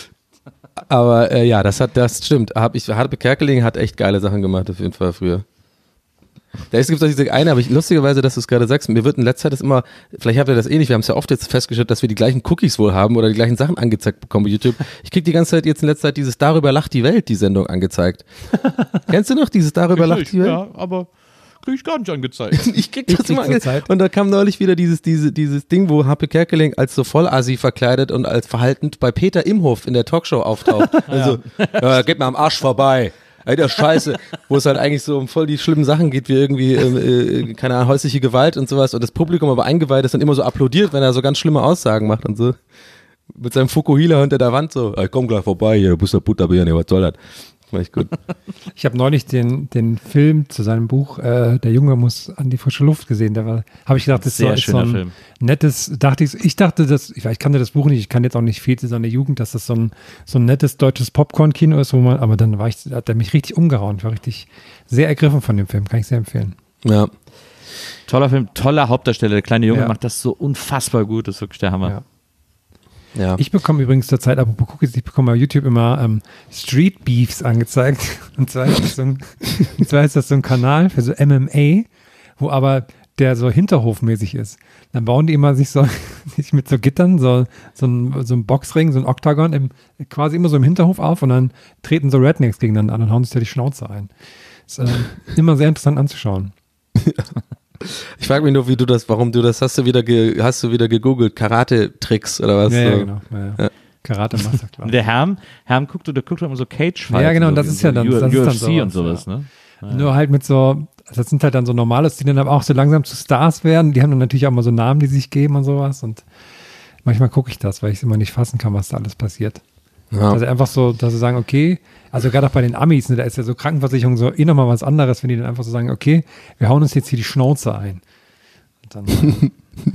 Speaker 4: Aber äh, ja, das hat, das stimmt. Hab ich, Happe Kerkeling hat echt geile Sachen gemacht, auf jeden Fall früher. Da gibt es auch diese eine, aber ich, lustigerweise, dass du es gerade sagst, mir wird in letzter Zeit das immer, vielleicht habt ihr das eh nicht, wir haben es ja oft jetzt festgestellt, dass wir die gleichen Cookies wohl haben oder die gleichen Sachen angezeigt bekommen bei YouTube. Ich krieg die ganze Zeit jetzt in letzter Zeit dieses Darüber lacht die Welt, die Sendung angezeigt. Kennst du noch dieses Darüber lacht die Welt?
Speaker 2: Ja, aber krieg ich gar nicht angezeigt.
Speaker 4: Ich krieg das immer angezeigt. Und da kam neulich wieder dieses, diese, dieses Ding, wo Happe Kerkeling als so Vollassi verkleidet und als verhaltend bei Peter Imhoff in der Talkshow auftaucht. Also, ja, geht mir am Arsch vorbei. Ey, der Scheiße, wo es halt eigentlich so um voll die schlimmen Sachen geht, wie irgendwie, äh, keine Ahnung, häusliche Gewalt und sowas, und das Publikum aber eingeweiht ist und immer so applaudiert, wenn er so ganz schlimme Aussagen macht und so. Mit seinem Fukuhila hinter der Wand so, ey, komm gleich vorbei hier, du bist der Butterbirne, was soll das? War ich gut.
Speaker 3: Ich habe neulich den, den Film zu seinem Buch, äh, Der Junge muss an die frische Luft gesehen. Da war, habe ich gedacht, das ist so, ist so ein Film. Nettes, dachte ich, ich dachte, dass, ich, ich kannte das Buch nicht, ich kann jetzt auch nicht viel zu seiner Jugend, dass das so ein, so ein nettes deutsches Popcorn-Kino ist, wo man, aber dann war ich, hat er mich richtig umgehauen. Ich war richtig sehr ergriffen von dem Film, kann ich sehr empfehlen.
Speaker 4: Ja.
Speaker 2: Toller Film, toller Hauptdarsteller. Der kleine Junge
Speaker 3: ja.
Speaker 2: macht das so unfassbar gut, das ist wirklich der Hammer.
Speaker 3: Ja.
Speaker 4: Ja.
Speaker 3: Ich bekomme übrigens zur Zeit, apropos Cookies, ich bekomme bei YouTube immer ähm, Street Beefs angezeigt. Und zwar, ist das so ein, und zwar ist das so ein Kanal für so M M A, wo aber der so hinterhofmäßig ist. Dann bauen die immer sich so sich mit so Gittern, so, so, ein, so ein Boxring, so ein Oktagon, im, quasi immer so im Hinterhof auf, und dann treten so Rednecks gegeneinander an und hauen sich da die Schnauze ein. Ist äh, immer sehr interessant anzuschauen.
Speaker 4: Ich frage mich nur, wie du das, warum du das, hast du wieder, ge, hast du wieder gegoogelt, Karate-Tricks oder was?
Speaker 3: Ja,
Speaker 4: so?
Speaker 3: ja genau. Ja, ja. Ja. Karate Masterclass.
Speaker 2: Der Herm, Herm guckt, der guckt immer so Cage-Fights.
Speaker 3: Ja, genau,
Speaker 2: so,
Speaker 3: das ist ja dann,
Speaker 2: U-
Speaker 3: das
Speaker 2: U F C
Speaker 3: ist dann sowas,
Speaker 2: und sowas,
Speaker 3: ja.
Speaker 2: ne? Ja.
Speaker 3: Nur halt mit so, das sind halt dann so normales, die dann aber auch so langsam zu Stars werden. Die haben dann natürlich auch mal so Namen, die sich geben und sowas. Und manchmal gucke ich das, weil ich es immer nicht fassen kann, was da alles passiert.
Speaker 4: Ja.
Speaker 3: Also einfach so, dass sie sagen, okay, also gerade auch bei den Amis, ne, da ist ja so Krankenversicherung so eh nochmal was anderes, wenn die dann einfach so sagen, okay, wir hauen uns jetzt hier die Schnauze ein. Und dann,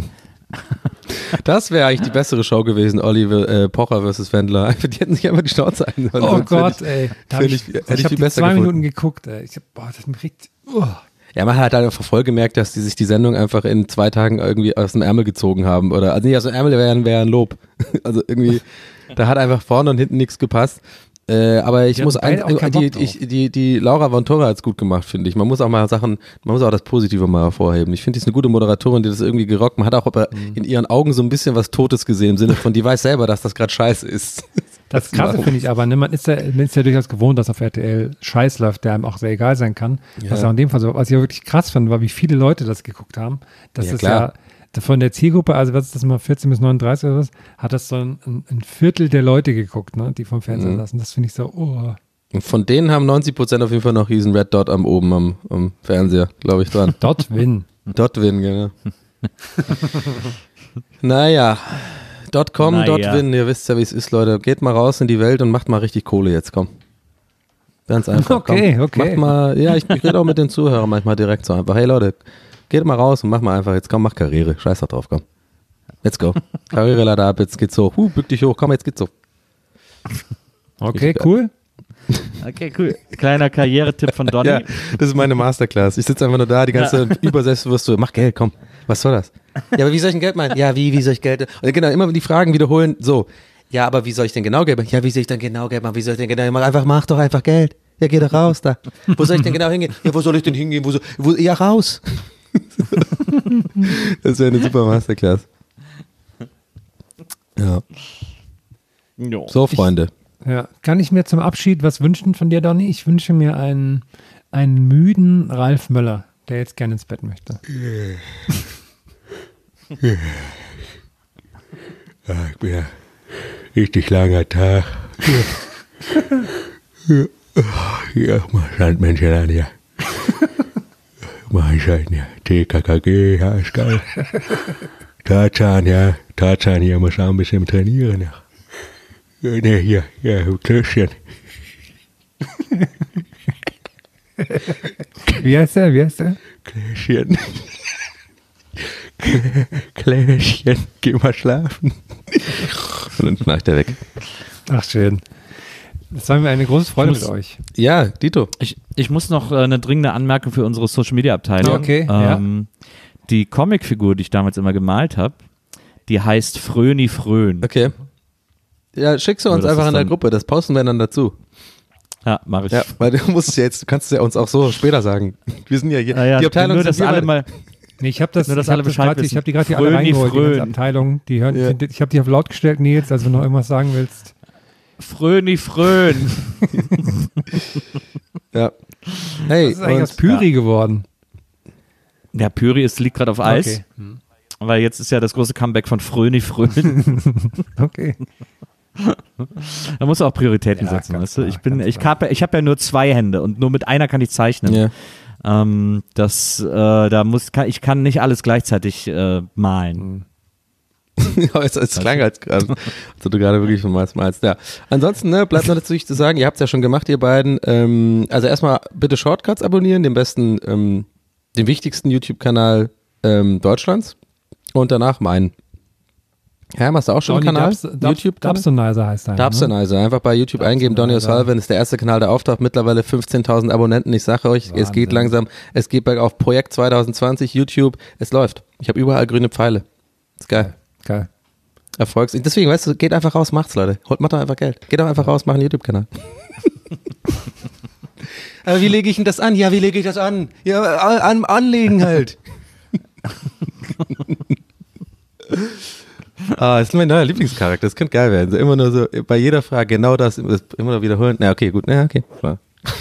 Speaker 4: Das wäre eigentlich die bessere Show gewesen, Oliver äh, Pocher versus Wendler. Einfach, die hätten sich einfach die Schnauze ein.
Speaker 3: oh Gott, ich, ey. Da hab ich
Speaker 4: ich, hätte
Speaker 3: ich
Speaker 4: ich
Speaker 3: habe
Speaker 4: viel
Speaker 3: die
Speaker 4: besser
Speaker 3: zwei
Speaker 4: gefunden.
Speaker 3: Minuten geguckt, ey. Ich hab, boah, das mir richtig, uh.
Speaker 4: Ja, man hat halt einfach voll gemerkt, dass die sich die Sendung einfach in zwei Tagen irgendwie aus dem Ärmel gezogen haben. Oder, also nicht aus dem Ärmel, wäre wär ein Lob. Also irgendwie, da hat einfach vorne und hinten nichts gepasst. Äh, aber ich
Speaker 3: Die
Speaker 4: muss
Speaker 3: hatten beide
Speaker 4: ein,
Speaker 3: auch keinen
Speaker 4: die,
Speaker 3: Bock
Speaker 4: ich, die, die Laura von Tora hat's gut gemacht, finde ich. Man muss auch mal Sachen, man muss auch das Positive mal hervorheben. Ich finde, die ist eine gute Moderatorin, die das irgendwie gerockt. Man hat auch aber mhm. in ihren Augen so ein bisschen was Totes gesehen, im Sinne von, die weiß selber, dass das gerade scheiße ist.
Speaker 3: Das Krasse finde ich aber, ne, man ist ja, man ist ja durchaus gewohnt, dass auf R T L Scheiß läuft, der einem auch sehr egal sein kann.
Speaker 4: Ja.
Speaker 3: Was auch in dem Fall so, was ich ja wirklich krass fand, war, wie viele Leute das geguckt haben. Das
Speaker 4: Ja,
Speaker 3: ist
Speaker 4: klar.
Speaker 3: ja von der Zielgruppe, also was ist das mal, vierzehn bis neununddreißig oder was, hat das so ein, ein Viertel der Leute geguckt, ne, die vom Fernseher
Speaker 4: Mhm.
Speaker 3: saßen. Das finde ich so, oh.
Speaker 4: Und von denen haben neunzig Prozent auf jeden Fall noch diesen Red Dot am oben am, am Fernseher, glaube ich, dran.
Speaker 3: Dot win.
Speaker 4: Dot Win, genau. Naja, Dot com,
Speaker 2: Naja.
Speaker 4: Dot Win, ihr wisst ja, wie es ist, Leute. Geht mal raus in die Welt und macht mal richtig Kohle jetzt, komm. Ganz einfach.
Speaker 3: Okay,
Speaker 4: komm.
Speaker 3: okay.
Speaker 4: Macht mal, ja, ich, ich rede auch mit den Zuhörern manchmal direkt so einfach. Hey Leute, geht mal raus und mach mal einfach, jetzt komm, mach Karriere. Scheiß da drauf, komm. Let's go. Karriere leider ab, jetzt geht's so. Huh, bück dich hoch, komm, jetzt geht's so.
Speaker 3: Okay, cool.
Speaker 2: Okay, cool. Kleiner Karrieretipp von Donny.
Speaker 4: Ja, das ist meine Masterclass. Ich sitze einfach nur da, die ganze Zeit überselbstbewusst so, mach Geld, komm. Was soll das? Ja, aber wie soll ich denn Geld meinen? Ja, wie, wie soll ich Geld? Und genau, immer die Fragen wiederholen. So, Ja, aber wie soll ich denn genau Geld machen? Ja, wie soll ich denn genau Geld machen? Wie soll ich denn genau mach einfach mach doch einfach Geld. Ja, geh doch raus da. Wo soll ich denn genau hingehen? Ja, wo soll ich denn hingehen? Wo soll, wo, ja, raus. Das wäre eine super Masterclass. Ja.
Speaker 2: Jo.
Speaker 4: So, Freunde.
Speaker 3: Ja. Kann ich mir zum Abschied was wünschen von dir, Donny? Ich wünsche mir einen, einen müden Ralf Möller, der jetzt gerne ins Bett möchte.
Speaker 5: Ja, ich bin ja richtig langer Tag. Ja, ja mal Sandmännchen an, ja. Mahlzeiten, ja. T K K G, ja, ist geil. Tarzan, ja. Tarzan hier muss auch ein bisschen trainieren, ja. Ja, ne, hier, ja, Klößchen.
Speaker 3: Wie heißt der? Wie heißt der?
Speaker 5: Klößchen. Klößchen, geh mal schlafen.
Speaker 4: Und dann schnarcht er weg.
Speaker 3: Ach, schön. Das war mir eine große Freude mit euch.
Speaker 4: Ja, Dito.
Speaker 2: Ich, ich muss noch äh, eine dringende Anmerkung für unsere Social-Media-Abteilung.
Speaker 3: Okay,
Speaker 2: ähm, ja. Die Comicfigur, die ich damals immer gemalt habe, die heißt Fröni Frön.
Speaker 4: Okay. Ja, schickst du uns
Speaker 2: das
Speaker 4: einfach
Speaker 2: ist
Speaker 4: in der
Speaker 2: dann-
Speaker 4: Gruppe, das posten wir dann dazu.
Speaker 2: Ja, mache ich.
Speaker 4: Ja, weil du musst es ja jetzt, du kannst es ja uns auch so später sagen. Wir sind ja hier,
Speaker 2: Ah, ja,
Speaker 4: die Abteilung
Speaker 2: nur,
Speaker 4: sind
Speaker 2: dass
Speaker 4: wir
Speaker 2: alle
Speaker 4: beide.
Speaker 2: mal.
Speaker 3: Nee, ich habe das,
Speaker 2: Nur, dass
Speaker 3: ich hab
Speaker 2: alle
Speaker 3: das
Speaker 2: Bescheid
Speaker 3: grad, ich
Speaker 2: wissen.
Speaker 3: habe die gerade hier alle
Speaker 2: Fröni
Speaker 3: reingeholt, die ganze
Speaker 2: Frön.
Speaker 3: Abteilung. Die hören,
Speaker 4: Ja.
Speaker 3: die, ich habe die auf laut gestellt, Nils, also wenn du noch irgendwas sagen willst.
Speaker 2: Fröni Frön.
Speaker 4: Ja. Hey,
Speaker 3: Das ist eigentlich aus
Speaker 4: und,
Speaker 3: Pyri geworden.
Speaker 2: Der Pyri ist, liegt gerade auf Eis.
Speaker 3: Okay.
Speaker 2: Weil jetzt ist ja das große Comeback von Fröni Frön.
Speaker 3: Okay.
Speaker 2: Da musst du auch Prioritäten
Speaker 3: Ja,
Speaker 2: setzen,
Speaker 3: ganz
Speaker 2: weißt du?
Speaker 3: klar,
Speaker 2: Ich bin,
Speaker 3: ganz
Speaker 2: ich
Speaker 3: klar.
Speaker 2: habe ich hab ja nur zwei Hände und nur mit einer kann ich zeichnen.
Speaker 4: ja.
Speaker 2: Ähm, das, äh, da muss, kann, ich kann nicht alles gleichzeitig äh, malen.
Speaker 4: Ja, es, es klang als gerade, als du gerade wirklich von malst, malst. Ja. Ansonsten, ne, bleibt noch natürlich zu sagen, ihr habt es ja schon gemacht, ihr beiden. Ähm, also erstmal bitte Shortcuts abonnieren, den besten, ähm, den wichtigsten YouTube-Kanal ähm, Deutschlands. Und danach meinen. Herr, hast du auch schon einen Kanal? YouTube?
Speaker 3: Dubsonizer heißt der. Ne?
Speaker 4: Dubsonizer. Einfach bei YouTube eingeben, Donny O'Sullivan ist der erste Kanal, der auftaucht. Mittlerweile fünfzehntausend Abonnenten. Ich sage euch, es geht
Speaker 3: Wahnsinn.
Speaker 4: langsam. Es geht bergauf. Projekt zwanzig zwanzig, YouTube. Es läuft. Ich habe überall grüne Pfeile. Ist geil.
Speaker 3: Geil.
Speaker 4: Erfolgs. Deswegen, weißt du, geht einfach raus, macht's, Leute. Holt, macht doch einfach Geld. Geht doch einfach raus, macht einen YouTube-Kanal. Aber wie lege ich denn das an? Ja, wie lege ich das an? Ja, an, anlegen halt. Ah, das ist mein neuer Lieblingscharakter. Das könnte geil werden. So immer nur so, bei jeder Frage genau das, immer nur wiederholen. Na, okay, gut. Na, okay, klar.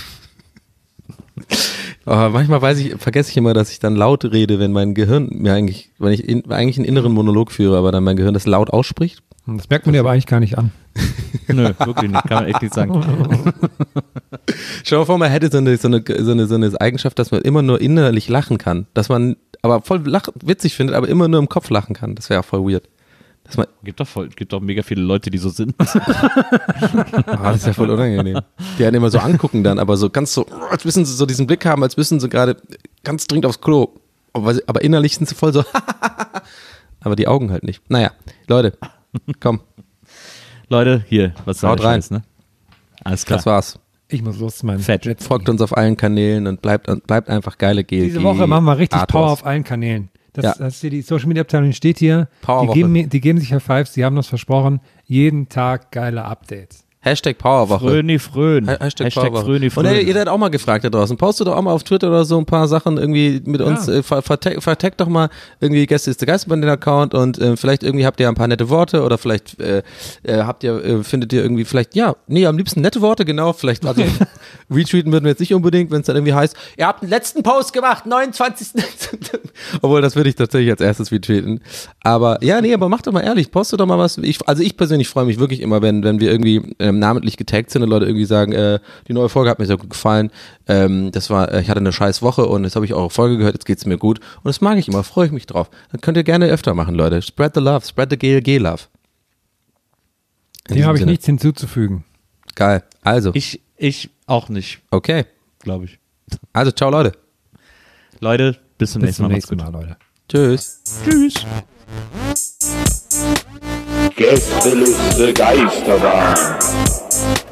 Speaker 4: Aber manchmal weiß ich, vergesse ich immer, dass ich dann laut rede, wenn mein Gehirn mir eigentlich, wenn ich in, eigentlich einen inneren Monolog führe, aber dann mein Gehirn das laut ausspricht.
Speaker 3: Das merkt man dir aber eigentlich gar nicht an.
Speaker 2: Nö, wirklich nicht. Kann man echt nicht sagen.
Speaker 4: Stell dir vor, man hätte so eine, so, eine, so, eine, so eine Eigenschaft, dass man immer nur innerlich lachen kann. Dass man aber voll lach, witzig findet, aber immer nur im Kopf lachen kann. Das wäre auch voll weird. Dass man,
Speaker 2: Gibt doch, voll, gibt doch mega viele Leute, die so sind.
Speaker 4: ah, das ist ja voll unangenehm. Die einen immer so angucken dann, aber so ganz so, als müssen sie so diesen Blick haben, als müssen sie gerade ganz dringend aufs Klo. Aber, aber innerlich sind sie voll so, aber die Augen halt nicht. Naja, Leute, komm,
Speaker 2: Leute, hier, was soll
Speaker 4: Haut
Speaker 2: der
Speaker 4: rein.
Speaker 2: Scheiß, ne? Alles klar.
Speaker 4: das war's.
Speaker 3: Ich muss los zu meinem
Speaker 2: Fett.
Speaker 3: Jet.
Speaker 4: Folgt uns auf allen Kanälen und bleibt, bleibt einfach geile G.
Speaker 3: Diese Woche machen wir richtig
Speaker 4: Arthurs.
Speaker 3: Power auf allen Kanälen. Das,
Speaker 4: Ja.
Speaker 3: das hier die Social Media Abteilung steht hier.
Speaker 4: Powerwoche.
Speaker 3: Die geben, mir- die geben sich High Fives, die haben uns versprochen, jeden Tag geile Updates.
Speaker 4: Hashtag Powerwoche.
Speaker 2: Fröni Frön.
Speaker 4: Ha- Hashtag,
Speaker 2: Hashtag
Speaker 4: Powerwoche.
Speaker 2: Fröni Frön.
Speaker 4: Und ey, ihr seid auch mal gefragt da draußen. Postet doch auch mal auf Twitter oder so ein paar Sachen irgendwie mit uns.
Speaker 3: Ja.
Speaker 4: Äh, ver vertag, vertag doch mal irgendwie Gäste ist der Geist über den Account und äh, vielleicht irgendwie habt ihr ein paar nette Worte oder vielleicht äh, äh, habt ihr, äh, findet ihr irgendwie vielleicht, ja, nee, am liebsten nette Worte, genau. Vielleicht, also retweeten würden wir jetzt nicht unbedingt, wenn es dann irgendwie heißt, ihr habt einen letzten Post gemacht, neunundzwanzigsten Obwohl, das würde ich tatsächlich als erstes retweeten. Aber ja, nee, aber macht doch mal ehrlich, postet doch mal was. Ich, also ich persönlich freue mich wirklich immer, wenn, wenn wir irgendwie ähm, namentlich getaggt sind und Leute irgendwie sagen, äh, die neue Folge hat mir sehr gut gefallen. Ähm, das war, äh, ich hatte eine scheiß Woche und jetzt habe ich eure Folge gehört, jetzt geht's mir gut. Und das mag ich immer, freue ich mich drauf. Dann könnt ihr gerne öfter machen, Leute. Spread the love, spread the G L G-Love. In
Speaker 3: Dem
Speaker 4: diesem
Speaker 3: habe ich
Speaker 4: Sinne.
Speaker 3: nichts hinzuzufügen.
Speaker 4: Geil. Also,
Speaker 2: Ich, ich auch nicht,
Speaker 4: okay.
Speaker 2: glaube ich.
Speaker 4: Also, ciao, Leute.
Speaker 2: Leute, bis zum
Speaker 3: Bis
Speaker 2: nächsten
Speaker 3: zum
Speaker 2: Mal.
Speaker 3: nächsten
Speaker 2: Macht's
Speaker 3: Mal, Leute.
Speaker 4: Tschüss.
Speaker 2: Tschüss.
Speaker 1: Gästeliste Geisterbahn.